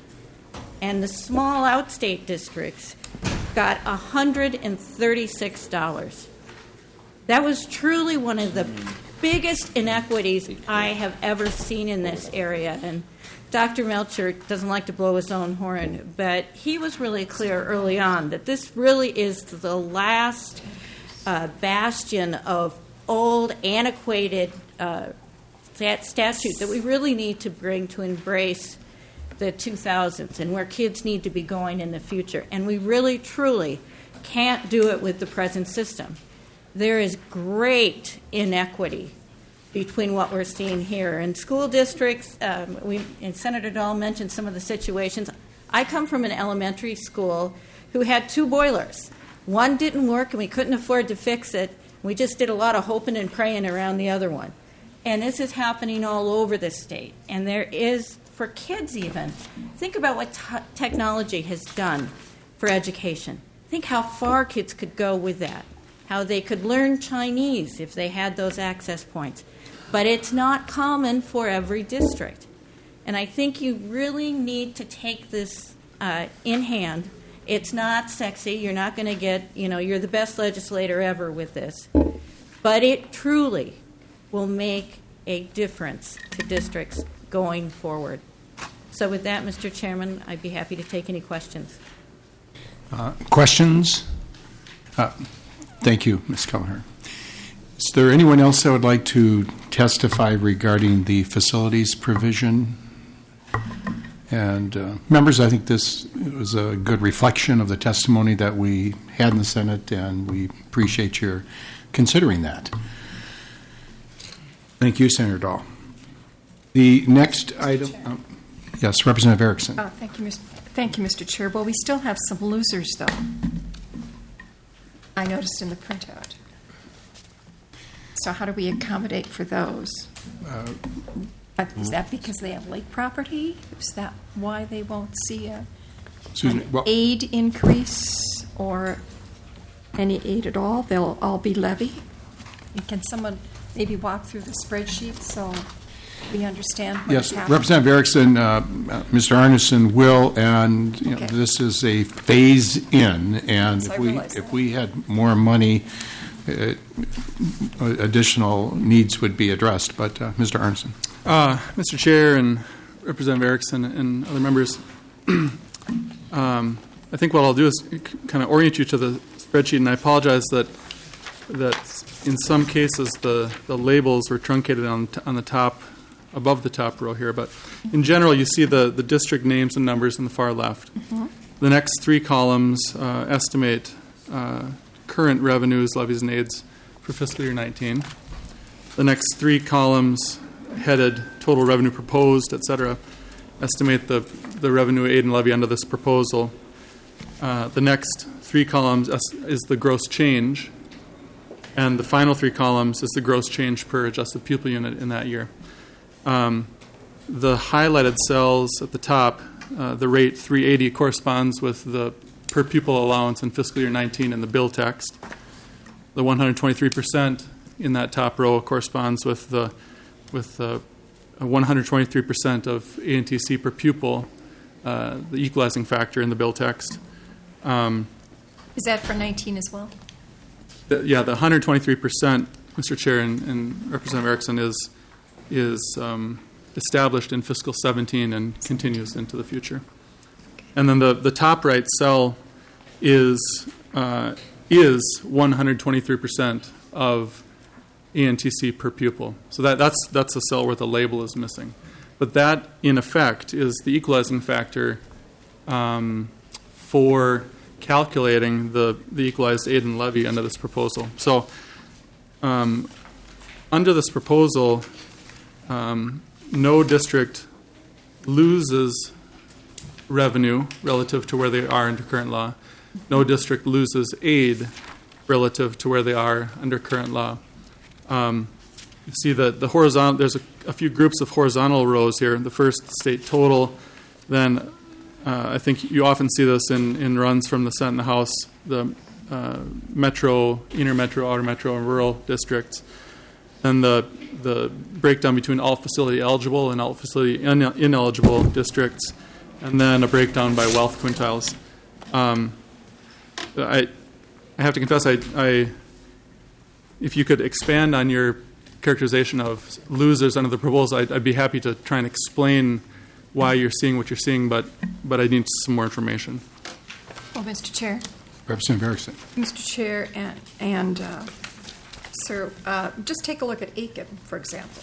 [SPEAKER 17] and the small outstate districts got one hundred thirty-six dollars. That was truly one of the biggest inequities I have ever seen in this area. And Doctor Melcher doesn't like to blow his own horn, but he was really clear early on that this really is the last uh, bastion of old, antiquated uh, statute that we really need to bring to embrace the two thousands and where kids need to be going in the future. And we really, truly can't do it with the present system. There is great inequity between what we're seeing here. And school districts, um, we, and Senator Dahl mentioned some of the situations. I come from an elementary school who had two boilers. One didn't work, and we couldn't afford to fix it. We just did a lot of hoping and praying around the other one. And this is happening all over the state. And there is, for kids even, think about what t- technology has done for education. Think how far kids could go with that, how they could learn Chinese if they had those access points. But it's not common for every district. And I think you really need to take this uh, in hand. It's not sexy. You're not going to get, you know, you're the best legislator ever with this. But it truly will make a difference to districts going forward. So with that, Mister Chairman, I'd be happy to take any questions.
[SPEAKER 2] Uh, questions? Uh, thank you, Miz Kelleher. Is there anyone else that would like to testify regarding the facilities provision? And uh, members, I think this was a good reflection of the testimony that we had in the Senate, and we appreciate your considering that. Thank you, Senator Dahl. The next item, um, yes, Representative Erickson.
[SPEAKER 18] Oh, thank you, Mister Thank you, Mister Chair. Well, we still have some losers, though. I noticed in the printout. So how do we accommodate for those?
[SPEAKER 2] Uh,
[SPEAKER 18] Uh, Is that because they have lake property? Is that why they won't see a,
[SPEAKER 2] Susan,
[SPEAKER 18] an
[SPEAKER 2] well-
[SPEAKER 18] aid increase or any aid at all? They'll all be levy? And can someone maybe walk through the spreadsheet so we understand what
[SPEAKER 2] Yes,
[SPEAKER 18] is happening?
[SPEAKER 2] Representative Erickson, uh, Mister Arneson will, and you know,
[SPEAKER 18] Okay.
[SPEAKER 2] this is a phase-in, and
[SPEAKER 18] Yes, I
[SPEAKER 2] if we
[SPEAKER 18] realize
[SPEAKER 2] if we had more money, uh, additional needs would be addressed. But uh, Mister Arneson.
[SPEAKER 3] Uh, Mister Chair and Representative Erickson and other members, um, I think what I'll do is kind of orient you to the spreadsheet, and I apologize that that in some cases the, the labels were truncated on t- on the top, above the top row here. But in general, you see the, the district names and numbers on the far left.
[SPEAKER 18] Mhm.
[SPEAKER 3] The next three columns uh, estimate uh, current revenues, levies, and aids for fiscal year nineteen. The next three columns headed total revenue proposed, et cetera, estimate the, the revenue aid and levy under this proposal. Uh, the next three columns is, is the gross change, and the final three columns is the gross change per adjusted pupil unit in that year. Um, the highlighted cells at the top, uh, the rate three eighty corresponds with the per pupil allowance in fiscal year nineteen in the bill text. The one hundred twenty-three percent in that top row corresponds with the with uh, one hundred twenty-three percent of A N T C per pupil, uh, the equalizing factor in the bill text. Um,
[SPEAKER 18] Is that for nineteen as well?
[SPEAKER 3] the, yeah, the one hundred twenty-three percent, Mister Chair and, and Representative Erickson, is is um, established in fiscal seventeen and continues into the future. And then the, the top right cell is uh, is one hundred twenty-three percent of A N T C per pupil. So that, that's that's a cell where the label is missing. But that, in effect, is the equalizing factor um, for calculating the, the equalized aid and levy under this proposal. So um, under this proposal, um, no district loses revenue relative to where they are under current law. No district loses aid relative to where they are under current law. Um, you see that the horizontal, there's a, a few groups of horizontal rows here. The first, state total. Then uh, I think you often see this in, in runs from the Senate and the House, the uh, metro, inner metro, outer metro, and rural districts. Then the the breakdown between all facility eligible and all facility in, ineligible districts, and then a breakdown by wealth quintiles. Um, I I have to confess, I, I if you could expand on your characterization of losers under the proposal, I'd, I'd be happy to try and explain why you're seeing what you're seeing, but but I need some more information.
[SPEAKER 18] Well, Mister Chair.
[SPEAKER 2] Representative Erickson.
[SPEAKER 18] Mister Chair and, and uh, Sir, uh, just take a look at Aiken, for example.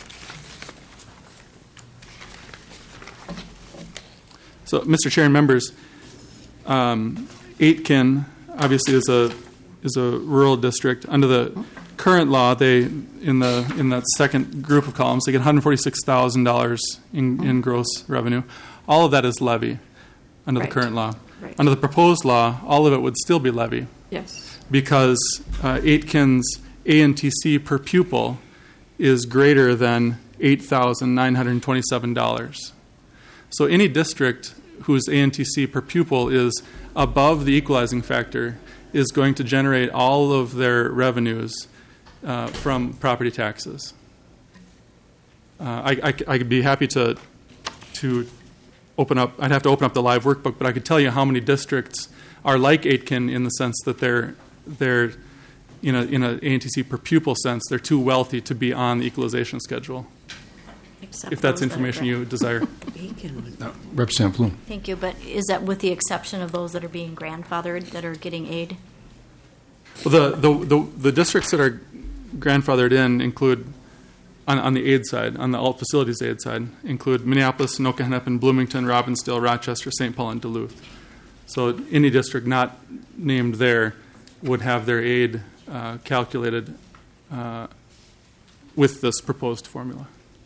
[SPEAKER 3] So, Mister Chair and members, um, Aitkin obviously is a is a rural district. Under the current law, they in the in that second group of columns, they get one hundred forty-six thousand dollars in, in gross revenue. All of that is levy under
[SPEAKER 18] Right.
[SPEAKER 3] the current law.
[SPEAKER 18] Right.
[SPEAKER 3] Under the proposed law, all of it would still be levy.
[SPEAKER 18] Yes.
[SPEAKER 3] Because uh, Aitkin's A N T C per pupil is greater than eight thousand nine hundred twenty-seven dollars. So any district whose A N T C per pupil is above the equalizing factor is going to generate all of their revenues uh, from property taxes. Uh, I, I, I could be happy to to open up. I'd have to open up the live workbook, but I could tell you how many districts are like Aitkin in the sense that they're they're in a in a A N T C per pupil sense, they're too wealthy to be on the equalization schedule. if that's information you desire.
[SPEAKER 2] No, Representative Bloom.
[SPEAKER 19] Thank you, but is that with the exception of those that are being grandfathered that are getting aid?
[SPEAKER 3] Well, the, the, the, the districts that are grandfathered in include, on, on the aid side, on the alt facilities aid side, include Minneapolis, Anoka Hennepin, Bloomington, Robbinsdale, Rochester, Saint Paul, and Duluth. So any district not named there would have their aid uh, calculated uh, with this proposed formula.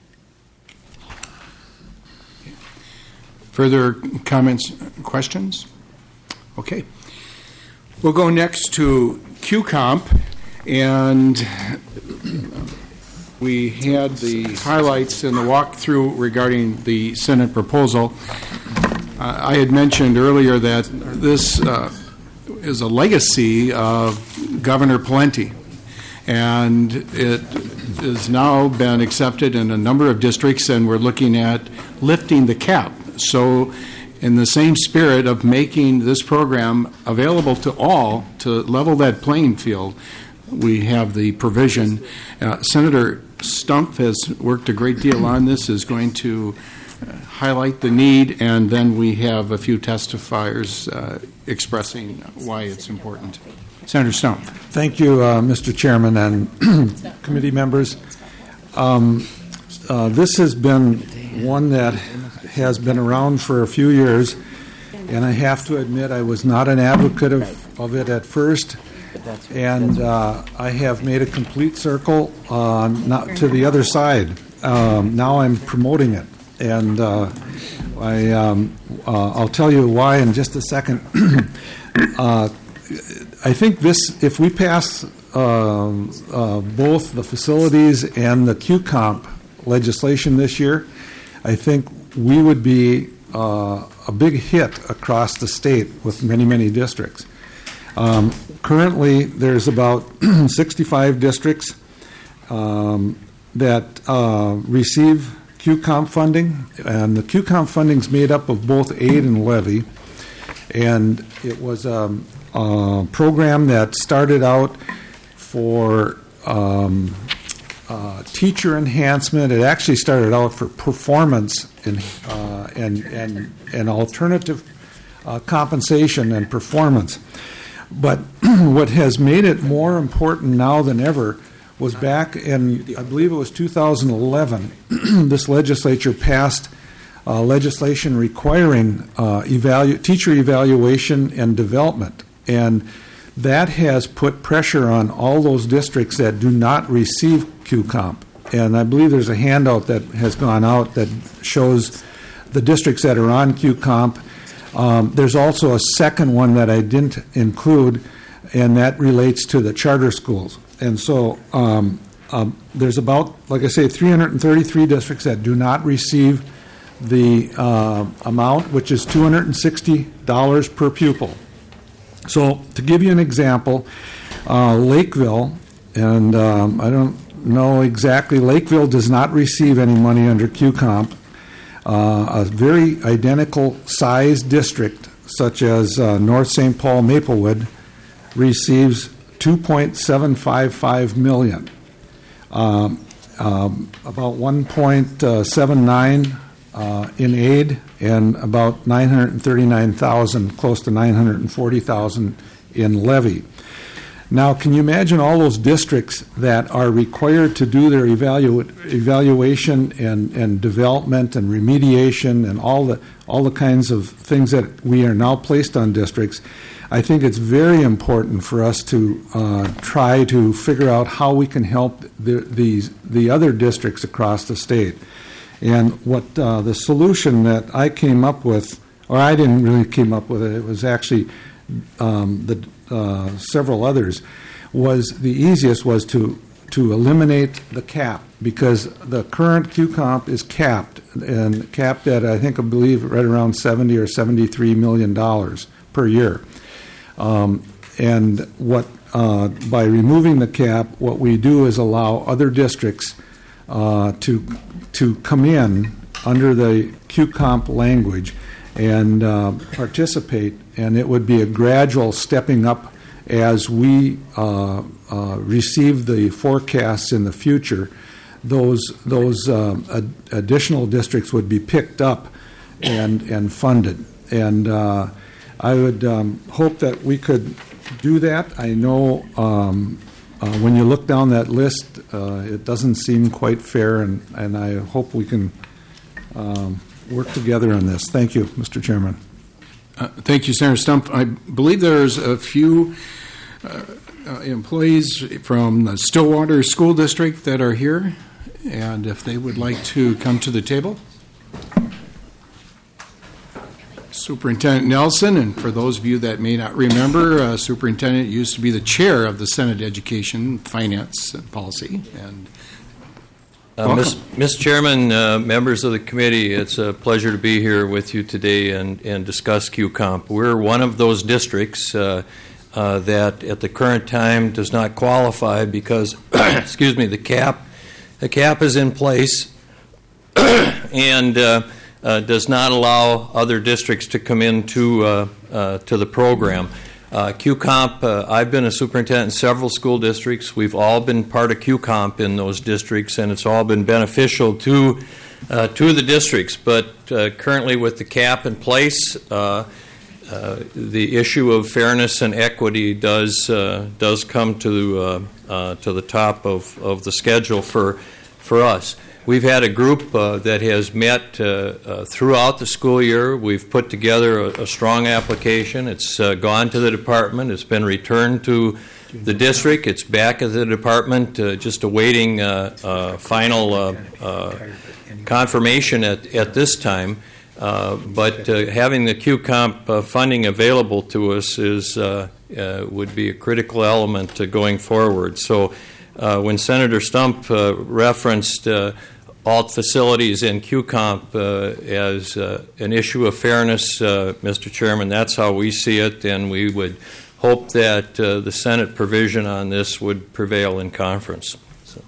[SPEAKER 2] Further comments, questions? Okay. We'll go next to Q COMP, and we had the highlights in the walkthrough regarding the Senate proposal. Uh, I had mentioned earlier that this uh, is a legacy of Governor Pawlenty, and it has now been accepted in a number of districts, and we're looking at lifting the cap. So in the same spirit of making this program available to all to level that playing field, we have the provision. Uh, Senator Stumpf has worked a great deal on this, is going to uh, highlight the need, and then we have a few testifiers uh, expressing why it's important. Senator Stumpf.
[SPEAKER 20] Thank you, uh, Mister Chairman and committee members. Um, uh, this has been one that has been around for a few years, and I have to admit I was not an advocate of, of it at first, and uh, I have made a complete circle uh, not to the other side. Um, now I'm promoting it, and uh, I, um, uh, I'll tell you why in just a second. uh, I think this, if we pass uh, uh, both the facilities and the Q COMP legislation this year, I think we would be uh, a big hit across the state with many, many districts. Um, currently, there's about sixty-five districts um, that uh, receive Q COMP funding, and the Q COMP funding is made up of both aid and levy, and it was a, a program that started out for um, Uh, teacher enhancement. It actually started out for performance in, uh, and, and, and alternative uh, compensation and performance. But what has made it more important now than ever was back in, I believe it was two thousand eleven, this legislature passed uh, legislation requiring uh, evalu- teacher evaluation and development. And that has put pressure on all those districts that do not receive Q COMP. And I believe there's a handout that has gone out that shows the districts that are on Q COMP. Um, there's also a second one that I didn't include, and that relates to the charter schools. And so um, um, there's about, like I say, three hundred thirty-three districts that do not receive the uh, amount, which is two hundred sixty dollars per pupil. So to give you an example, uh, Lakeville, and um, I don't know exactly, Lakeville does not receive any money under Q COMP. Uh, a very identical sized district, such as uh, North Saint Paul Maplewood, receives two point seven five five million dollars. Um, um, about one point seven nine uh, in aid, and about nine hundred thirty-nine thousand, close to nine hundred forty thousand in levy. Now, can you imagine all those districts that are required to do their evalu- evaluation and, and development and remediation and all the all the kinds of things that we are now placed on districts? I think it's very important for us to uh, try to figure out how we can help the, these the other districts across the state. And what uh, the solution that I came up with, or I didn't really came up with it, it was actually um, the uh, several others, was the easiest was to to eliminate the cap, because the current Q COMP is capped, and capped at, I think, I believe, right around seventy or seventy-three million dollars per year. Um, and what uh, by removing the cap, what we do is allow other districts uh, to to come in under the Q COMP language and uh, participate, and it would be a gradual stepping up as we uh, uh, receive the forecasts in the future those those um, ad- additional districts would be picked up and and funded. And uh, I would um, hope that we could do that. I know um, uh, when you look down that list, uh, it doesn't seem quite fair, and, and I hope we can um, work together on this. Thank you, Mister Chairman.
[SPEAKER 2] Uh, thank you, Senator Stump. I believe there's a few uh, uh, employees from the Stillwater School District that are here, and if they would like to come to the table. Superintendent Nelson, and for those of you that may not remember, uh, Superintendent used to be the chair of the Senate Education, Finance, and Policy. And
[SPEAKER 21] uh, Mister Chairman, uh, members of the committee, it's a pleasure to be here with you today and, and discuss Q COMP. We're one of those districts uh, uh, that at the current time does not qualify because, excuse me, the cap, the cap is in place and uh, Uh, does not allow other districts to come into uh, uh, to the program. Uh, Q COMP, uh, I've been a superintendent in several school districts. We've all been part of Q COMP in those districts, and it's all been beneficial to uh, to the districts. But uh, currently, with the cap in place, uh, uh, the issue of fairness and equity does uh, does come to uh, uh, to the top of, of the schedule for for us. We've had a group uh, that has met uh, uh, throughout the school year. We've put together a, a strong application. It's uh, gone to the department. It's been returned to the district. It's back at the department, uh, just awaiting uh, uh, final uh, uh, confirmation at, at this time. Uh, but uh, having the Q COMP uh, funding available to us is uh, uh, would be a critical element to going forward. So uh, when Senator Stump uh, referenced uh, alt facilities in Q COMP uh, as uh, an issue of fairness, uh, Mister Chairman, that's how we see it, and we would hope that uh, the Senate provision on this would prevail in conference. So.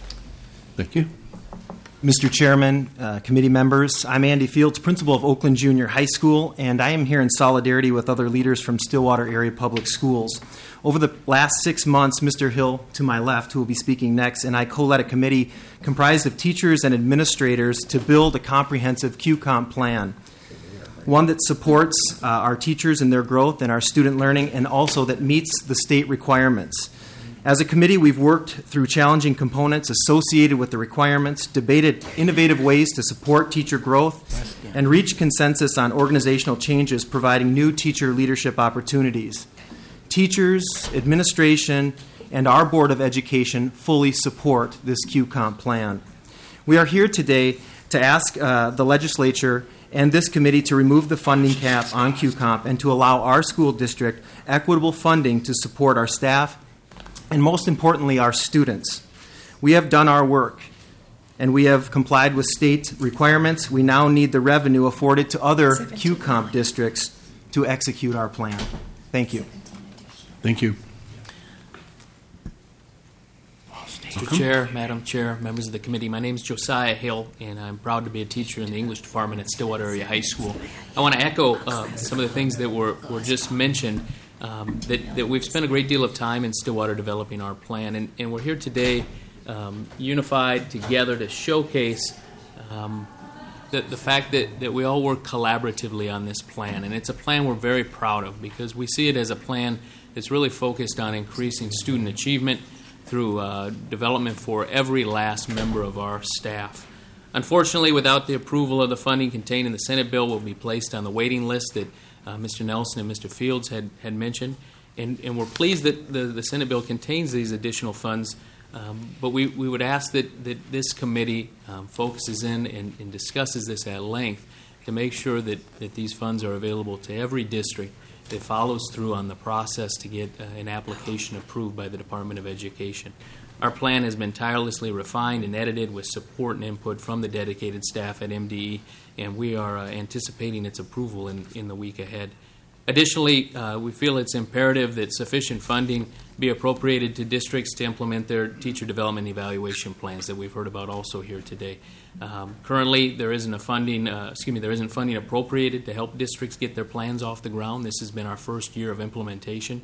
[SPEAKER 2] Thank you.
[SPEAKER 22] Mister Chairman, uh, committee members, I'm Andy Fields, principal of Oakland Junior High School, and I am here in solidarity with other leaders from Stillwater Area Public Schools. Over the last six months, Mister Hill, to my left, who will be speaking next, and I co-led a committee comprised of teachers and administrators to build a comprehensive Q COMP plan, one that supports uh, our teachers in their growth and our student learning, and also that meets the state requirements. As a committee, we've worked through challenging components associated with the requirements, debated innovative ways to support teacher growth, and reached consensus on organizational changes providing new teacher leadership opportunities. Teachers, administration, and our Board of Education fully support this Q COMP plan. We are here today to ask uh, the legislature and this committee to remove the funding cap on Q COMP and to allow our school district equitable funding to support our staff and, most importantly, our students. We have done our work, and we have complied with state requirements. We now need the revenue afforded to other Q COMP districts to execute our plan. Thank you.
[SPEAKER 2] Thank you.
[SPEAKER 23] Mister Chair, Madam Chair, members of the committee, my name is Josiah Hill, and I'm proud to be a teacher in the English department at Stillwater Area High School. I want to echo uh, some of the things that were, were just mentioned, um, that, that we've spent a great deal of time in Stillwater developing our plan, and, and we're here today um, unified together to showcase um, the, the fact that, that we all work collaboratively on this plan, and it's a plan we're very proud of because we see it as a plan that's really focused on increasing student achievement through uh, development for every last member of our staff. Unfortunately, without the approval of the funding contained in the Senate bill, will be placed on the waiting list that uh, Mister Nelson and Mister Fields had, had mentioned. And, and we're pleased that the, the Senate bill contains these additional funds, um, but we, we would ask that, that this committee um, focuses in and, and discusses this at length to make sure that, that these funds are available to every district that follows through on the process to get uh, an application approved by the Department of Education. Our plan has been tirelessly refined and edited with support and input from the dedicated staff at M D E, and we are uh, anticipating its approval in, in the week ahead. Additionally, uh, we feel it's imperative that sufficient funding be appropriated to districts to implement their teacher development evaluation plans that we've heard about also here today. Um, currently, there isn't a funding, uh, excuse me, there isn't funding appropriated to help districts get their plans off the ground. This has been our first year of implementation.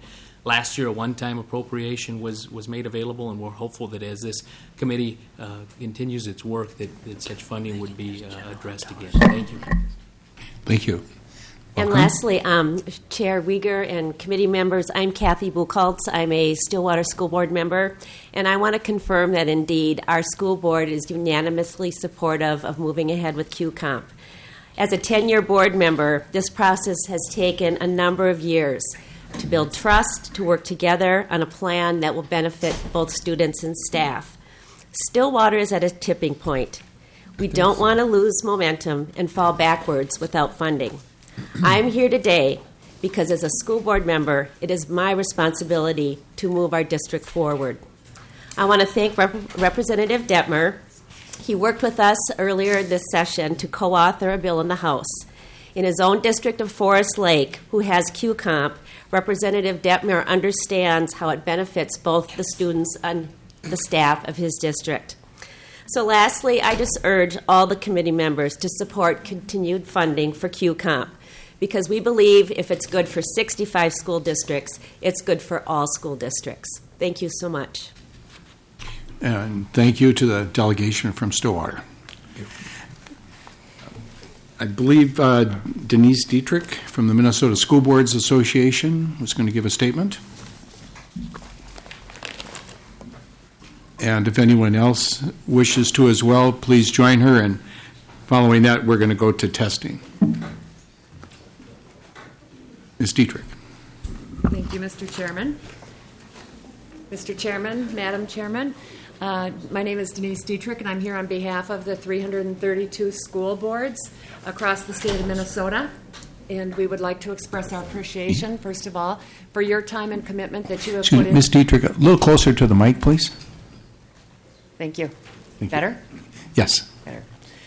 [SPEAKER 23] last year, a one-time appropriation was, was made available, and we're hopeful that as this committee uh, continues its work, that, that such funding would be uh, addressed again. Thank you.
[SPEAKER 2] Thank you.
[SPEAKER 1] And
[SPEAKER 2] Welcome.
[SPEAKER 1] lastly, um, Chair Uyghur and committee members, I'm Kathy Buchholz. I'm a Stillwater School Board member, and I want to confirm that indeed our school board is unanimously supportive of moving ahead with Q COMP. As a ten-year board member, this process has taken a number of years to build trust, to work together on a plan that will benefit both students and staff. Stillwater is at a tipping point. We don't want to lose momentum and fall backwards without funding. I'm here today because as a school board member, it is my responsibility to move our district forward. I want to thank Rep- Representative Detmer. He worked with us earlier this session to co-author a bill in the House. In his own district of Forest Lake, who has Q COMP, Representative Detmer understands how it benefits both the students and the staff of his district. So lastly, I just urge all the committee members to support continued funding for Q COMP, because we believe if it's good for sixty-five school districts, it's good for all school districts. Thank you so much.
[SPEAKER 2] And thank you to the delegation from Stillwater. I believe uh, Denise Dietrich from the Minnesota School Boards Association was going to give a statement. And if anyone else wishes to as well, please join her. And following that, we're going to go to testing. Miz Dietrich.
[SPEAKER 4] Thank you, Mister Chairman. Mister Chairman, Madam Chairman, uh, my name is Denise Dietrich, and I'm here on behalf of the three hundred thirty-two school boards across the state of Minnesota. And we would like to express our appreciation, first of all, for your time and commitment that you have
[SPEAKER 2] Excuse
[SPEAKER 4] put
[SPEAKER 2] me,
[SPEAKER 4] in.
[SPEAKER 2] Miz Dietrich, a little closer to the mic, please.
[SPEAKER 4] Thank you.
[SPEAKER 2] Thank
[SPEAKER 4] Better?
[SPEAKER 2] you. Yes.
[SPEAKER 4] Better.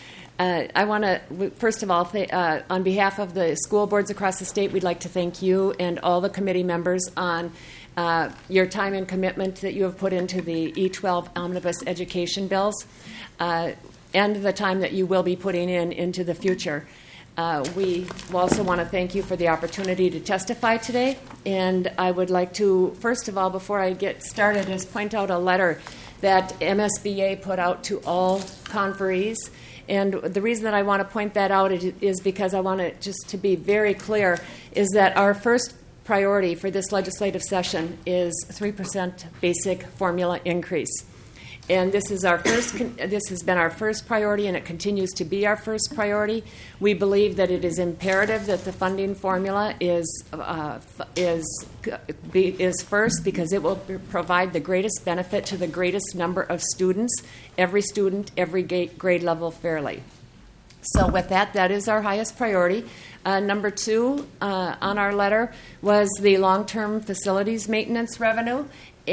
[SPEAKER 4] Uh, I want to, first of all, th- uh, on behalf of the school boards across the state, we'd like to thank you and all the committee members on uh, your time and commitment that you have put into the E twelve omnibus education bills, uh, and the time that you will be putting in into the future. Uh, we also want to thank you for the opportunity to testify today, and I would like to, first of all, before I get started, just point out a letter that M S B A put out to all conferees. And the reason that I want to point that out is because I want to just to be very clear is that our first priority for this legislative session is three percent basic formula increase. And this is our first. This has been our first priority, and it continues to be our first priority. We believe that it is imperative that the funding formula is uh, is be, is first, because it will provide the greatest benefit to the greatest number of students, every student, every grade level, fairly. So, with that, that is our highest priority. Uh, number two uh, on our letter was the long-term facilities maintenance revenue.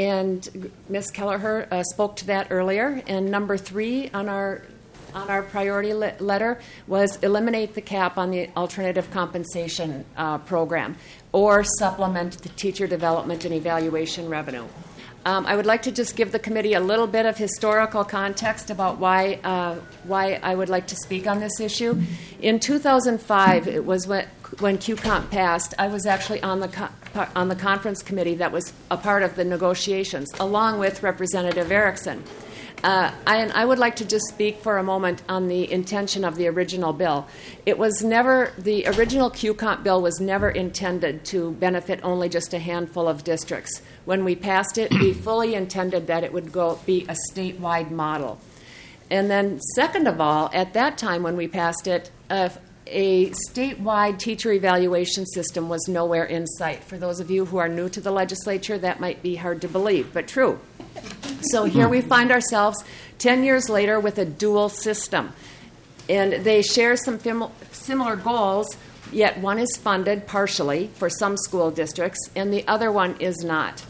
[SPEAKER 4] And Miz Kelleher uh, spoke to that earlier. And number three on our on our priority le- letter was eliminate the cap on the alternative compensation uh, program, or supplement the teacher development and evaluation revenue. Um, I would like to just give the committee a little bit of historical context about why uh, why I would like to speak on this issue. In two thousand five, it was when when Q COMP passed. I was actually on the co- on the conference committee that was a part of the negotiations, along with Representative Erickson. Uh, I, and I would like to just speak for a moment on the intention of the original bill. It was never, the original Q COMP bill was never intended to benefit only just a handful of districts. When we passed it, we fully intended that it would go be a statewide model. And then second of all, at that time when we passed it, uh, a statewide teacher evaluation system was nowhere in sight. For those of you who are new to the legislature, that might be hard to believe, but true. So here we find ourselves ten years later with a dual system. And they share some fim- similar goals, yet one is funded partially for some school districts, and the other one is not.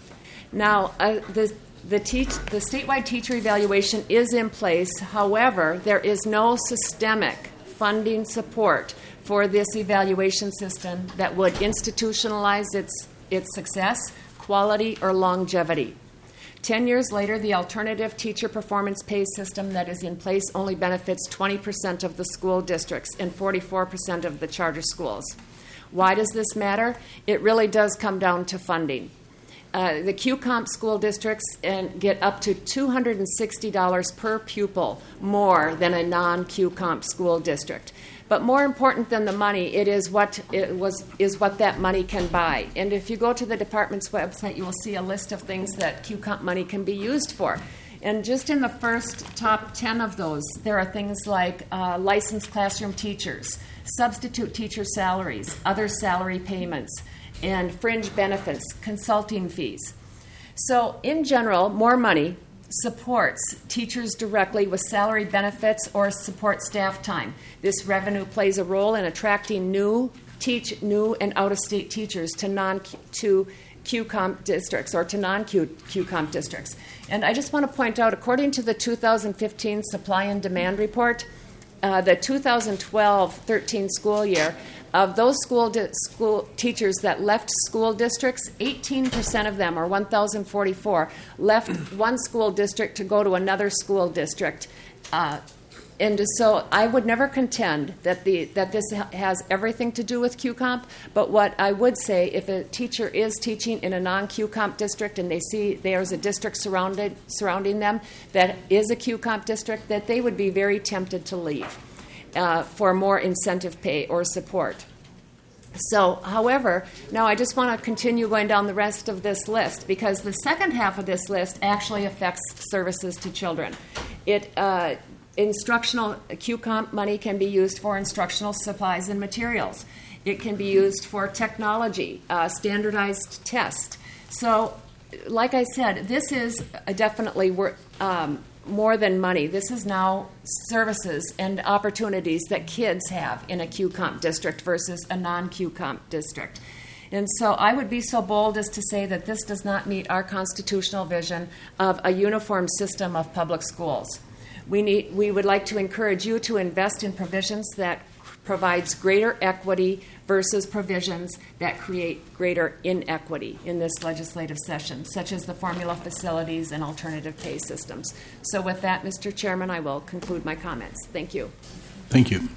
[SPEAKER 4] Now, uh, the the, teach, the statewide teacher evaluation is in place. However, there is no systemic funding support for this evaluation system that would institutionalize its its success, quality, or longevity. Ten years later, the alternative teacher performance pay system that is in place only benefits twenty percent of the school districts and forty-four percent of the charter schools. Why does this matter? It really does come down to funding. uh, the Q COMP school districts and get up to two hundred sixty dollars per pupil more than a non-Q COMP school district. But more important than the money, it is what it was is what that money can buy. And if you go to the department's website, you will see a list of things that Q COMP money can be used for. And just in the first top ten of those, there are things like uh, licensed classroom teachers, substitute teacher salaries, other salary payments, and fringe benefits, consulting fees. So in general, more money supports teachers directly with salary benefits or support staff time. This revenue plays a role in attracting new teach new and out-of-state teachers to non to Q COMP districts or to non-Q COMP districts. And I just want to point out, according to the two thousand fifteen Supply and Demand Report, uh, the two thousand twelve thirteen school year, of those school di- school teachers that left school districts, eighteen percent of them, or one thousand forty-four, left one school district to go to another school district. Uh, and so I would never contend that the that this ha- has everything to do with Q COMP, but what I would say, if a teacher is teaching in a non-Q COMP district and they see there's a district surrounded surrounding them that is a Q COMP district, that they would be very tempted to leave. Uh, for more incentive pay or support. So, however, now I just want to continue going down the rest of this list, because the second half of this list actually affects services to children. It uh, instructional Q COMP money can be used for instructional supplies and materials. It can be used for technology, uh, standardized tests. So, like I said, this is a definitely wor- um, more than money. This is now services and opportunities that kids have in a Q COMP district versus a non-Q COMP district. And so I would be so bold as to say that this does not meet our constitutional vision of a uniform system of public schools. We need, we would like to encourage you to invest in provisions that provides greater equity versus provisions that create greater inequity in this legislative session, such as the formula facilities and alternative pay systems. So with that, Mister Chairman, I will conclude my comments. Thank you.
[SPEAKER 2] Thank you.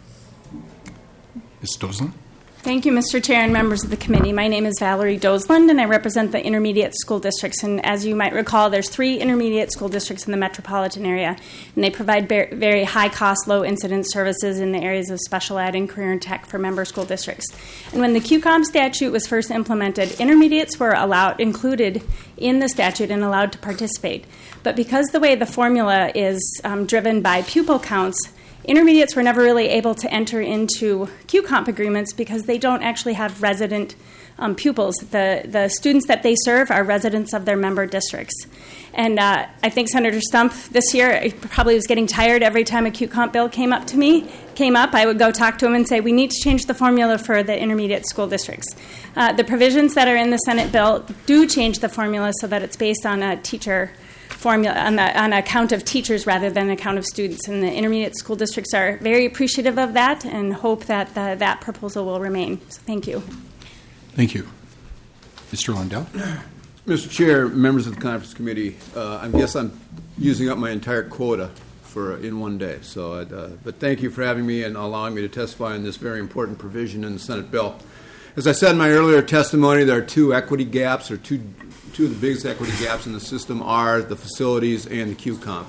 [SPEAKER 2] Miz Dozland?
[SPEAKER 5] Thank you, Mister Chair and members of the committee. My name is Valerie Dozland, and I represent the intermediate school districts. And as you might recall, there's three intermediate school districts in the metropolitan area, and they provide very high-cost, low-incidence services in the areas of special ed and career and tech for member school districts. And when the Q COMP statute was first implemented, intermediates were allowed included in the statute and allowed to participate. But because the way the formula is um, driven by pupil counts, intermediates were never really able to enter into Q COMP agreements because they don't actually have resident um, pupils. The, the students that they serve are residents of their member districts. And uh, I think Senator Stump this year probably was getting tired every time a Q COMP bill came up to me, came up, I would go talk to him and say, we need to change the formula for the intermediate school districts. Uh, the provisions that are in the Senate bill do change the formula so that it's based on a teacher formula on, the, on a count of teachers rather than a count of students. And the intermediate school districts are very appreciative of that and hope that the, that proposal will remain. So thank you.
[SPEAKER 2] Thank you. Mister Lundell?
[SPEAKER 14] Mister Chair, members of the Conference Committee, uh, I guess I'm using up my entire quota for in one day. So, uh, but thank you for having me and allowing me to testify on this very important provision in the Senate bill. As I said in my earlier testimony, there are two equity gaps, or two Two of the biggest equity gaps in the system are the facilities and the Q COMP.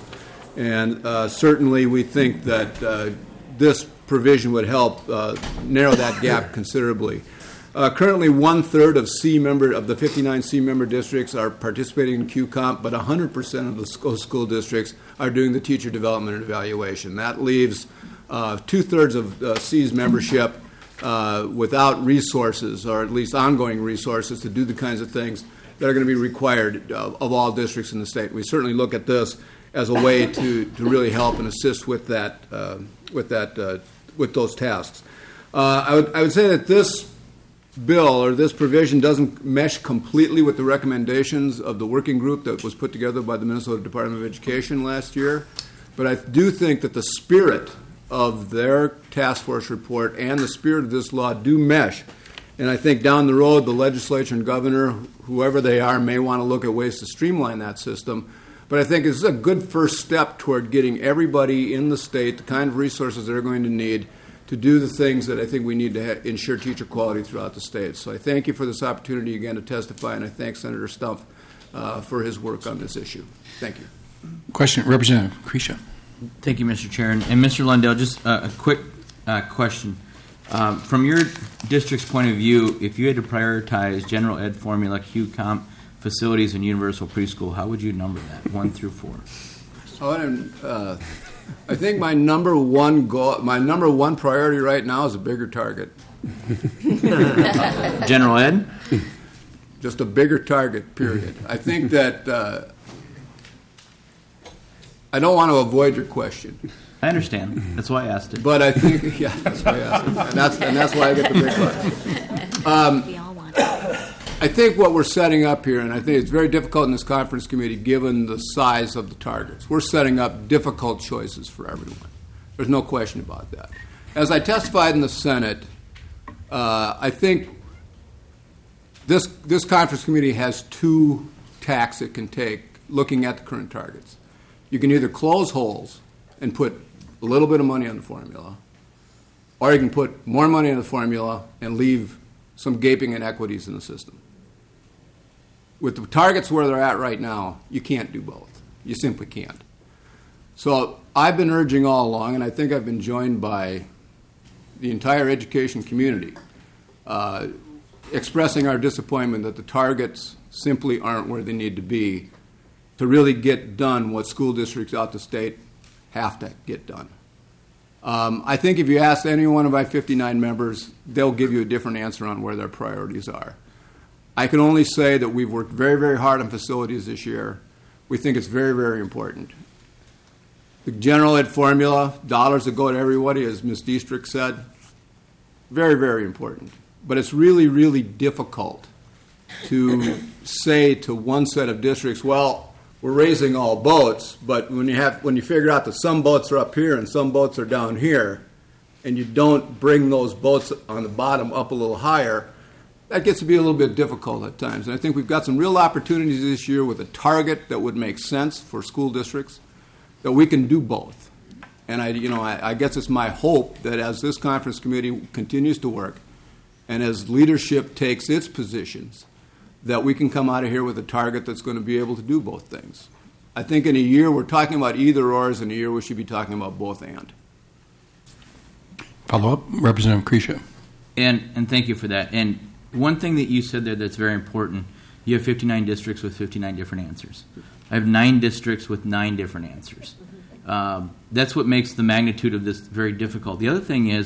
[SPEAKER 14] And uh, certainly we think that uh, this provision would help uh, narrow that gap considerably. Uh, currently, one-third of C member of the fifty-nine C member districts are participating in Q COMP, but one hundred percent of the school, school districts are doing the teacher development and evaluation. That leaves uh, two-thirds of uh, C's membership uh, without resources, or at least ongoing resources, to do the kinds of things that are going to be required of, of all districts in the state. We certainly look at this as a way to, to really help and assist with that uh, with that uh, with those tasks. Uh, I would I would say that this bill or this provision doesn't mesh completely with the recommendations of the working group that was put together by the Minnesota Department of Education last year, but I do think that the spirit of their task force report and the spirit of this law do mesh. And I think down the road, the legislature and governor, whoever they are, may want to look at ways to streamline that system. But I think this is a good first step toward getting everybody in the state the kind of resources they're going to need to do the things that I think we need to ha- ensure teacher quality throughout the state. So I thank you for this opportunity again to testify, and I thank Senator Stumpf uh, for his work on this issue. Thank you.
[SPEAKER 2] Question, Representative Krisha.
[SPEAKER 11] Thank you, Mister Chair. And, and Mister Lundell, just uh, a quick uh, question. Um, from your district's point of view, if you had to prioritize general ed formula, Q COMP, facilities, and universal preschool, how would you number that, one through four?
[SPEAKER 14] Oh, and, uh, I think my number one goal, my number one priority right now is a bigger target.
[SPEAKER 11] General ed?
[SPEAKER 14] Just a bigger target, period. I think that uh, I don't want to avoid your question.
[SPEAKER 11] I understand. That's why I asked it.
[SPEAKER 14] But I think, yeah, that's why I asked it. And that's, and that's why I get the big bucks. Um,
[SPEAKER 19] We all want
[SPEAKER 14] I think what we're setting up here, and I think it's very difficult in this conference committee given the size of the targets, we're setting up difficult choices for everyone. There's no question about that. As I testified in the Senate, uh, I think this, this conference committee has two tacks it can take looking at the current targets. You can either close holes and put a little bit of money on the formula, or you can put more money on the formula and leave some gaping inequities in the system. With the targets where they're at right now, you can't do both. You simply can't. So I've been urging all along, and I think I've been joined by the entire education community, uh, expressing our disappointment that the targets simply aren't where they need to be to really get done what school districts out the state have to get done. Um, I think if you ask any one of my fifty-nine members, they'll give you a different answer on where their priorities are. I can only say that we've worked very, very hard on facilities this year. We think it's very, very important. The general ed formula, dollars that go to everybody, as Miz Dietrich said, very, very important. But it's really, really difficult to say to one set of districts, well, we're raising all boats, but when you have when you figure out that some boats are up here and some boats are down here, and you don't bring those boats on the bottom up a little higher, that gets to be a little bit difficult at times. And I think we've got some real opportunities this year with a target that would make sense for school districts, that we can do both. And I, you know, I, I guess it's my hope that as this conference committee continues to work, and as leadership takes its positions, that we can come out of here with a target that's going to be able to do both things. I think in a year we're talking about either ors, in a year we should be talking about both and.
[SPEAKER 2] Follow up, Representative Krisha.
[SPEAKER 11] And and thank you for that. And one thing that you said there that's very important, you have fifty-nine districts with fifty-nine different answers. I have nine districts with nine different answers. Um, that's what makes the magnitude of this very difficult. The other thing is,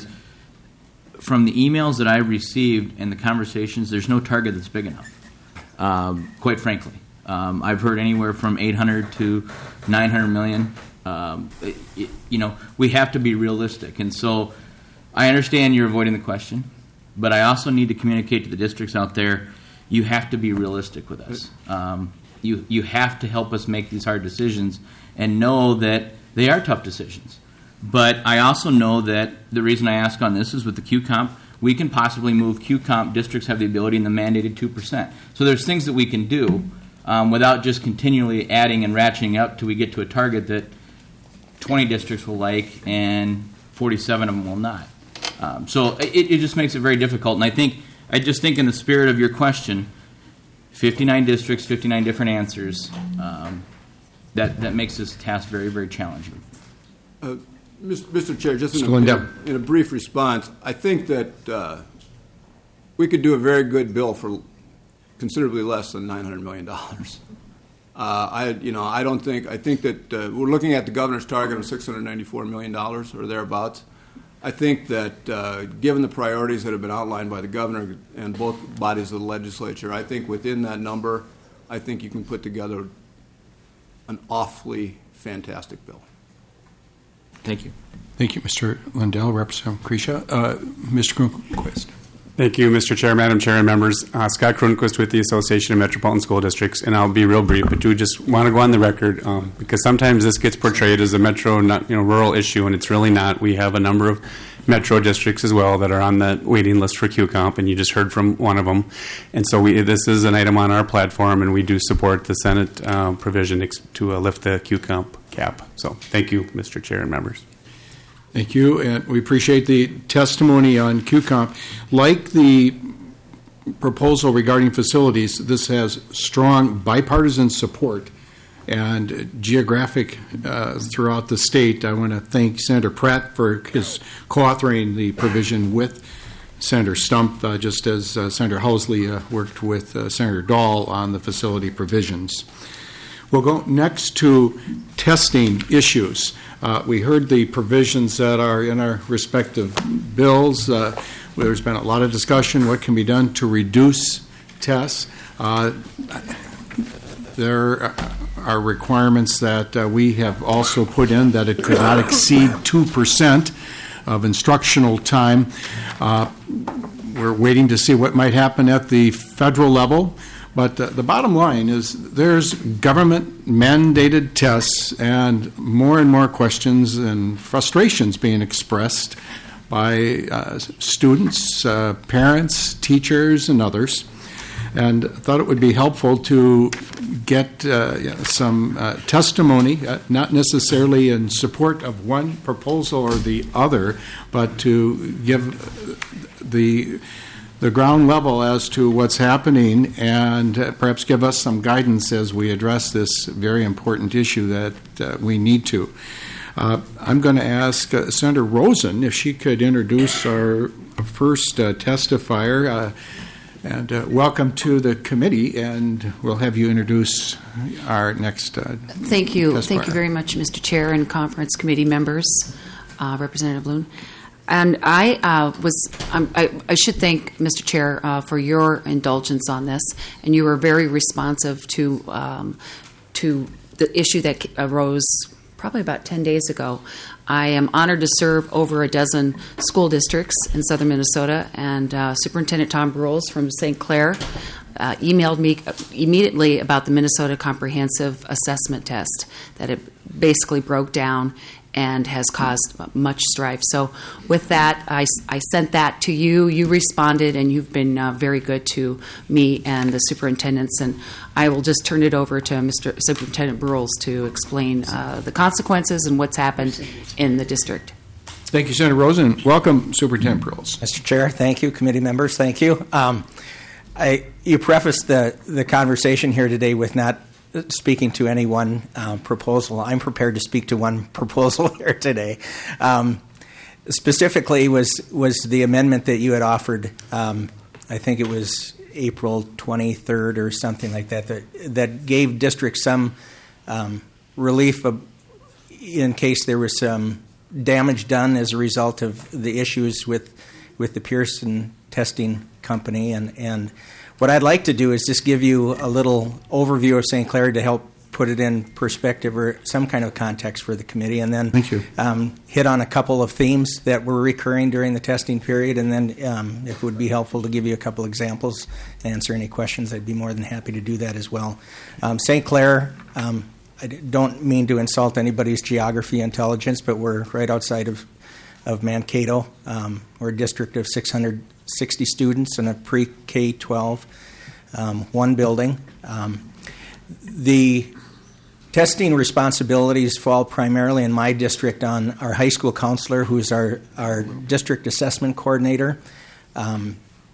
[SPEAKER 11] from the emails that I've received and the conversations, there's no target that's big enough, um, quite frankly. Um, I've heard anywhere from eight hundred to nine hundred million. Um, it, it, you know, we have to be realistic. And so I understand you're avoiding the question, but I also need to communicate to the districts out there, you have to be realistic with us. Um, you, you have to help us make these hard decisions and know that they are tough decisions. But I also know that the reason I ask on this is with the Q COMP, we can possibly move Q COMP. Districts have the ability in the mandated two percent. So there's things that we can do um, without just continually adding and ratcheting up till we get to a target that twenty districts will like and forty-seven of them will not. Um, so it, it just makes it very difficult. And I think, I just think in the spirit of your question, fifty-nine districts, fifty-nine different answers, um, that, that makes this task very, very challenging.
[SPEAKER 14] Uh, Mister Chair, just in a, in, a, in a brief response, I think that uh, we could do a very good bill for considerably less than nine hundred million dollars. Uh, I, you know, I don't think, I think that uh, we're looking at the governor's target of six hundred ninety-four million dollars or thereabouts. I think that uh, given the priorities that have been outlined by the governor and both bodies of the legislature, I think within that number, I think you can put together an awfully fantastic bill.
[SPEAKER 11] Thank you.
[SPEAKER 2] Thank you, Mister Lundell. Representative Krisha. Uh, Mister Cronquist.
[SPEAKER 6] Thank you, Mister Chair, Madam Chair, and members. Uh, Scott Cronquist with the Association of Metropolitan School Districts, and I'll be real brief, but do just want to go on the record um, because sometimes this gets portrayed as a metro, not you know, rural issue, and it's really not. We have a number of metro districts as well that are on the waiting list for Q COMP, and you just heard from one of them. And so we, this is an item on our platform, and we do support the Senate uh, provision ex- to uh, lift the Q COMP cap. So thank you, Mister Chair and members.
[SPEAKER 2] Thank you, and we appreciate the testimony on Q COMP. Like the proposal regarding facilities, this has strong bipartisan support and geographic uh, throughout the state. I want to thank Senator Pratt for his co-authoring the provision with Senator Stump, uh, just as uh, Senator Housley uh, worked with uh, Senator Dahl on the facility provisions. We'll go next to testing issues. Uh, we heard the provisions that are in our respective bills. Uh, there's been a lot of discussion what can be done to reduce tests. Uh, there are requirements that uh, we have also put in that it could not exceed two percent of instructional time. Uh, we're waiting to see what might happen at the federal level. But uh, the bottom line is there's government-mandated tests and more and more questions and frustrations being expressed by uh, students, uh, parents, teachers, and others. And I thought it would be helpful to get uh, some uh, testimony, uh, not necessarily in support of one proposal or the other, but to give the the ground level as to what's happening and uh, perhaps give us some guidance as we address this very important issue that uh, we need to. Uh, I'm going to ask uh, Senator Rosen if she could introduce our first uh, testifier. Uh, and uh, welcome to the committee, and we'll have you introduce our next uh,
[SPEAKER 7] Thank you.
[SPEAKER 2] testifier.
[SPEAKER 7] Thank you very much, Mister Chair and conference committee members, uh, Representative Loon. And I uh, was, um, I, I should thank Mister Chair uh, for your indulgence on this, and you were very responsive to um, to the issue that arose probably about ten days ago. I am honored to serve over a dozen school districts in southern Minnesota, and uh, Superintendent Tom Brules from Saint Clair uh, emailed me immediately about the Minnesota Comprehensive Assessment Test, that it basically broke down and has caused much strife. So with that, I, I sent that to you. You responded, and you've been uh, very good to me and the superintendents. And I will just turn it over to Mister Superintendent Brules to explain uh, the consequences and what's happened in the district.
[SPEAKER 2] Thank you, Senator Rosen. Welcome, Superintendent Brules.
[SPEAKER 9] Mister Chair, thank you. Committee members, thank you. Um, I, you prefaced the, the conversation here today with not speaking to any one uh, proposal. I'm prepared to speak to one proposal here today. Um, specifically was was the amendment that you had offered, um, I think it was April twenty-third or something like that, that, that gave districts some um, relief of, in case there was some damage done as a result of the issues with with the Pearson testing company. And, and what I'd like to do is just give you a little overview of Saint Clair to help put it in perspective or some kind of context for the committee, and then
[SPEAKER 2] Thank you.
[SPEAKER 9] Um, hit on a couple of themes that were recurring during the testing period, and then um, if it would be helpful to give you a couple examples, answer any questions, I'd be more than happy to do that as well. Um, Saint Clair, um, I don't mean to insult anybody's geography intelligence, but we're right outside of, of Mankato. Um, we're a district of six hundred sixty students in a pre-K twelve, um, one building. Um, the testing responsibilities fall primarily in my district on our high school counselor, who's our, our district assessment coordinator, um,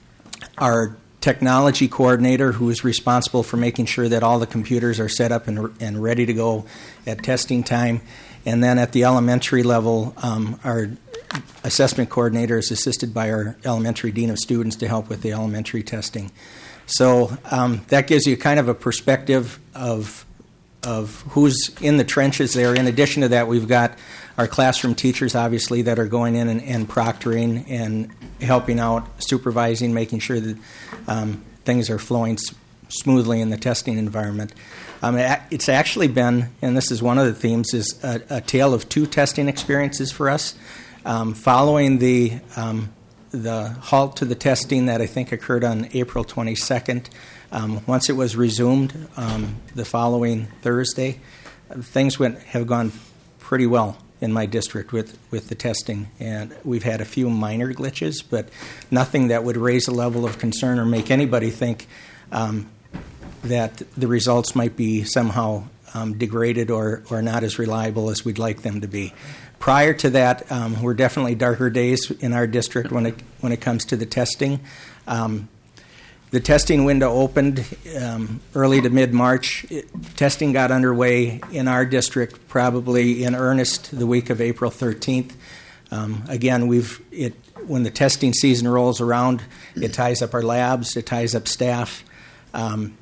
[SPEAKER 9] our technology coordinator, who is responsible for making sure that all the computers are set up and, and ready to go at testing time, and then at the elementary level, um, our assessment coordinator is assisted by our elementary dean of students to help with the elementary testing. So um, that gives you kind of a perspective of of who's in the trenches there. In addition to that, we've got our classroom teachers, obviously, that are going in and, and proctoring and helping out, supervising, making sure that um, things are flowing s- smoothly in the testing environment. Um, it's actually been, and this is one of the themes, is a, a tale of two testing experiences for us. Um, following the um, the halt to the testing that I think occurred on April twenty-second, um, once it was resumed um, the following Thursday, things went have gone pretty well in my district with, with the testing, and we've had a few minor glitches, but nothing that would raise a level of concern or make anybody think um, that the results might be somehow um, degraded or, or not as reliable as we'd like them to be. Prior to that, um, were definitely darker days in our district when it when it comes to the testing. Um, the testing window opened um, early to mid-March. It, testing got underway in our district probably in earnest the week of April thirteenth. Um, again, we've it when the testing season rolls around, it ties up our labs, it ties up staff. Um,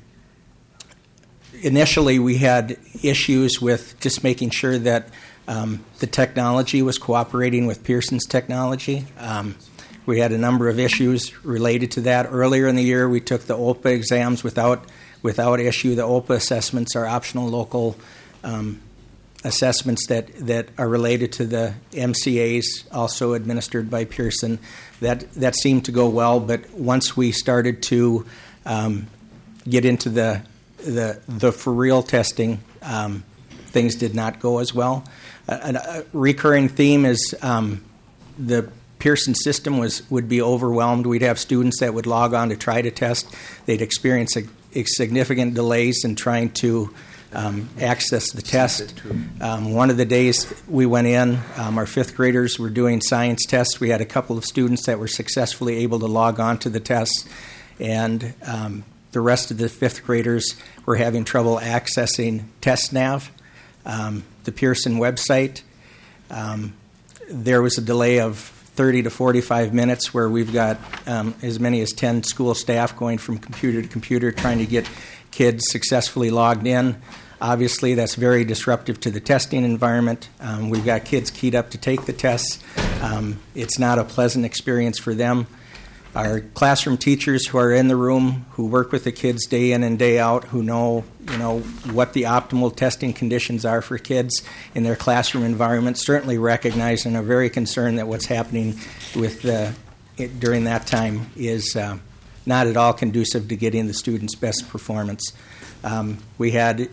[SPEAKER 9] initially, we had issues with just making sure that um, the technology was cooperating with Pearson's technology. Um, we had a number of issues related to that. Earlier in the year, we took the O P A exams without without issue. The O P A assessments are optional local um, assessments that, that are related to the M C As, also administered by Pearson. That that seemed to go well, but once we started to um, get into the the the for real testing, um, things did not go as well. A, a recurring theme is um, the Pearson system was would be overwhelmed. We'd have students that would log on to try to test. They'd experience a, a significant delays in trying to um, access the test. Um, one of the days we went in, um, our fifth graders were doing science tests. We had a couple of students that were successfully able to log on to the tests, and um, the rest of the fifth graders were having trouble accessing TestNav, um, the Pearson website. Um, there was a delay of thirty to forty-five minutes where we've got um, as many as ten school staff going from computer to computer trying to get kids successfully logged in. Obviously, that's very disruptive to the testing environment. Um, we've got kids keyed up to take the tests. Um, it's not a pleasant experience for them. Our classroom teachers who are in the room, who work with the kids day in and day out, who know, you know, what the optimal testing conditions are for kids in their classroom environment, certainly recognize and are very concerned that what's happening with the, it, during that time is uh, not at all conducive to getting the students' best performance. Um, we had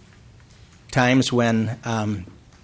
[SPEAKER 9] times when um,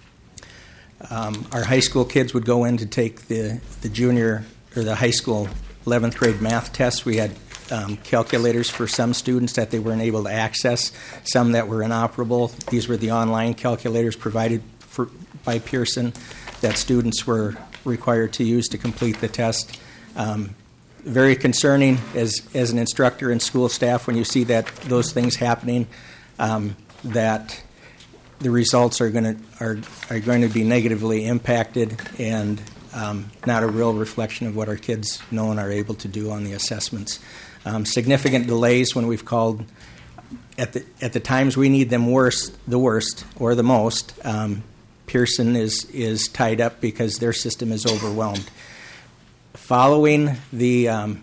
[SPEAKER 9] um, our high school kids would go in to take the, the junior or the high school eleventh grade math tests. We had um, calculators for some students that they weren't able to access, some that were inoperable. These were the online calculators provided for, by Pearson that students were required to use to complete the test. Um, very concerning as, as an instructor and school staff when you see that those things happening, um, that the results are going to are, are going to be negatively impacted and Um, not a real reflection of what our kids know and are able to do on the assessments. Um, significant delays when we've called at the at the times we need them worst, the worst or the most. Um, Pearson is is tied up because their system is overwhelmed. Following the um,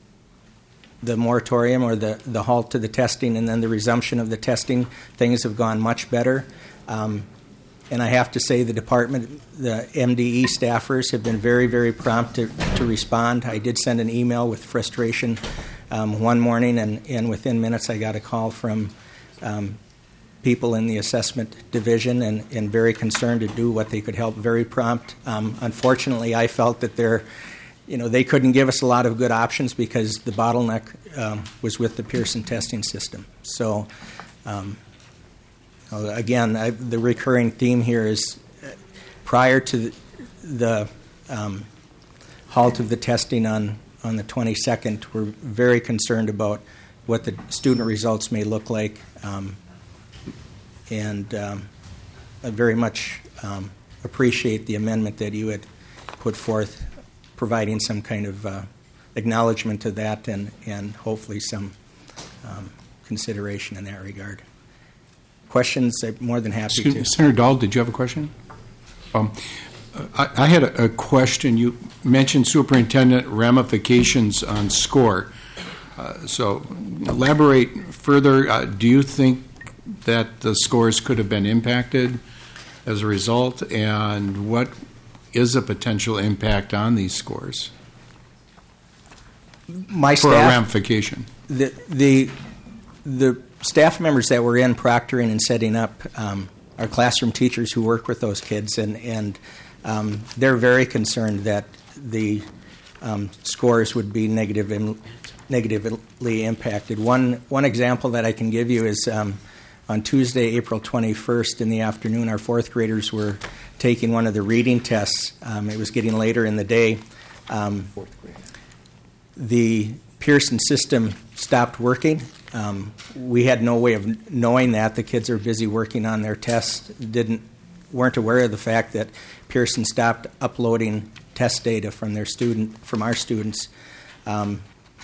[SPEAKER 9] the moratorium or the the halt to the testing and then the resumption of the testing, things have gone much better. Um, And I have to say the department, the M D E staffers have been very, very prompt to, to respond. I did send an email with frustration um, one morning, and, and within minutes I got a call from um, people in the assessment division and, and very concerned to do what they could help, very prompt. Um, unfortunately, I felt that they're, you know, they couldn't give us a lot of good options because the bottleneck um, was with the Pearson testing system. So, um, Again, I, the recurring theme here is uh, prior to the, the um, halt of the testing on, on the twenty-second, we're very concerned about what the student results may look like, um, and um, I very much um, appreciate the amendment that you had put forth, providing some kind of uh, acknowledgement to that and, and hopefully some um, consideration in that regard. Questions? I'm more than happy
[SPEAKER 2] Excuse
[SPEAKER 9] to.
[SPEAKER 2] Me, Senator Dahl, did you have a question? Um, I, I had a, a question. You mentioned superintendent ramifications on score. Uh, so elaborate further. Uh, do you think that the scores could have been impacted as a result? And what is a potential impact on these scores?
[SPEAKER 9] My
[SPEAKER 2] for
[SPEAKER 9] staff,
[SPEAKER 2] a ramification.
[SPEAKER 9] The, the, the staff members that were in proctoring and setting up um, are classroom teachers who work with those kids, and, and um, they're very concerned that the um, scores would be negative in, negatively impacted. One, one example that I can give you is um, on Tuesday, April twenty-first in the afternoon, our fourth graders were taking one of the reading tests. Um, it was getting later in the day. Um, the Pearson system stopped working. Um, we had no way of knowing that. The kids are busy working on their tests, didn't weren't aware of the fact that Pearson stopped uploading test data from their student from our students. Um,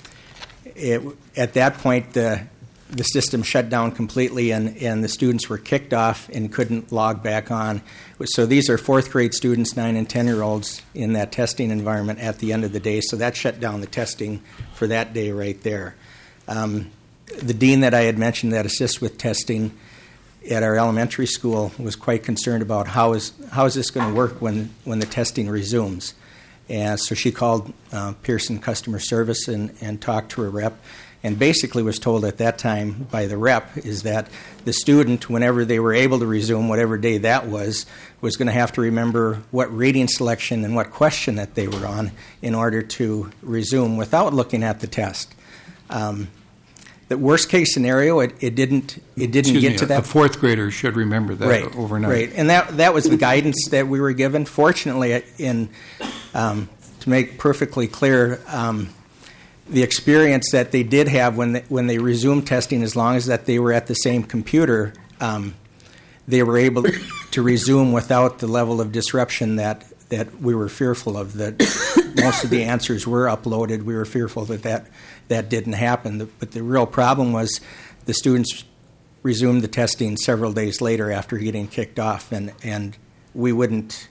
[SPEAKER 9] it, at that point, the the system shut down completely, and, and the students were kicked off and couldn't log back on. So these are fourth grade students, nine and ten year olds, in that testing environment at the end of the day. So that shut down the testing for that day right there. Um, the dean that I had mentioned that assists with testing at our elementary school was quite concerned about how is how is this going to work when, when the testing resumes. And so she called uh, Pearson customer service and, and talked to a rep, and basically was told at that time by the rep is that the student, whenever they were able to resume, whatever day that was, was going to have to remember what reading selection and what question that they were on in order to resume without looking at the test. Um, the worst case scenario, it, it didn't it didn't
[SPEAKER 2] Excuse
[SPEAKER 9] get
[SPEAKER 2] me,
[SPEAKER 9] to that.
[SPEAKER 2] A fourth grader should remember that
[SPEAKER 9] right,
[SPEAKER 2] overnight.
[SPEAKER 9] Right, and that that was the guidance that we were given. Fortunately, in um, to make perfectly clear, um, the experience that they did have when they, when they resumed testing, as long as that they were at the same computer, um, they were able to resume without the level of disruption that, that we were fearful of. That most of the answers were uploaded. We were fearful that that, that didn't happen. But the real problem was the students resumed the testing several days later after getting kicked off, and, and we wouldn't,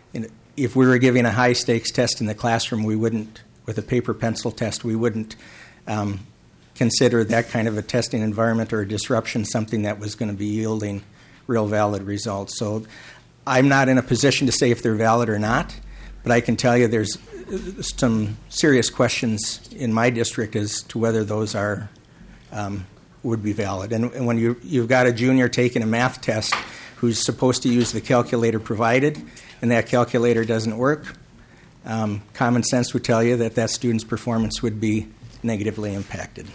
[SPEAKER 9] if we were giving a high stakes test in the classroom, we wouldn't, with a paper pencil test, we wouldn't um, consider that kind of a testing environment or a disruption something that was going to be yielding real valid results. So I'm not in a position to say if they're valid or not, but I can tell you there's some serious questions in my district as to whether those are um, would be valid. And, and when you, you've got a junior taking a math test who's supposed to use the calculator provided, and that calculator doesn't work, Um, common sense would tell you that that student's performance would be negatively impacted.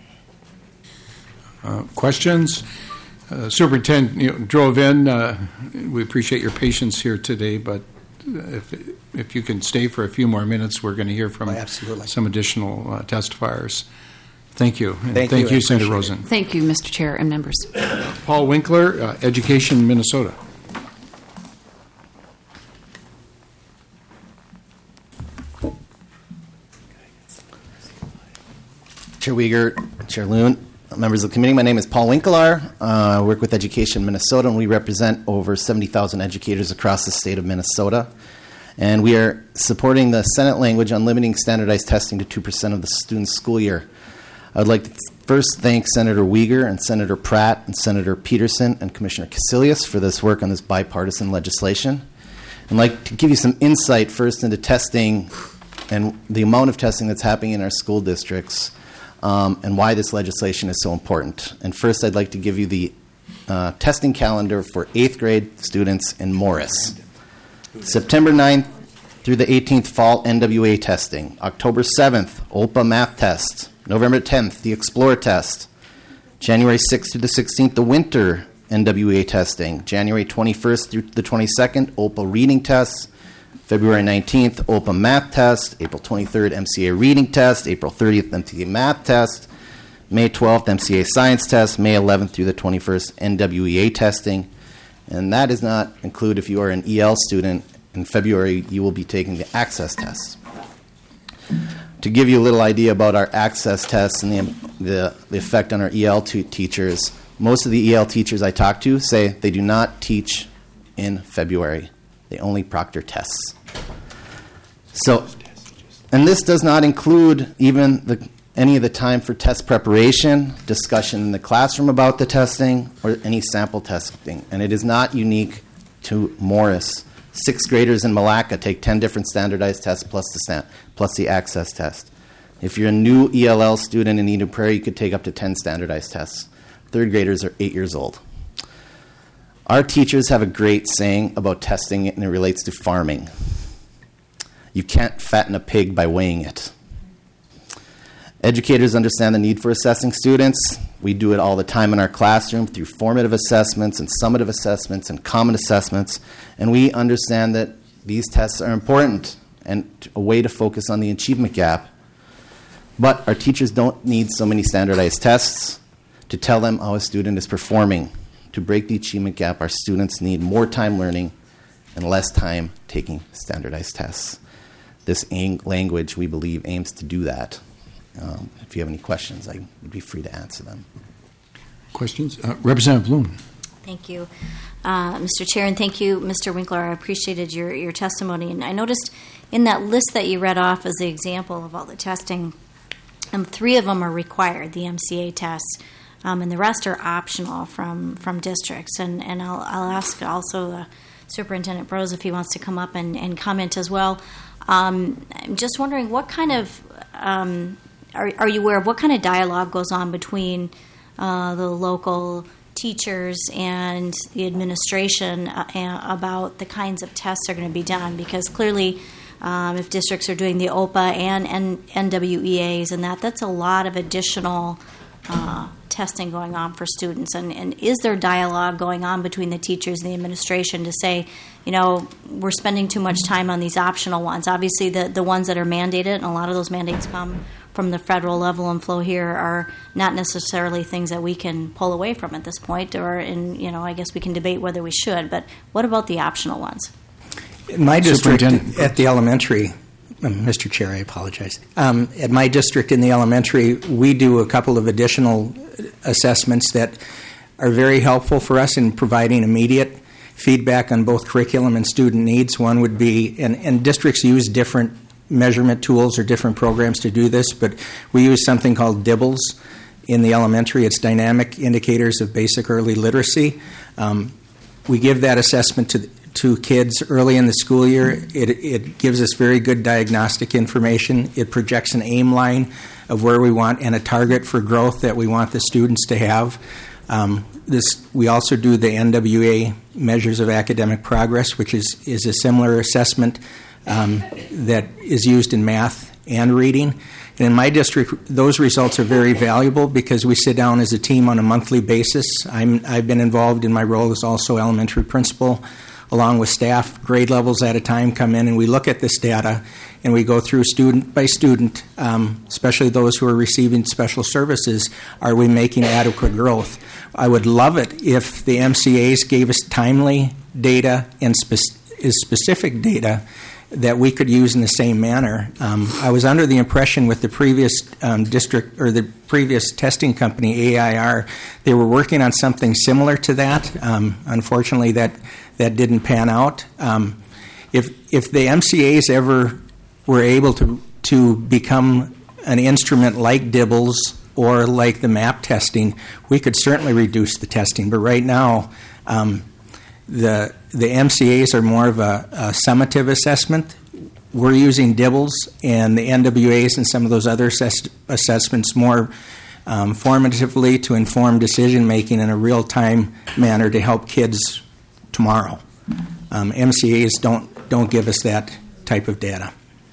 [SPEAKER 2] Uh, questions? Uh, Superintendent you know, drove in. Uh, we appreciate your patience here today, but if if you can stay for a few more minutes, we're going to hear from
[SPEAKER 9] oh, absolutely.
[SPEAKER 2] some additional uh, testifiers. Thank you. And
[SPEAKER 9] thank,
[SPEAKER 2] thank
[SPEAKER 9] you,
[SPEAKER 2] you Senator Rosen.
[SPEAKER 7] Thank you, Mister Chair and members.
[SPEAKER 2] Paul Winkler, uh, Education Minnesota.
[SPEAKER 10] Chair Uyghur, Chair Loon, members of the committee, my name is Paul Winkler. Uh, I work with Education Minnesota, and we represent over seventy thousand educators across the state of Minnesota. And we are supporting the Senate language on limiting standardized testing to two percent of the student's school year. I would like to first thank Senator Uyghur and Senator Pratt and Senator Peterson and Commissioner Casilius for this work on this bipartisan legislation. I'd like to give you some insight first into testing and the amount of testing that's happening in our school districts. Um, and why this legislation is so important. And first, I'd like to give you the uh, testing calendar for eighth grade students in Morris. September ninth through the eighteenth, fall N W A testing. October seventh, O L P A math test. November tenth, the Explore test. January sixth through the sixteenth, the winter N W A testing. January twenty-first through the twenty-second, O L P A reading tests. February nineteenth, O L P A math test. April twenty-third, M C A reading test. April thirtieth, M C A math test. May twelfth, M C A science test. May eleventh through the twenty-first, N W E A testing. And that does not include if you are an E L student. In February, you will be taking the access tests. To give you a little idea about our access tests and the, the, the effect on our E L t- teachers, most of the E L teachers I talk to say they do not teach in February. They only proctor tests. So, and this does not include even the, any of the time for test preparation, discussion in the classroom about the testing, or any sample testing. And it is not unique to Morris. Sixth graders in Malacca take ten different standardized tests plus the stan- plus the access test. If you're a new E L L student in Eden Prairie, you could take up to ten standardized tests. Third graders are eight years old. Our teachers have a great saying about testing, and it relates to farming. You can't fatten a pig by weighing it. Educators understand the need for assessing students. We do it all the time in our classroom through formative assessments and summative assessments and common assessments, and we understand that these tests are important and a way to focus on the achievement gap. But our teachers don't need so many standardized tests to tell them how a student is performing. To break the achievement gap, our students need more time learning and less time taking standardized tests. This ang- language, we believe, aims to do that. Um, if you have any questions, I would be free to answer them.
[SPEAKER 2] Questions? Uh, Representative Loon.
[SPEAKER 19] Thank you, uh, Mister Chair, and thank you, Mister Winkler. I appreciated your, your testimony. And I noticed in that list that you read off as the example of all the testing, um, three of them are required, the M C A tests, um, and the rest are optional from, from districts. And, and I'll, I'll ask also uh, Superintendent Brose if he wants to come up and, and comment as well. Um, I'm just wondering what kind of, um, are, are you aware of what kind of dialogue goes on between uh, the local teachers and the administration uh, about the kinds of tests that are going to be done? Because clearly, um, if districts are doing the O P A and, and N W E As and that, that's a lot of additional uh, testing going on for students. And, and is there dialogue going on between the teachers and the administration to say, you know, we're spending too much time on these optional ones? Obviously, the, the ones that are mandated, and a lot of those mandates come from the federal level and flow here, are not necessarily things that we can pull away from at this point, or, in, you know, I guess we can debate whether we should. But what about the optional ones?
[SPEAKER 9] In my district, at the elementary, Mister Chair, I apologize. Um, at my district in the elementary, we do a couple of additional assessments that are very helpful for us in providing immediate feedback on both curriculum and student needs. One would be, and, and districts use different measurement tools or different programs to do this, but we use something called DIBBLES in the elementary. It's Dynamic Indicators of Basic Early Literacy. Um, we give that assessment to to kids early in the school year. It, it gives us very good diagnostic information. It projects an aim line of where we want and a target for growth that we want the students to have. Um, this we also do the N W A measures of academic progress, which is, is a similar assessment um, that is used in math and reading. And in my district, those results are very valuable because we sit down as a team on a monthly basis. I'm, I've been involved in my role as also elementary principal, along with staff, grade levels at a time come in, and we look at this data, and we go through student by student, um, especially those who are receiving special services. Are we making adequate growth? I would love it if the M C As gave us timely data and spe- specific data that we could use in the same manner. Um, I was under the impression with the previous um, district or the previous testing company, A I R, they were working on something similar to that. Um, unfortunately, that that didn't pan out. Um, if if the M C As ever were able to to become an instrument like DIBBLES or like the MAP testing, we could certainly reduce the testing. But right now, um, the the M C As are more of a, a summative assessment. We're using DIBBLES and the N W As and some of those other assess- assessments more um, formatively to inform decision making in a real time manner to help kids tomorrow. Um, M C As don't don't give us that type of data.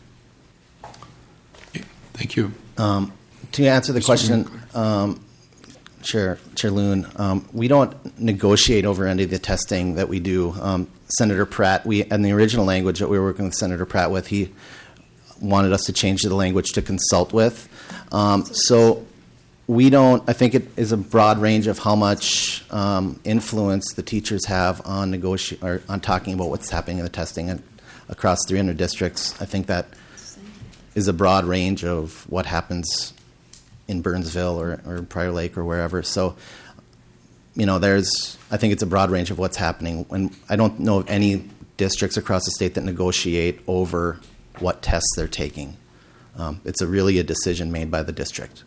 [SPEAKER 2] Thank you.
[SPEAKER 10] Um, to answer the question, um, Chair Chair Loon, um, we don't negotiate over any of the testing that we do. Um, Senator Pratt, we in the original language that we were working with Senator Pratt with, he wanted us to change the language to consult with. Um, so we don't. I think it is a broad range of how much um, influence the teachers have on negoti- or on talking about what's happening in the testing and across three hundred districts. I think that is a broad range of what happens in Burnsville or, or Prior Lake or wherever. So, you know, there's, I think it's a broad range of what's happening. And I don't know of any districts across the state that negotiate over what tests they're taking. Um, it's a really a decision made by the district.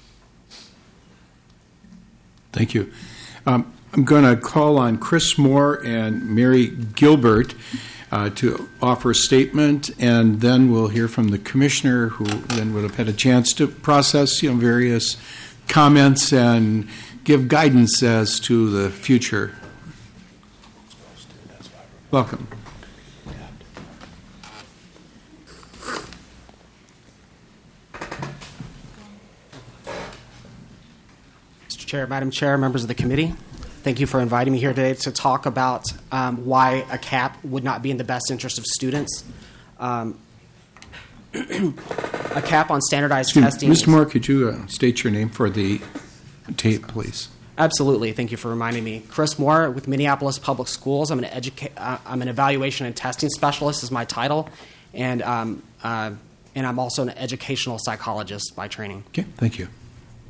[SPEAKER 2] Thank you. Um, I'm going to call on Chris Moore and Mary Gilbert uh, to offer a statement, and then we'll hear from the commissioner, who then would have had a chance to process, you know, various comments and give guidance as to the future. Welcome.
[SPEAKER 8] Chair, Madam Chair, members of the committee. Thank you for inviting me here today to talk about um, why a cap would not be in the best interest of students. Um, a cap on standardized
[SPEAKER 2] Excuse me,
[SPEAKER 8] testing.
[SPEAKER 2] Mister Moore, could you uh, state your name for the tape, please?
[SPEAKER 8] Absolutely. Thank you for reminding me. Chris Moore with Minneapolis Public Schools. I'm an educa- uh, I'm an evaluation and testing specialist is my title, and um, uh, and I'm also an educational psychologist by training.
[SPEAKER 2] Okay, thank you.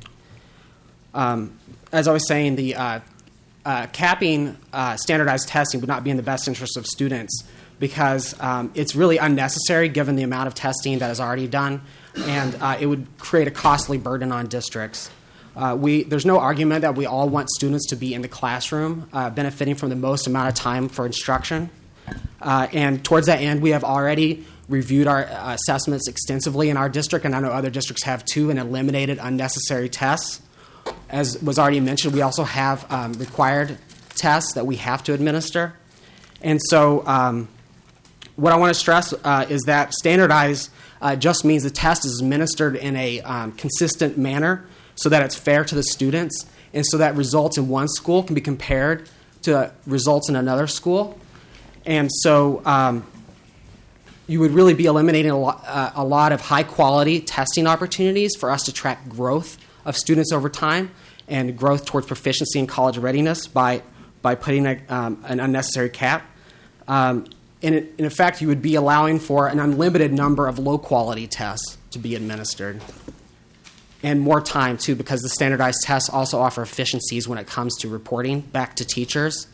[SPEAKER 8] Um, as I was saying, the uh, uh, capping uh, standardized testing would not be in the best interest of students because um, it's really unnecessary given the amount of testing that is already done, and uh, it would create a costly burden on districts. Uh, we, there's no argument that we all want students to be in the classroom, uh, benefiting from the most amount of time for instruction. Uh, and towards that end, we have already reviewed our uh, assessments extensively in our district, and I know other districts have too, and eliminated unnecessary tests. As was already mentioned, we also have um, required tests that we have to administer. And so um, what I want to stress uh, is that standardized uh, just means the test is administered in a um, consistent manner so that it's fair to the students, and so that results in one school can be compared to results in another school. And so um, you would really be eliminating a lot, uh, a lot of high-quality testing opportunities for us to track growth of students over time and growth towards proficiency and college readiness by, by putting a, um, an unnecessary cap. Um, and it, in effect, you would be allowing for an unlimited number of low-quality tests to be administered. And more time, too, because the standardized tests also offer efficiencies when it comes to reporting back to teachers.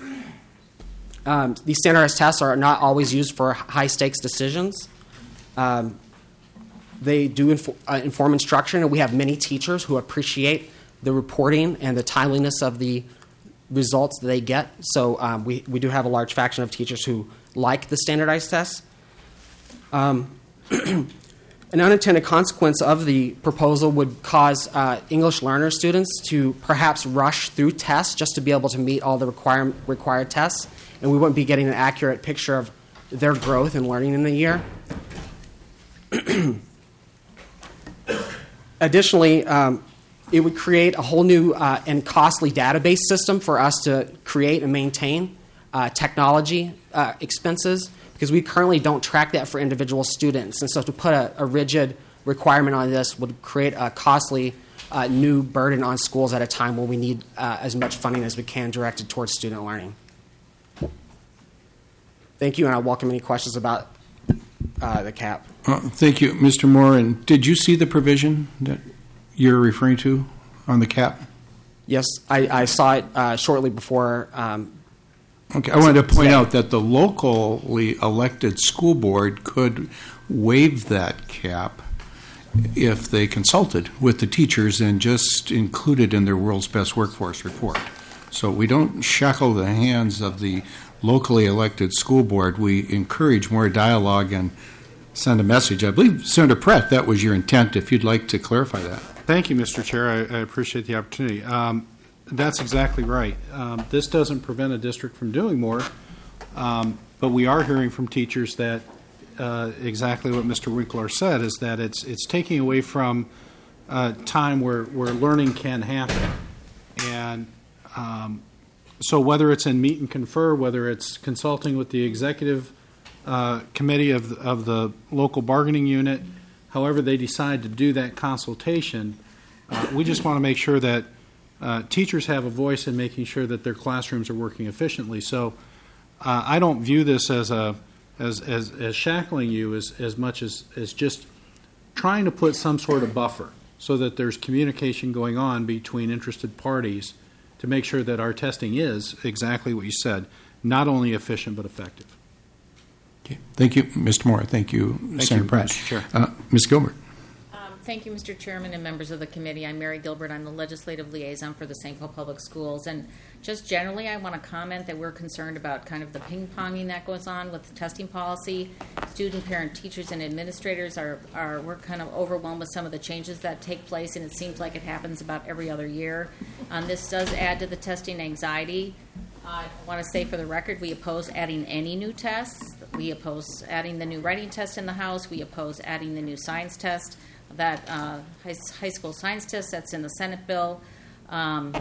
[SPEAKER 8] Um, these standardized tests are not always used for high-stakes decisions. Um, they do inf- uh, inform instruction, and we have many teachers who appreciate the reporting and the timeliness of the results that they get. So um, we, we do have a large faction of teachers who like the standardized tests. Um, An unintended consequence of the proposal would cause uh, English learner students to perhaps rush through tests just to be able to meet all the require- required tests, and we wouldn't be getting an accurate picture of their growth and learning in the year. Additionally, um, it would create a whole new uh, and costly database system for us to create and maintain uh, technology uh, expenses, because we currently don't track that for individual students. And so to put a, a rigid requirement on this would create a costly uh, new burden on schools at a time when we need uh, as much funding as we can directed towards student learning. Thank you, and I welcome any questions about uh, the cap.
[SPEAKER 2] Uh, thank you, Mister Moore. And did you see the provision that you're referring to on the cap?
[SPEAKER 8] Yes, I, I saw it uh, shortly before. Um,
[SPEAKER 2] Okay, I wanted to point out that the locally elected school board could waive that cap if they consulted with the teachers and just included in their World's Best Workforce report. So we don't shackle the hands of the locally elected school board. We encourage more dialogue and send a message. I believe, Senator Pratt, that was your intent, if you'd like to clarify that.
[SPEAKER 12] Thank you, Mister Chair. I, I appreciate the opportunity. Um, That's exactly right. Um, this doesn't prevent a district from doing more, um, but we are hearing from teachers that uh, exactly what Mister Winkler said, is that it's it's taking away from uh, time where, where learning can happen. And um, so whether it's in meet and confer, whether it's consulting with the executive uh, committee of, of the local bargaining unit, however they decide to do that consultation, uh, we just want to make sure that Uh, teachers have a voice in making sure that their classrooms are working efficiently. So uh, I don't view this as a as as, as shackling you as, as much as, as just trying to put some sort of buffer so that there's communication going on between interested parties to make sure that our testing is exactly what you said, not only efficient but effective.
[SPEAKER 2] Okay. Thank you, Mister Moore. Thank you,
[SPEAKER 12] Thank
[SPEAKER 2] Senator
[SPEAKER 12] you,
[SPEAKER 2] Pratt.
[SPEAKER 12] Mister Chair.
[SPEAKER 2] Uh, Miz Gilbert.
[SPEAKER 13] Thank you, Mister Chairman and members of the committee. I'm Mary Gilbert. I'm the legislative liaison for the Saint Paul Public Schools. And just generally, I want to comment that we're concerned about kind of the ping-ponging that goes on with the testing policy. Student, parent, teachers, and administrators are, are we're kind of overwhelmed with some of the changes that take place, and it seems like it happens about every other year. Um, this does add to the testing anxiety. I want to say for the record, we oppose adding any new tests. We oppose adding the new writing test in the House. We oppose adding the new science test. That uh, high, high school science test that's in the Senate bill. Um,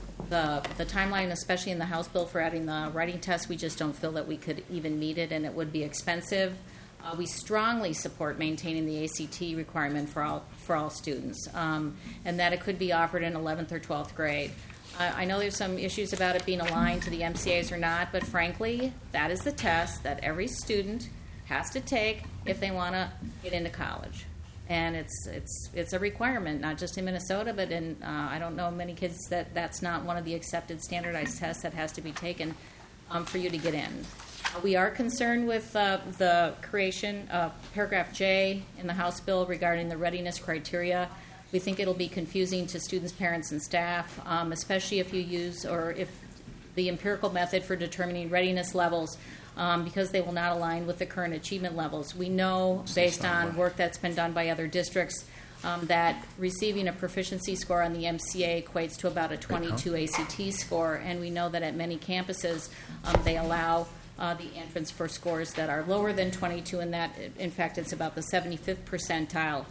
[SPEAKER 13] the the timeline, especially in the House bill for adding the writing test, we just don't feel that we could even meet it, and it would be expensive. Uh, we strongly support maintaining the A C T requirement for all for all students, um, and that it could be offered in eleventh or twelfth grade. Uh, I know there's some issues about it being aligned to the M C As or not, but frankly, that is the test that every student has to take if they want to get into college. And it's it's it's a requirement, not just in Minnesota, but in uh, I don't know many kids that that's not one of the accepted standardized tests that has to be taken um, for you to get in. Uh, we are concerned with uh, the creation of paragraph J in the House bill regarding the readiness criteria. We think it'll be confusing to students, parents, and staff, um, especially if you use or if the empirical method for determining readiness levels, um, because they will not align with the current achievement levels. We know, based on work that's been done by other districts, um, that receiving a proficiency score on the M C A equates to about a twenty-two A C T score, and we know that at many campuses um, they allow uh, the entrance for scores that are lower than twenty-two, and that, in fact, it's about the seventy-fifth percentile.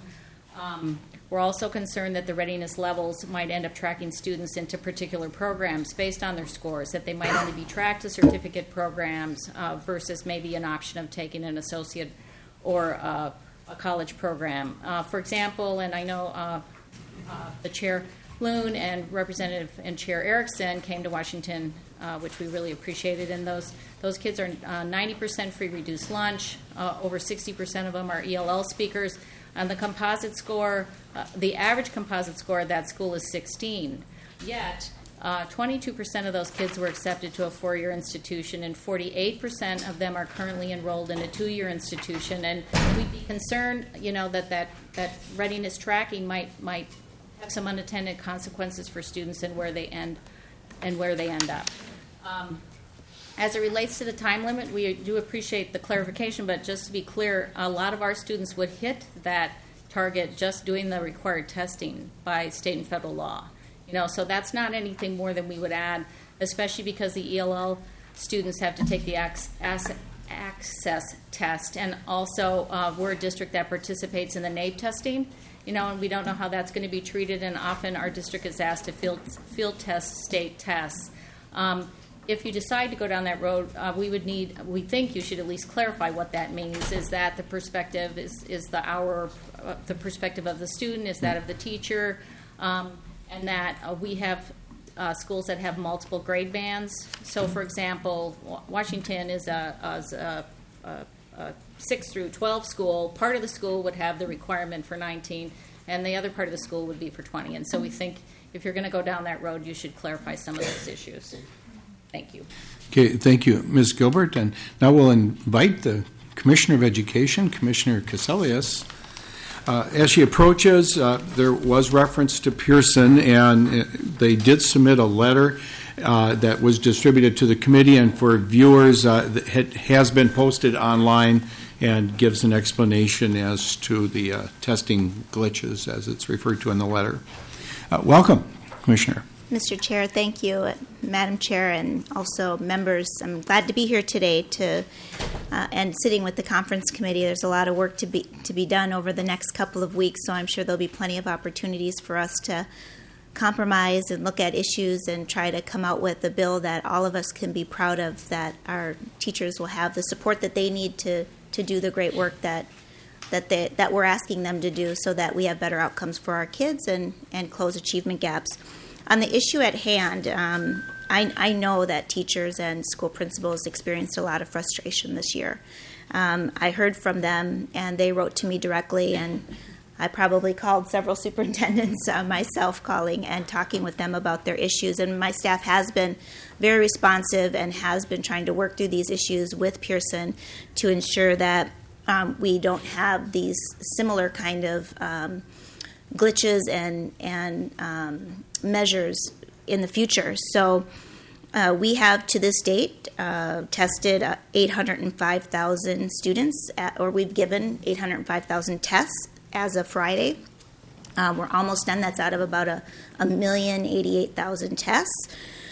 [SPEAKER 13] Um, we're also concerned that the readiness levels might end up tracking students into particular programs based on their scores, that they might only be tracked to certificate programs uh, versus maybe an option of taking an associate or uh, a college program. Uh, for example, and I know uh, uh, the Chair Loon and Representative and Chair Erickson came to Washington, uh, which we really appreciated, and those those kids are uh, ninety percent free reduced lunch. Uh, over sixty percent of them are E L L speakers. On the composite score, uh, the average composite score at that school is sixteen. Yet, uh, twenty-two percent of those kids were accepted to a four-year institution, and forty-eight percent of them are currently enrolled in a two-year institution. And we'd be concerned, you know, that that, that readiness tracking might might have some unintended consequences for students and where they end and where they end up. Um, As it relates to the time limit, we do appreciate the clarification, but just to be clear, a lot of our students would hit that target just doing the required testing by state and federal law. You know, so that's not anything more than we would add, especially because the E L L students have to take the ac- access test, and also uh, we're a district that participates in the NAEP testing. You know, and we don't know how that's going to be treated, and often our district is asked to field field test state tests. Um, If you decide to go down that road, uh, we would need, we think you should at least clarify what that means. Is that the perspective, is, is the our, uh, the perspective of the student, is that of the teacher, um, and that uh, we have uh, schools that have multiple grade bands. So, for example, Washington is a, is a, a, a six through twelve school. Part of the school would have the requirement for nineteen, and the other part of the school would be for twenty. And so we think if you're going to go down that road, you should clarify some of those issues. Thank you.
[SPEAKER 2] Okay, thank you, Miz Gilbert. And now we'll invite the Commissioner of Education, Commissioner Cassellius. Uh, as she approaches, uh, there was reference to Pearson, and they did submit a letter uh, that was distributed to the committee and for viewers. Uh, it has been posted online and gives an explanation as to the uh, testing glitches, as it's referred to in the letter. Uh, welcome, Commissioner.
[SPEAKER 15] Mister Chair, thank you, Madam Chair, and also members. I'm glad to be here today to uh, and sitting with the conference committee. There's a lot of work to be to be done over the next couple of weeks, so I'm sure there'll be plenty of opportunities for us to compromise and look at issues and try to come out with a bill that all of us can be proud of, that our teachers will have the support that they need to, to do the great work that that they, that we're asking them to do, so that we have better outcomes for our kids and, and close achievement gaps. On the issue at hand, um, I, I know that teachers and school principals experienced a lot of frustration this year. Um, I heard from them, and they wrote to me directly, and I probably called several superintendents uh, myself, calling and talking with them about their issues. And my staff has been very responsive and has been trying to work through these issues with Pearson to ensure that um, we don't have these similar kind of um, glitches and and um, measures in the future. So uh, we have to this date uh, tested uh, eight hundred five thousand students, at, or we've given eight hundred five thousand tests as of Friday. Uh, we're almost done. That's out of about a, a million eighty-eight thousand tests.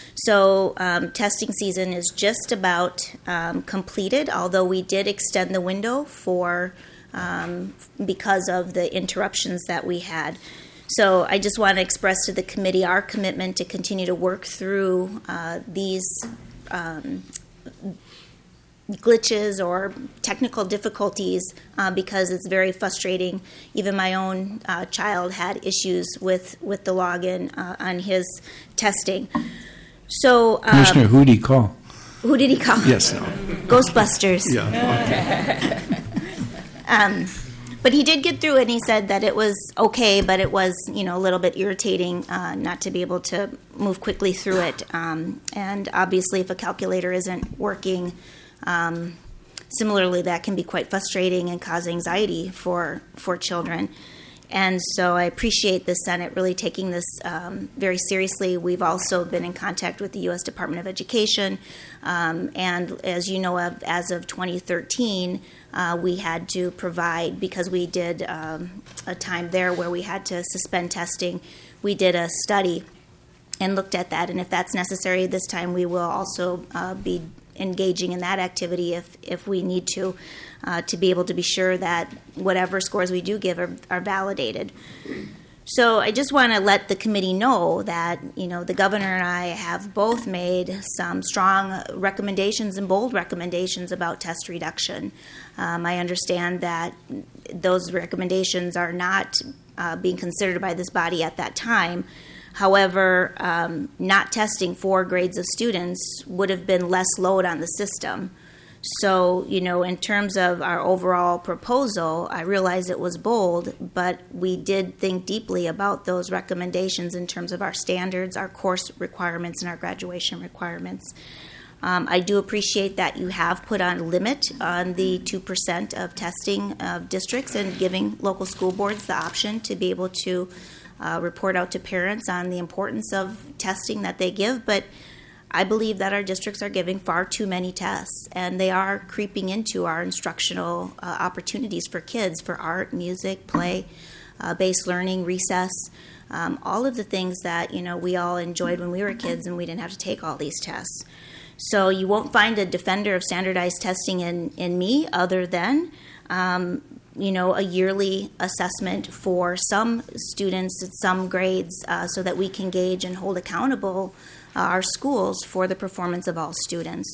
[SPEAKER 15] So um, testing season is just about um, completed, although we did extend the window for um, because of the interruptions that we had. So I just want to express to the committee our commitment to continue to work through uh, these um, glitches or technical difficulties uh, because it's very frustrating. Even my own uh, child had issues with, with the login uh, on his testing. So, um,
[SPEAKER 2] Commissioner, who did he call?
[SPEAKER 15] Who did he call?
[SPEAKER 2] Yes, no.
[SPEAKER 15] Ghostbusters.
[SPEAKER 2] Yeah.
[SPEAKER 15] um, but he did get through it, and he said that it was okay, but it was, you know, a little bit irritating uh, not to be able to move quickly through it. Um, and obviously, if a calculator isn't working, um, similarly, that can be quite frustrating and cause anxiety for for children. And so I appreciate the Senate really taking this um, very seriously. We've also been in contact with the U S Department of Education. Um, and as you know, of, as of twenty thirteen, uh, we had to provide, because we did um, a time there where we had to suspend testing, we did a study and looked at that. And if that's necessary this time, we will also uh, be engaging in that activity if, if we need to, uh, to be able to be sure that whatever scores we do give are, are validated. So I just want to let the committee know that, you know, the governor and I have both made some strong recommendations and bold recommendations about test reduction. Um, I understand that those recommendations are not uh, being considered by this body at that time. However, um, not testing four grades of students would have been less load on the system. So, you know, in terms of our overall proposal, I realize it was bold, but we did think deeply about those recommendations in terms of our standards, our course requirements, and our graduation requirements. Um, I do appreciate that you have put on a limit on the two percent of testing of districts and giving local school boards the option to be able to Uh, report out to parents on the importance of testing that they give, but I believe that our districts are giving far too many tests, and they are creeping into our instructional uh, opportunities for kids for art, music, play, uh, based learning, recess, um, all of the things that, you know, we all enjoyed when we were kids and we didn't have to take all these tests. So you won't find a defender of standardized testing in, in me other than um, you know, a yearly assessment for some students at some grades uh, so that we can gauge and hold accountable uh, our schools for the performance of all students.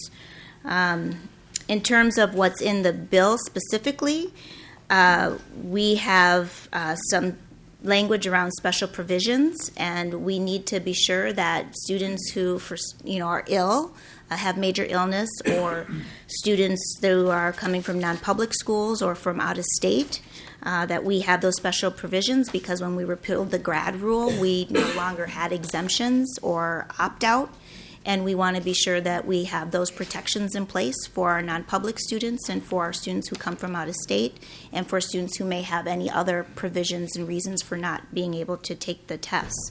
[SPEAKER 15] Um, in terms of what's in the bill specifically, uh, we have uh, some language around special provisions, and we need to be sure that students who, for, you know, are ill, uh, have major illness, or students who are coming from non-public schools or from out of state, uh, that we have those special provisions, because when we repealed the grad rule, we no longer had exemptions or opt-out, and we want to be sure that we have those protections in place for our non-public students and for our students who come from out of state and for students who may have any other provisions and reasons for not being able to take the tests.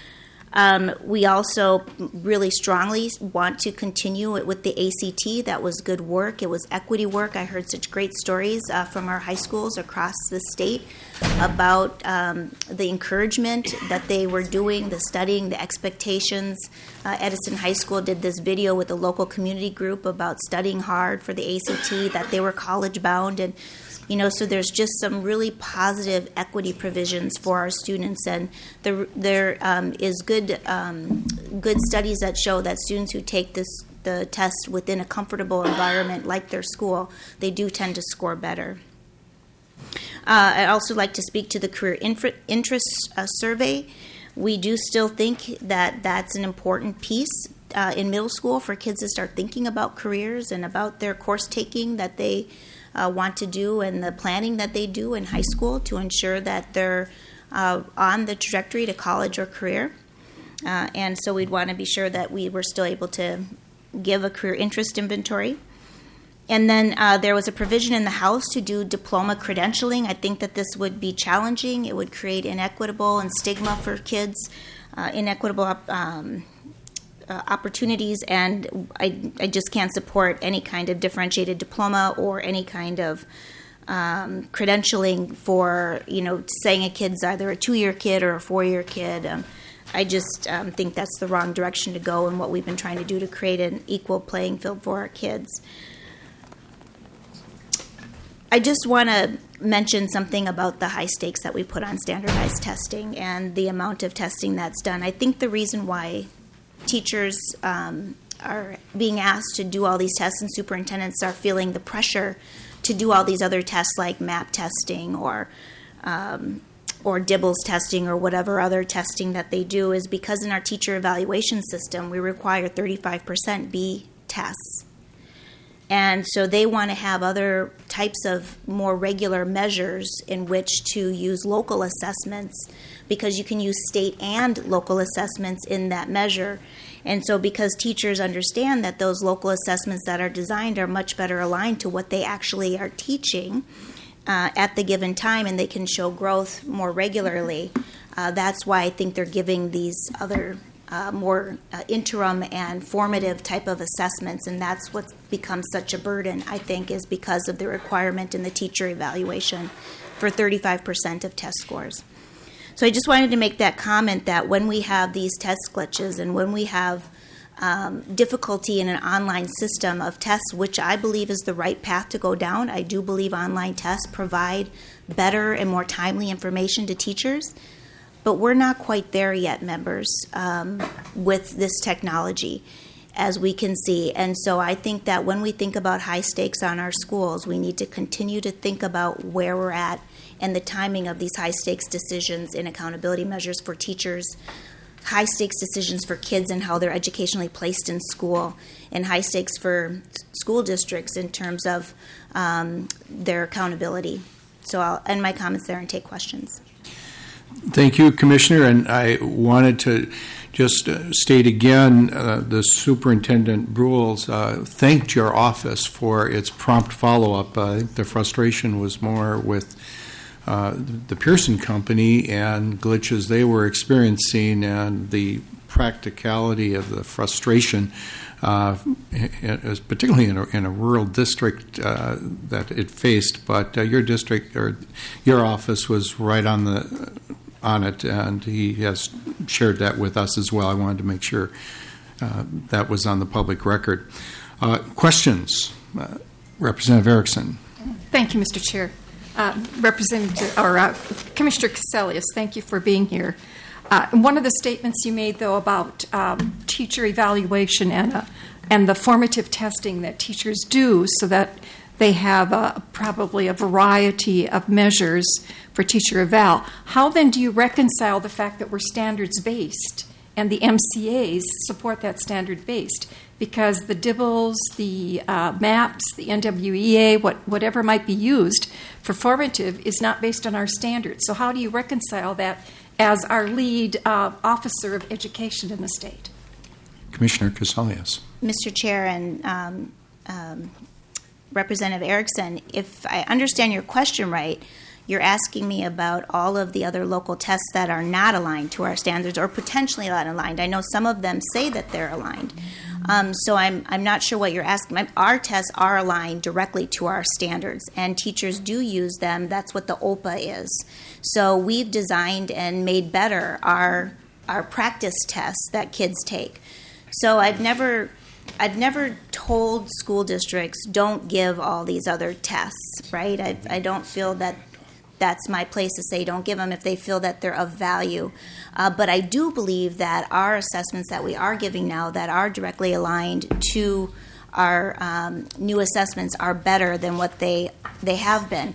[SPEAKER 15] Um, we also really strongly want to continue it with the A C T. That was good work. It was equity work. I heard such great stories uh, from our high schools across the state about um, the encouragement that they were doing, the studying, the expectations. Uh, Edison High School did this video with a local community group about studying hard for the A C T, that they were college bound, and you know, so there's just some really positive equity provisions for our students, and there there um, is good um, good studies that show that students who take this the test within a comfortable environment like their school, they do tend to score better. Uh, I'd also like to speak to the career infra- interest uh, survey. We do still think that that's an important piece uh, in middle school for kids to start thinking about careers and about their course taking that they Uh, want to do and the planning that they do in high school to ensure that they're uh, on the trajectory to college or career. Uh, and so we'd want to be sure that we were still able to give a career interest inventory. And then uh, there was a provision in the House to do diploma credentialing. I think that this would be challenging. It would create inequitable and stigma for kids, uh, inequitable um Uh, opportunities, and I, I just can't support any kind of differentiated diploma or any kind of um, credentialing for, you know, saying a kid's either a two-year kid or a four-year kid. Um, I just um, think that's the wrong direction to go in what we've been trying to do to create an equal playing field for our kids. I just want to mention something about the high stakes that we put on standardized testing and the amount of testing that's done. I think the reason why teachers um, are being asked to do all these tests and superintendents are feeling the pressure to do all these other tests like MAP testing or um, or DIBELS testing or whatever other testing that they do is because in our teacher evaluation system we require thirty-five percent B tests. And so they want to have other types of more regular measures in which to use local assessments because you can use state and local assessments in that measure. And so because teachers understand that those local assessments that are designed are much better aligned to what they actually are teaching uh, at the given time and they can show growth more regularly, uh, that's why I think they're giving these other Uh, more uh, interim and formative type of assessments, and that's what's become such a burden, I think, is because of the requirement in the teacher evaluation for thirty-five percent of test scores. So I just wanted to make that comment that when we have these test glitches and when we have um, difficulty in an online system of tests, which I believe is the right path to go down, I do believe online tests provide better and more timely information to teachers. But we're not quite there yet, members, um, with this technology, as we can see. And so I think that when we think about high stakes on our schools, we need to continue to think about where we're at and the timing of these high stakes decisions and accountability measures for teachers, high stakes decisions for kids and how they're educationally placed in school, and high stakes for school districts in terms of um, their accountability. So I'll end my comments there and take questions.
[SPEAKER 2] Thank you, Commissioner. And I wanted to just uh, state again, uh, the Superintendent Brules uh, thanked your office for its prompt follow-up. Uh, I think the frustration was more with uh, the Pearson Company and glitches they were experiencing and the practicality of the frustration, uh, particularly in a, in a rural district uh, that it faced. But uh, your district or your office was right on the on it, and he has shared that with us as well. I wanted to make sure uh, that was on the public record. Uh, questions? Uh, Representative Erickson.
[SPEAKER 16] Thank you, Mister Chair. Uh, Representative or uh, Commissioner Cassellius, thank you for being here. Uh, one of the statements you made, though, about um, teacher evaluation and uh, and the formative testing that teachers do so that they have uh, probably a variety of measures for teacher eval. How then do you reconcile the fact that we're standards-based and the M C As support that standard-based? Because the DIBELS, the uh, MAPS, the N W E A, what, whatever might be used for formative is not based on our standards. So how do you reconcile that as our lead uh, officer of education in the state?
[SPEAKER 2] Commissioner Cassellius.
[SPEAKER 15] Mister Chair and um, um, Representative Erickson, if I understand your question right, you're asking me about all of the other local tests that are not aligned to our standards or potentially not aligned. I know some of them say that they're aligned. Um, so I'm I'm not sure what you're asking. Our tests are aligned directly to our standards, and teachers do use them. That's what the O P A is. So we've designed and made better our our practice tests that kids take. So I've never I've never told school districts don't give all these other tests, right? I I don't feel that that's my place to say don't give them if they feel that they're of value. Uh, but I do believe that our assessments that we are giving now that are directly aligned to our um, new assessments are better than what they they have been.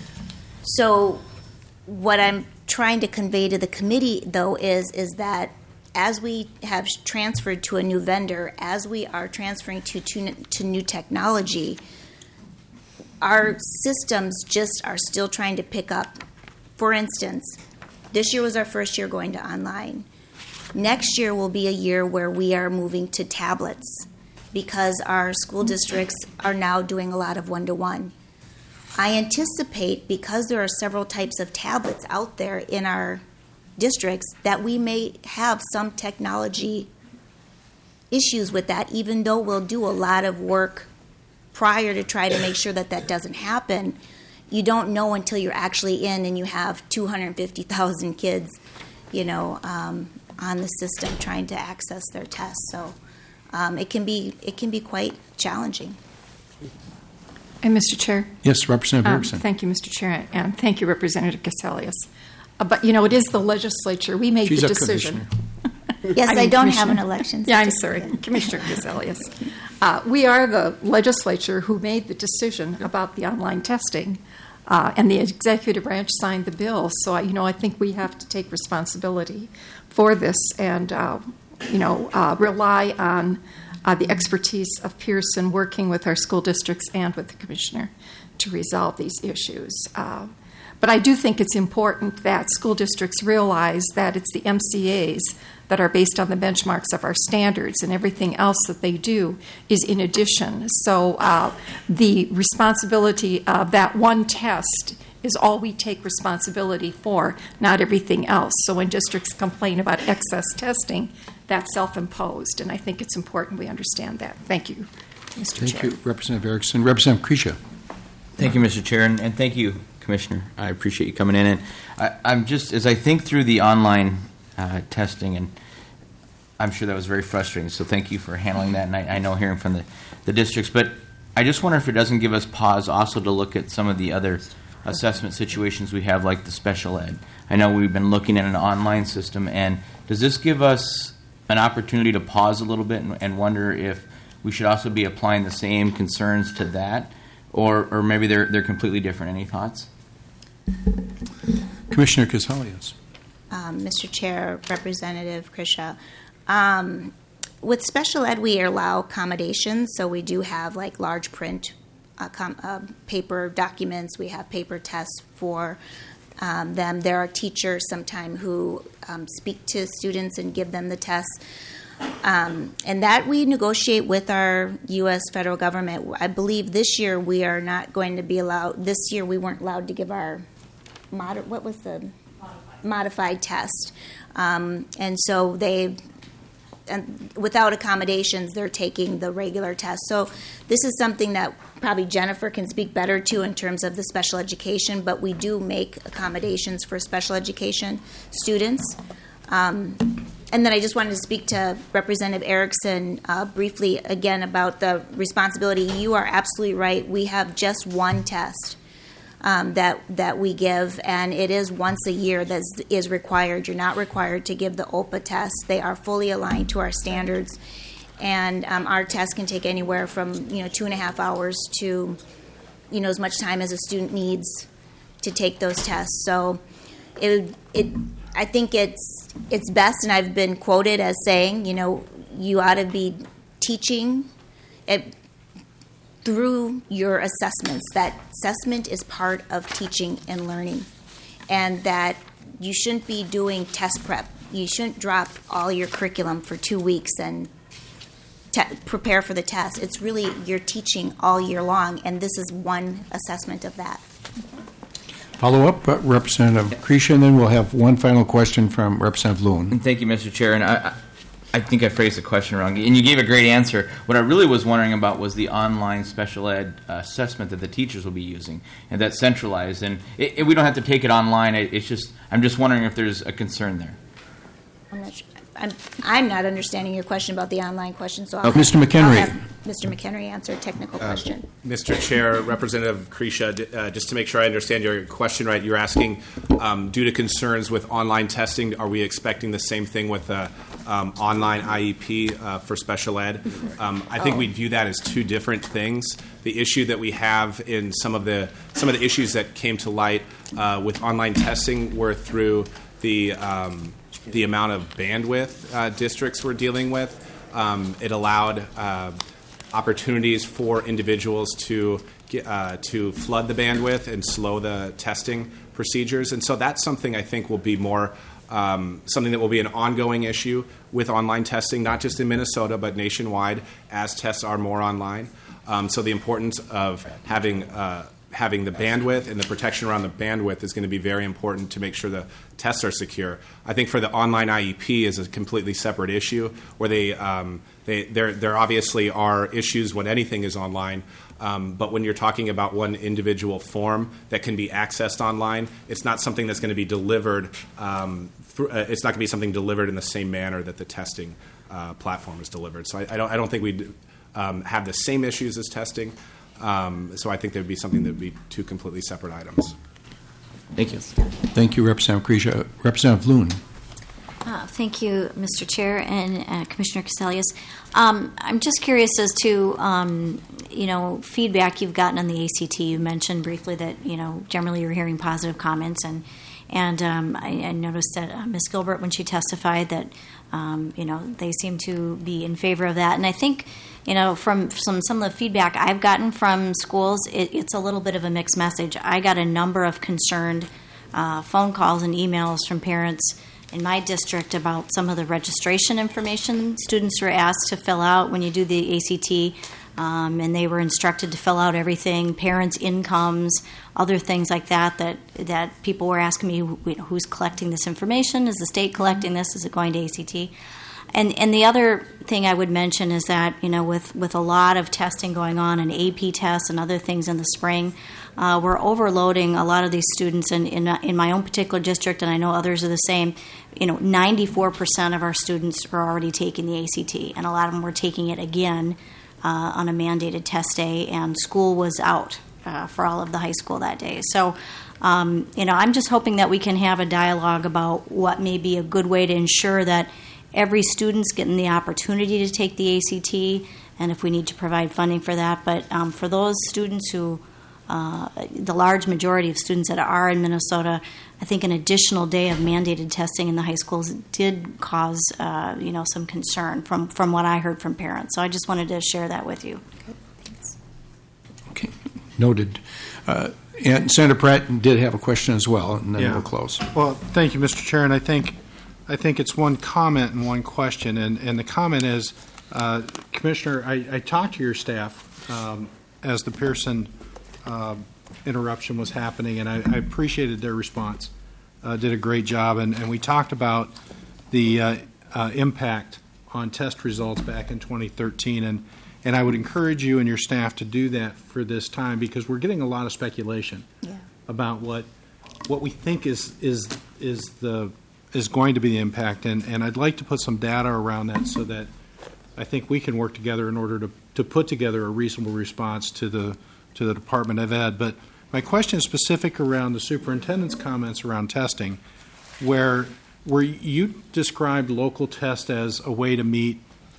[SPEAKER 15] So what I'm trying to convey to the committee, though, is is that as we have transferred to a new vendor, as we are transferring to, to, to new technology, our systems just are still trying to pick up. For instance, this year was our first year going to online. Next year will be a year where we are moving to tablets because our school districts are now doing a lot of one-to-one. I anticipate, because there are several types of tablets out there in our districts, that we may have some technology issues with that, even though we'll do a lot of work prior to try to make sure that that doesn't happen. You don't know until you're actually in and you have two hundred fifty thousand kids, you know, um, on the system trying to access their tests. So um, it can be it can be quite challenging.
[SPEAKER 16] And Mister Chair?
[SPEAKER 2] Yes, Representative
[SPEAKER 16] Um,
[SPEAKER 2] Erickson.
[SPEAKER 16] Thank you, Mister Chair, and thank you, Representative Casalius. Uh, but, you know, it is the legislature. We made
[SPEAKER 2] She's
[SPEAKER 16] the
[SPEAKER 2] a
[SPEAKER 16] decision.
[SPEAKER 15] Yes, I
[SPEAKER 16] mean,
[SPEAKER 15] don't have an
[SPEAKER 16] Commissioner.
[SPEAKER 15] election
[SPEAKER 16] Yeah, I'm
[SPEAKER 15] certificate.
[SPEAKER 16] sorry, Commissioner Casalius. Uh, we are the legislature who made the decision about the online testing, uh, and the executive branch signed the bill. So, I- you know, I think we have to take responsibility for this and, uh, you know, uh, rely on uh, the expertise of Pearson working with our school districts and with the commissioner to resolve these issues. Uh, But I do think it's important that school districts realize that it's the M C As that are based on the benchmarks of our standards, and everything else that they do is in addition. So uh, the responsibility of that one test is all we take responsibility for, not everything else. So when districts complain about excess testing, that's self-imposed, and I think it's important we understand that. Thank you, Mister
[SPEAKER 2] Thank
[SPEAKER 16] Chair.
[SPEAKER 2] you, Representative Erickson. Representative Krisha.
[SPEAKER 11] Thank you, Mister Chair, and, and thank you, Commissioner. I appreciate you coming in. And I, I'm just, as I think through the online uh, testing, and I'm sure that was very frustrating, so thank you for handling that, and I, I know hearing from the, the districts, but I just wonder if it doesn't give us pause also to look at some of the other assessment situations we have, like the special ed. I know we've been looking at an online system, and does this give us an opportunity to pause a little bit and, and wonder if we should also be applying the same concerns to that, or, or maybe they're, they're completely different? Any thoughts?
[SPEAKER 2] Commissioner Casalius.
[SPEAKER 15] Um, Mister Chair, Representative Krisha. Um, with special ed, we allow accommodations, so we do have like large print uh, com- uh, paper documents. We have paper tests for um, them. There are teachers sometimes who um, speak to students and give them the tests. Um, and that we negotiate with our U S federal government. I believe this year we are not going to be allowed, this year we weren't allowed to give our, mod- what was the? Modified, modified test. Um, and so they, and without accommodations, they're taking the regular test. So this is something that probably Jennifer can speak better to in terms of the special education, but we do make accommodations for special education students. Um, and then I just wanted to speak to Representative Erickson uh, briefly again about the responsibility. You are absolutely right. We have just one test um, that that we give, and it is once a year that is required. You're not required to give the O P A test. They are fully aligned to our standards, and um, our test can take anywhere from you know two and a half hours to you know as much time as a student needs to take those tests. So it it. I think it's it's best, and I've been quoted as saying, you know, you ought to be teaching it through your assessments. That assessment is part of teaching and learning, and that you shouldn't be doing test prep. You shouldn't drop all your curriculum for two weeks and te- prepare for the test. It's really you're teaching all year long, and this is one assessment of that.
[SPEAKER 2] Follow up, uh, Representative Krisha, and then we'll have one final question from Representative Loon.
[SPEAKER 11] And thank you, Mister Chair. And I, I I think I phrased the question wrong, and you gave a great answer. What I really was wondering about was the online special ed uh, assessment that the teachers will be using, and that's centralized. And it, it, we don't have to take it online. It, it's just I'm just wondering if there's a concern there.
[SPEAKER 15] I'm not sure. I'm, I'm not understanding your question about the online question, so I'll
[SPEAKER 2] Okay. Mister McHenry.
[SPEAKER 15] I'll have Mister McHenry answer a technical question.
[SPEAKER 3] Mister Chair, Representative Krisha, uh, just to make sure I understand your question right, you're asking, um, due to concerns with online testing, are we expecting the same thing with the um, online I E P uh, for special ed? Um, I think
[SPEAKER 15] Oh.
[SPEAKER 3] we'd view that as two different things. The issue that we have in some of the some of the issues that came to light uh, with online testing were through the um, the amount of bandwidth uh, districts were dealing with. Um, it allowed uh, opportunities for individuals to get, uh, to flood the bandwidth and slow the testing procedures, and so that's something I think will be more um, something that will be an ongoing issue with online testing, not just in Minnesota but nationwide as tests are more online. Um, so the importance of having uh, having the bandwidth and the protection around the bandwidth is going to be very important to make sure the tests are secure. I think for the online I E P is a completely separate issue where they, um, they there there obviously are issues when anything is online, um, but when you're talking about one individual form that can be accessed online, it's not something that's going to be delivered. Um, through, uh, it's not going to be something delivered in the same manner that the testing uh, platform is delivered. So I, I don't I don't think we'd um, have the same issues as testing. Um, so I think that would be something that would be two completely separate items.
[SPEAKER 11] Thank you.
[SPEAKER 2] Thank you, Representative Grisha. Representative Loon.
[SPEAKER 19] Uh, thank you, Mister Chair and uh, Commissioner Casalius. Um, I'm just curious as to, um, you know, feedback you've gotten on the A C T. You mentioned briefly that, you know, generally you're hearing positive comments, and and um, I, I noticed that uh, Miz Gilbert, when she testified, that um, you know, they seem to be in favor of that. And I think, you know, from some some of the feedback I've gotten from schools, it, it's a little bit of a mixed message. I got a number of concerned uh, phone calls and emails from parents in my district about some of the registration information students were asked to fill out when you do the A C T, um, and they were instructed to fill out everything, parents' incomes, other things like that, that that people were asking me, who's collecting this information? Is the state collecting this? Is it going to A C T? And and the other thing I would mention is that, you know, with, with a lot of testing going on and A P tests and other things in the spring, uh, we're overloading a lot of these students. And in, in, in my own particular district, and I know others are the same, you know, ninety-four percent of our students are already taking the A C T, and a lot of them were taking it again uh, on a mandated test day, and school was out uh, for all of the high school that day. So, um, you know, I'm just hoping that we can have a dialogue about what may be a good way to ensure that every student's getting the opportunity to take the A C T, and if we need to provide funding for that. But um, for those students who, uh, the large majority of students that are in Minnesota, I think an additional day of mandated testing in the high schools did cause, uh, you know, some concern from, from what I heard from parents. So I just wanted to share that with you.
[SPEAKER 2] Okay, noted. Uh, and Senator Pratt did have a question as well, and then
[SPEAKER 12] Yeah.
[SPEAKER 2] we'll close.
[SPEAKER 12] Well, thank you, Mister Chair, and I think I think it's one comment and one question, and, and the comment is, uh, Commissioner, I, I talked to your staff um, as the Pearson uh, interruption was happening, and I, I appreciated their response. Uh, did a great job, and, and we talked about the uh, uh, impact on test results back in twenty thirteen, and, and I would encourage you and your staff to do that for this time, because we're getting a lot of speculation
[SPEAKER 15] Yeah.
[SPEAKER 12] about what what we think is is is the is going to be the impact, and, and I'd like to put some data around that so that I think we can work together in order to, to put together a reasonable response to the to the Department of Ed. But my question is specific around the superintendent's comments around testing, where where you described local test as a way to meet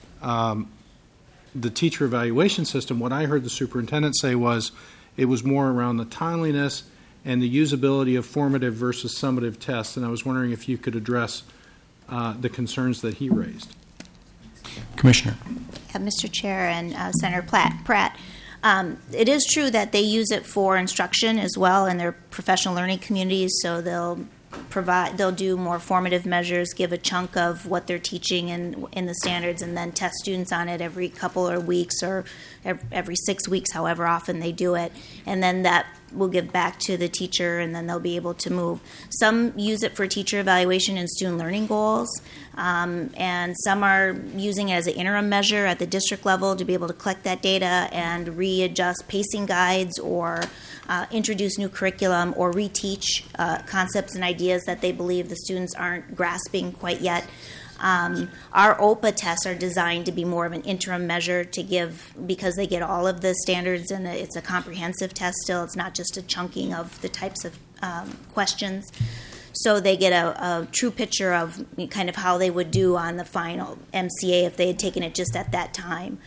[SPEAKER 12] um, the teacher evaluation system. What I heard the superintendent say was it was more around the timeliness and the usability of formative versus summative tests, and I was wondering if you could address uh, the concerns that he raised.
[SPEAKER 2] Commissioner.
[SPEAKER 15] Yeah, Mister Chair and uh, Senator Platt, Pratt, um, it is true that they use it for instruction as well in their professional learning communities, so they'll provide, they'll do more formative measures, give a chunk of what they're teaching in, in the standards, and then test students on it every couple of weeks or every six weeks, however often they do it, and then that will give back to the teacher, and then they'll be able to move. Some use it for teacher evaluation and student learning goals, um, and some are using it as an interim measure at the district level to be able to collect that data and readjust pacing guides or uh, introduce new curriculum or reteach uh, concepts and ideas that they believe the students aren't grasping quite yet. Um, our O P A tests are designed to be more of an interim measure to give, because they get all of the standards and it's a comprehensive test still. It's not just a chunking of the types of um, questions. So they get a, a true picture of kind of how they would do on the final M C A if they had taken it just at that time.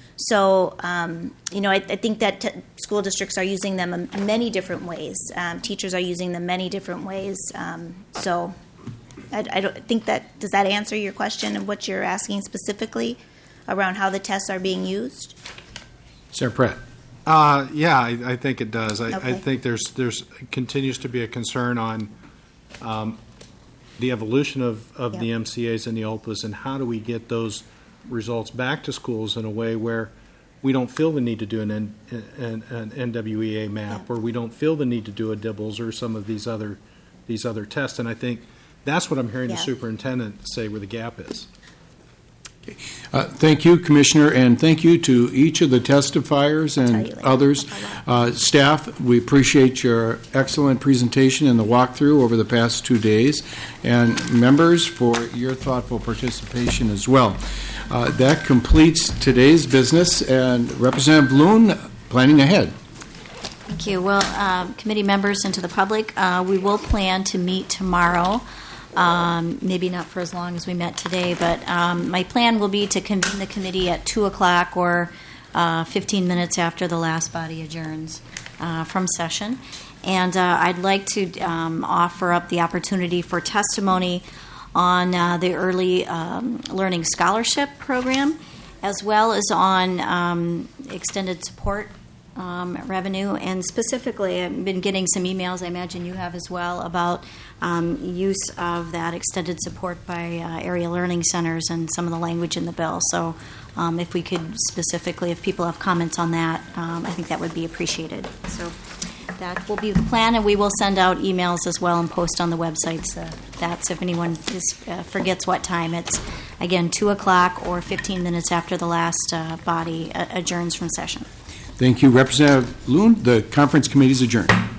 [SPEAKER 15] So, um, you know, I, I think that t- school districts are using them in many different ways. Um, teachers are using them many different ways. Um, so I, I don't think that, does that answer your question of what you're asking specifically around how the tests are being used?
[SPEAKER 2] Senator Pratt.
[SPEAKER 12] Uh, yeah, I, I think it does. I,
[SPEAKER 15] Okay.
[SPEAKER 12] I think there's there's continues to be a concern on um, the evolution of, of the
[SPEAKER 15] Yep.
[SPEAKER 12] M C As and the O P As, and how do we get those results back to schools in a way where we don't feel the need to do an, N, an, an N W E A map, or we don't feel the need to do a DIBELS or some of these other these other tests. And I think that's what I'm hearing
[SPEAKER 15] Yeah.
[SPEAKER 12] the superintendent say where the gap is.
[SPEAKER 2] Uh, thank you, Commissioner, and thank you to each of the testifiers and others. Uh, staff, we appreciate your excellent presentation and the walkthrough over the past two days, and members for your thoughtful participation as well. Uh, that completes today's business, and Representative Loon, planning ahead.
[SPEAKER 19] Thank you. Well, um, committee members and to the public, uh, we will plan to meet tomorrow. Um, maybe not for as long as we met today, but um, my plan will be to convene the committee at two o'clock or uh, fifteen minutes after the last body adjourns uh, from session. And uh, I'd like to um, offer up the opportunity for testimony on uh, the Early um, Learning Scholarship Program, as well as on um, extended support um, revenue. And specifically, I've been getting some emails, I imagine you have as well, about um, use of that extended support by uh, area learning centers and some of the language in the bill. So um, if we could specifically, if people have comments on that, um, I think that would be appreciated. So that will be the plan, and we will send out emails as well and post on the websites. Uh, that's if anyone is, uh, forgets what time. It's, again, two o'clock or fifteen minutes after the last uh, body uh, adjourns from session.
[SPEAKER 2] Thank you, Representative Loon. The conference committee is adjourned.